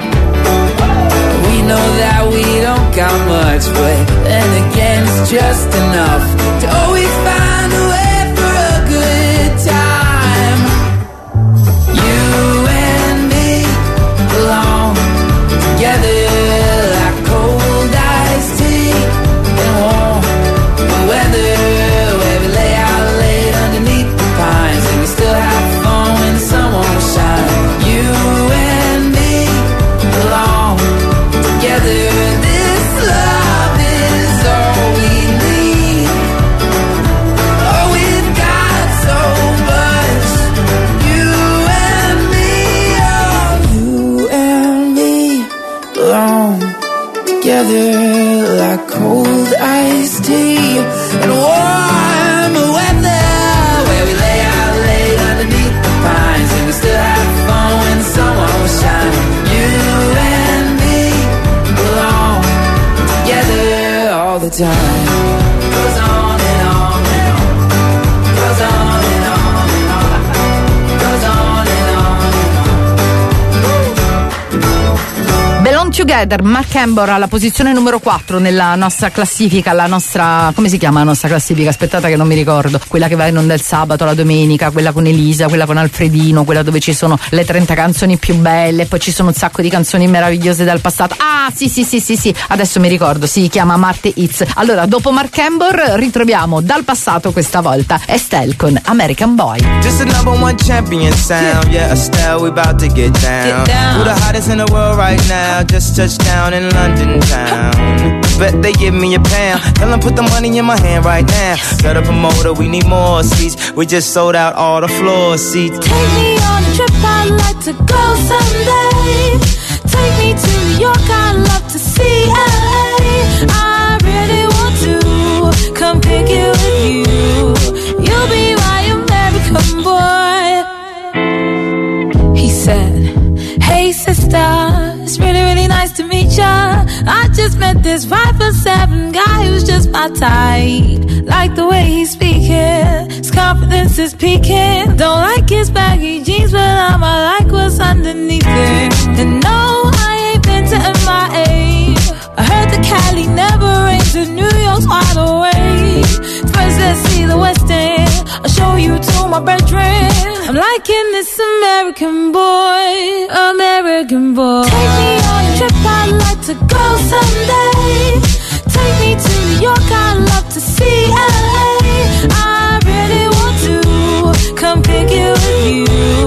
Know that we don't got much, but then again it's just enough to always find a way for a good time. You and me belong together like cold iced tea and warm weather, where we lay out late underneath the pines and we still have fun when the sun won't shine. You and me belong together, this love is all we need. Oh, we've got so much. You and me, oh, you and me belong together like cold iced tea and warm weather, where we lay out late underneath the pines and we still have fun when the sun won't shine. You and me belong together all the time. Goes on and on and on. Goes on and on and on. Goes on and on and on. Belong Together, Mark Embor alla posizione numero 4 nella nostra classifica, la nostra, come si chiama la nostra classifica? Aspettate che non mi ricordo, quella che va in onda il sabato, la domenica, quella con Elisa, quella con Alfredino, quella dove ci sono le 30 canzoni più belle, poi ci sono un sacco di canzoni meravigliose dal passato. Ah sì, adesso mi ricordo, si chiama Marte Hits. Allora, dopo Mark Embor ritroviamo dal passato questa volta Estelle con American Boy. Just a number one champion sound, yeah, Estelle, we about to get down. We're the hottest in the world right now, just touched down in London town. Bet they give me a pound, tell them put the money in my hand right now. Set up a motor, we need more seats, we just sold out all the floor seats. Take me on a trip, I'd like to go someday. Take me to New York, I'd love to see LA. I really want to come pick you with you. You'll be my American boy. He said, hey sister, it's really, really nice to meet ya. I just met this 5'7" guy who's just my type. Like the way he's speaking, his confidence is peaking. Don't like his baggy jeans, but I'ma like what's underneath it. And no, I ain't been to MIA. I heard the Cali never rains and New York's wide awake. First let's see the West End, I'll show you to my bedroom. I'm liking this American boy, American boy. Take me on a trip, I'd like to go someday. Take me to New York, I'd love to see LA. I really want to come pick you with you.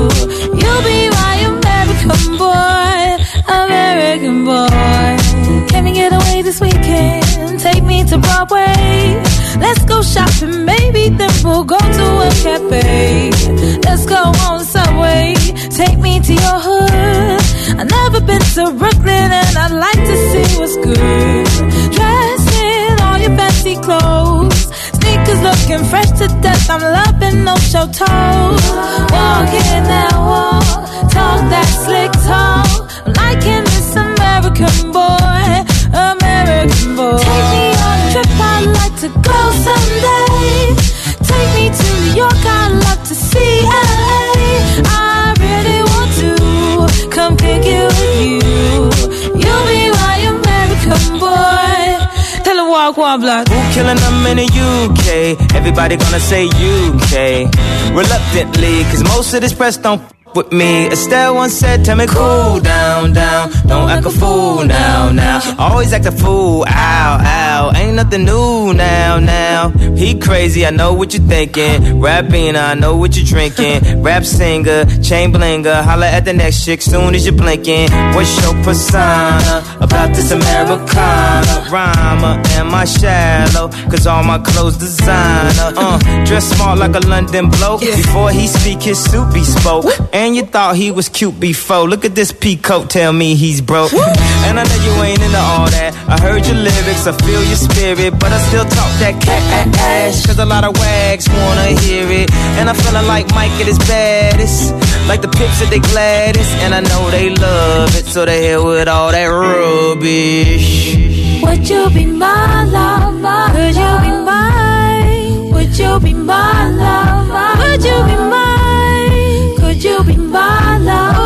You'll be my American boy, American boy. Can we get away this weekend? Take me to Broadway. Let's go shopping, maybe then we'll go to a cafe. Let's go on the subway, take me to your hood. I've never been to Brooklyn and I'd like to see what's good. Dress in all your fancy clothes, sneakers looking fresh to death. I'm loving no show toes. Walk in that walk, talk that slick talk. I'm liking this American boy, American boy. Take me on a trip, I'd like to go someday. Take me to New York, I'd love to see LA. I really want to come pick you with you. You'll be my American boy. Tell him walk one block. Who killing them in the UK? Everybody gonna say UK. Reluctantly, cause most of this press don't with me. Estelle once said, tell me cool down, down. Don't act a fool now, now. Always act a fool, ow, ow. Ain't nothing new now, now. He crazy, I know what you're thinking. Rapping, I know what you're drinking. Rap singer, chain blinger. Holla at the next chick soon as you're blinking. What's your persona about this Americana? Rhymer, am I shallow? Cause all my clothes designer. Dress smart like a London bloke. Before he speak, his suit be spoke. And you thought he was cute before. Look at this peacoat, tell me he's broke. And I know you ain't into all that. I heard your lyrics, I feel your spirit, but I still talk that cash. Cause a lot of wags wanna hear it. And I'm feeling like Mike at his baddest, like the Pips at they gladdest. And I know they love it, so they hell with all that rubbish. Would you be my lover? Could you be mine? Would you be my lover? Would you be mine? Could you be my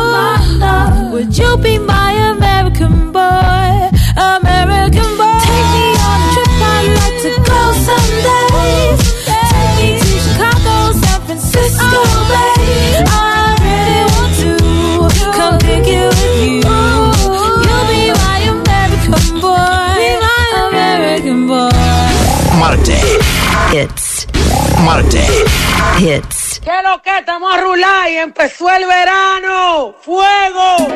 lover? Would you be my American boy? American boy. Take me on a trip, I'd like to go someday. Take me to Chicago, San Francisco, babe. I really want to come pick you with you. You'll be my American boy. Be my American boy. Marte Hits. Marte Hits. ¿Qué es lo que estamos a rular y empezó el verano? ¡Fuego!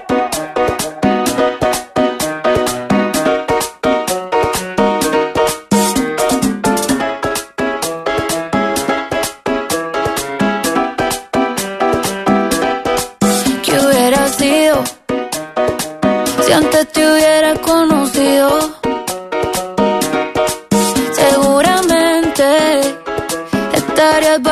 ¿Qué hubiera sido si antes te hubiera conocido?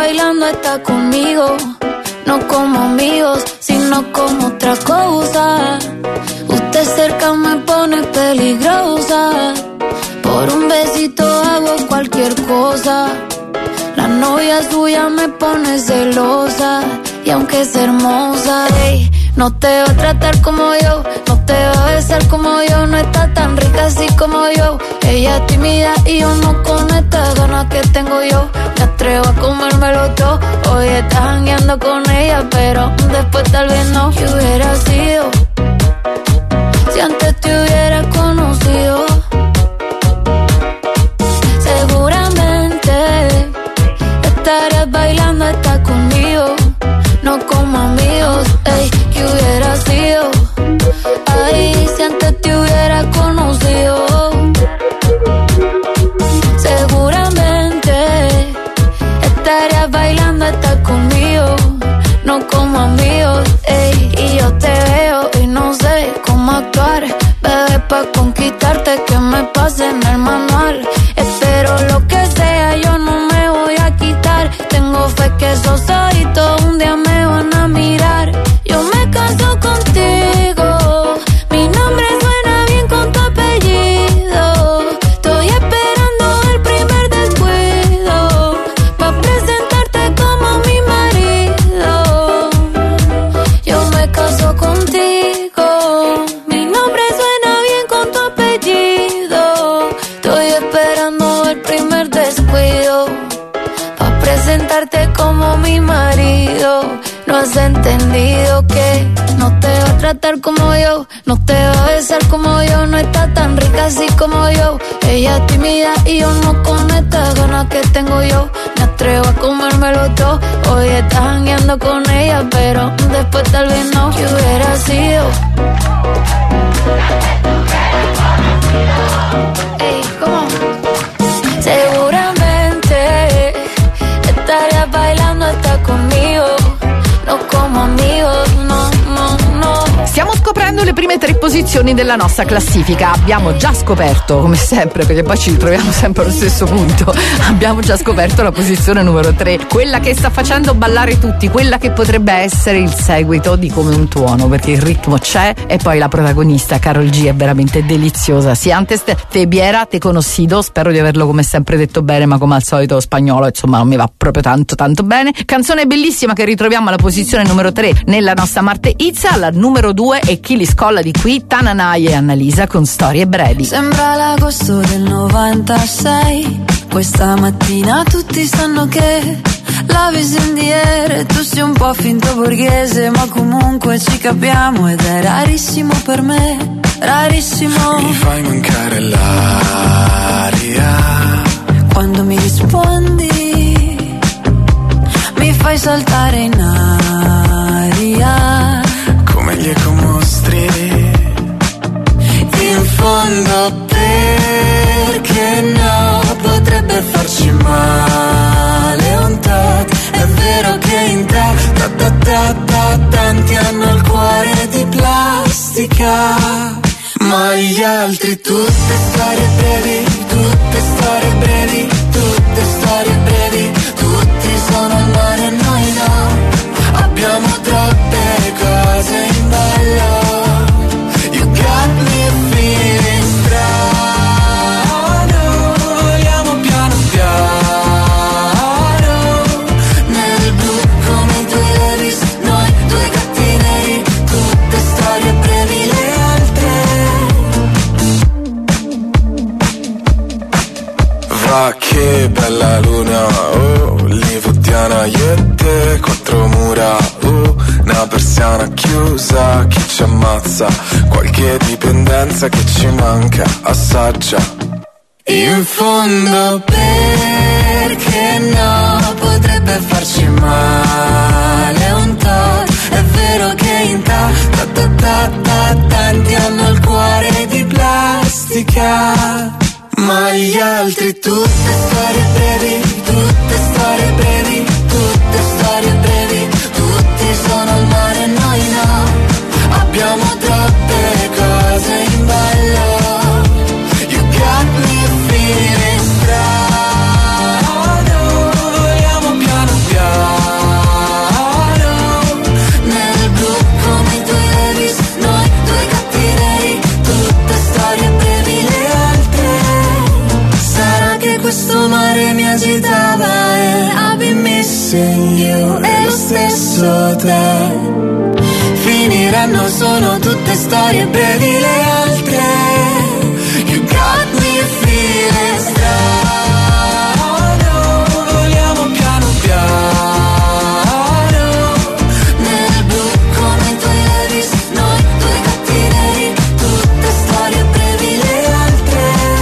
bailando está conmigo, no como amigos, sino como otra cosa. Usted cerca me pone peligrosa, por un besito hago cualquier cosa. La novia suya me pone celosa, y aunque es hermosa, ey, no te va a tratar como yo, no te va a besar como yo, no está tan rica así como yo. Ella es tímida y yo no, con estas ganas que tengo yo me atrevo a comérmelo todo. Hoy estás jangueando con ella, pero después tal vez no. ¿Qué hubiera sido si antes te hubiera conocido? Seguramente estarías bailando hasta conmigo, no como amigos. Ey, ¿qué hubiera sido? Ay, si antes te hubiera conocido. Seguramente estarías bailando hasta conmigo, no como amigos. Ey, y yo te veo y no sé cómo actuar, bebé, pa' conquistarte que me pase en el manual. Espero lo que sea, yo no me voy a quitar. Tengo fe que esos ojitos un día me van a mirar. Yo me caso contigo, mi nombre suena bien con tu apellido. Estoy esperando el primer descuido pa' presentarte como mi marido. Yo me caso contigo, mi nombre suena bien con tu apellido. Estoy esperando el primer descuido pa' presentarte como mi marido. No has entendido que no te va a tratar como yo, no te va a besar como yo, no está tan rica así como yo. Ella es tímida y yo no, con estas ganas que tengo yo me atrevo a comérmelo todo. Hoy estás jangueando con ella, pero después tal vez no. ¿Qué hubiera sido? Ey, ¿cómo? Seguramente estarías bailando hasta conmigo, no como amigos, no, no, no. Stiamo scoprendo le prime 3 posizioni della nostra classifica. Abbiamo già scoperto, come sempre, perché poi ci ritroviamo sempre allo stesso punto, abbiamo già scoperto la posizione numero 3, quella che sta facendo ballare tutti, quella che potrebbe essere il seguito di Come un tuono, perché il ritmo c'è e poi la protagonista Karol G è veramente deliziosa. Si antes te viera te conocido, spero di averlo come sempre detto bene, ma come al solito spagnolo insomma non mi va proprio tanto bene. Canzone bellissima che ritroviamo alla posizione numero 3 nella nostra Marte Hits. Alla numero 2 e chi li scolla di qui, Tananai e Annalisa con Storie brevi. Sembra l'agosto del 96, questa mattina tutti sanno che la visione tu sei un po' finto borghese, ma comunque ci capiamo ed è rarissimo per me, rarissimo. Mi fai mancare l'aria quando mi rispondi, mi fai saltare in aria come gli ecomostri. In fondo perché no, potrebbe farci male un tot. È vero che in te tanti hanno il cuore di plastica, ma gli altri tutte storie brevi, tutte storie brevi, tutte storie brevi. Tutti sono al mare e noi no, abbiamo troppe cose in ballo. You got me feeling strano, vogliamo piano piano nel blu come i due Levis, noi due gatti neri. Tutte storie brevi, le altre. Va che bella luna, oh, livodiana, io e te, quattro mura, una persiana chiusa, chi ci ammazza, qualche dipendenza che ci manca, assaggia. In fondo perché no, potrebbe farci male un tot. È vero che in tanti hanno il cuore di plastica, ma gli altri tutte storie brevi, tutte storie brevi, tutte storie brevi. Tutti sono al mare e noi no, abbiamo troppe cose in ballo. You got me feeling strano, missing you e lo stesso te. Finiranno, sono tutte storie brevi le altre. You got me feeling strano. Vogliamo piano piano nel blu come i tuoi Levi's. Noi due gatti neri, tutte storie brevi le altre.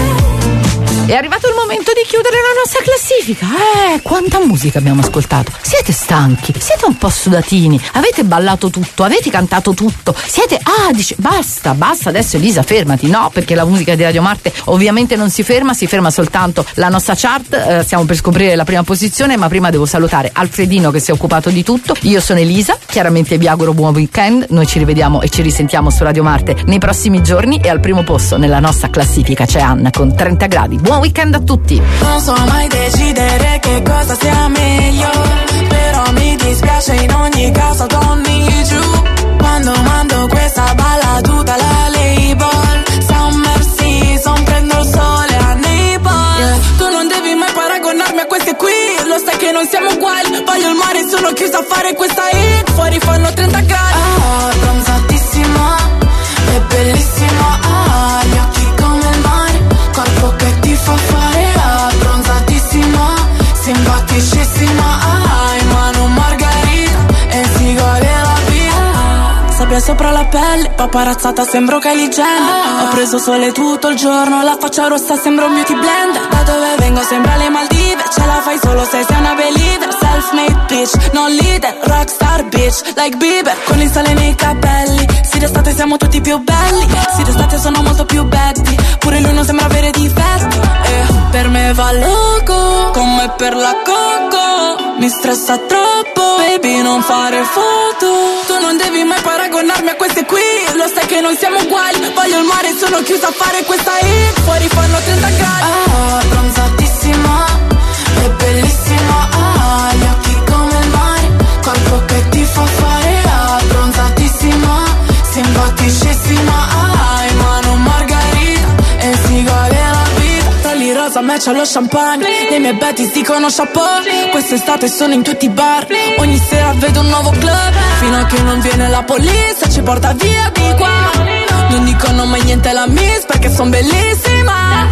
È arrivato il momento di chiudere la nostra classifica. Quanta musica abbiamo ascoltato. Siete stanchi? Siete un po' sudatini? Avete ballato tutto? Avete cantato tutto? Siete... dice basta, adesso Elisa fermati. No, perché la musica di Radio Marte ovviamente non si ferma soltanto la nostra chart. Stiamo per scoprire la prima posizione, ma prima devo salutare Alfredino che si è occupato di tutto. Io sono Elisa, chiaramente vi auguro buon weekend. Noi ci rivediamo e ci risentiamo su Radio Marte nei prossimi giorni, e al primo posto nella nostra classifica c'è Anna con 30 gradi. Buon weekend a tutti. Non so mai decidere che cosa sia meglio, però mi dispiace in ogni caso don't need you. Quando mando questa balla tutta la label, summer season, prendo il sole a Naples, yeah. Tu non devi mai paragonarmi a queste qui, lo sai che non siamo uguali. Voglio il mare, sono chiusa a fare questa hit, fuori fanno 30 gradi. Bronzatissima, è bellissima, gli occhi come il mare, corpo che ti fa fare, bronzatissima, simpaticissima, in mano margarita e si gode la vita. Sabbia sopra la pelle, paparazzata sembro Kylie Jenner. Ho preso sole tutto il giorno, la faccia rossa sembra un beauty blender. Da dove vengo sembra le Maldive, ce la fai solo se sei una believer. Self-made bitch, non leader, rockstar bitch, like Bieber. Con il sale nei capelli, sì d'estate siamo tutti più belli, sì d'estate sono molto più betty, pure lui non sembra avere difetti. Per me va loco, come per la coco, mi stressa troppo, baby non fare foto. Tu non devi mai paragonarmi a queste qui, lo sai che non siamo uguali. Voglio il mare, sono chiusa a fare questa hit, fuori fanno 30 gradi. Bronzatissima, è bellissima, gli occhi come il mare, corpo che ti fa fare, bronzatissima, simpaticissima, in mano margarita e si gode la vita. Tagli rosa match allo champagne, le mie betties dicono chapeau. Quest'estate sono in tutti i bar, ogni sera vedo un nuovo club, fino a che non viene la polizia, ci porta via di qua. Non dicono mai niente alla miss perché son bellissima,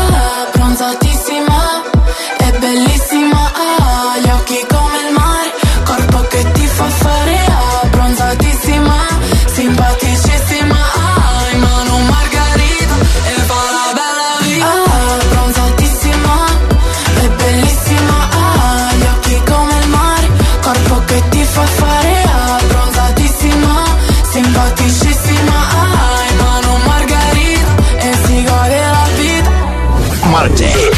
bronzatissima, è bellissima, gli occhi come il mare, corpo che ti fa fare, bronzatissima, simpaticissima, in mano margarita e fa la bella vita. Bronzatissima, è bellissima, gli occhi come il mare, corpo che ti fa fare, bronzatissima, simpaticissima, in mano margarita e si gode la vita. Marte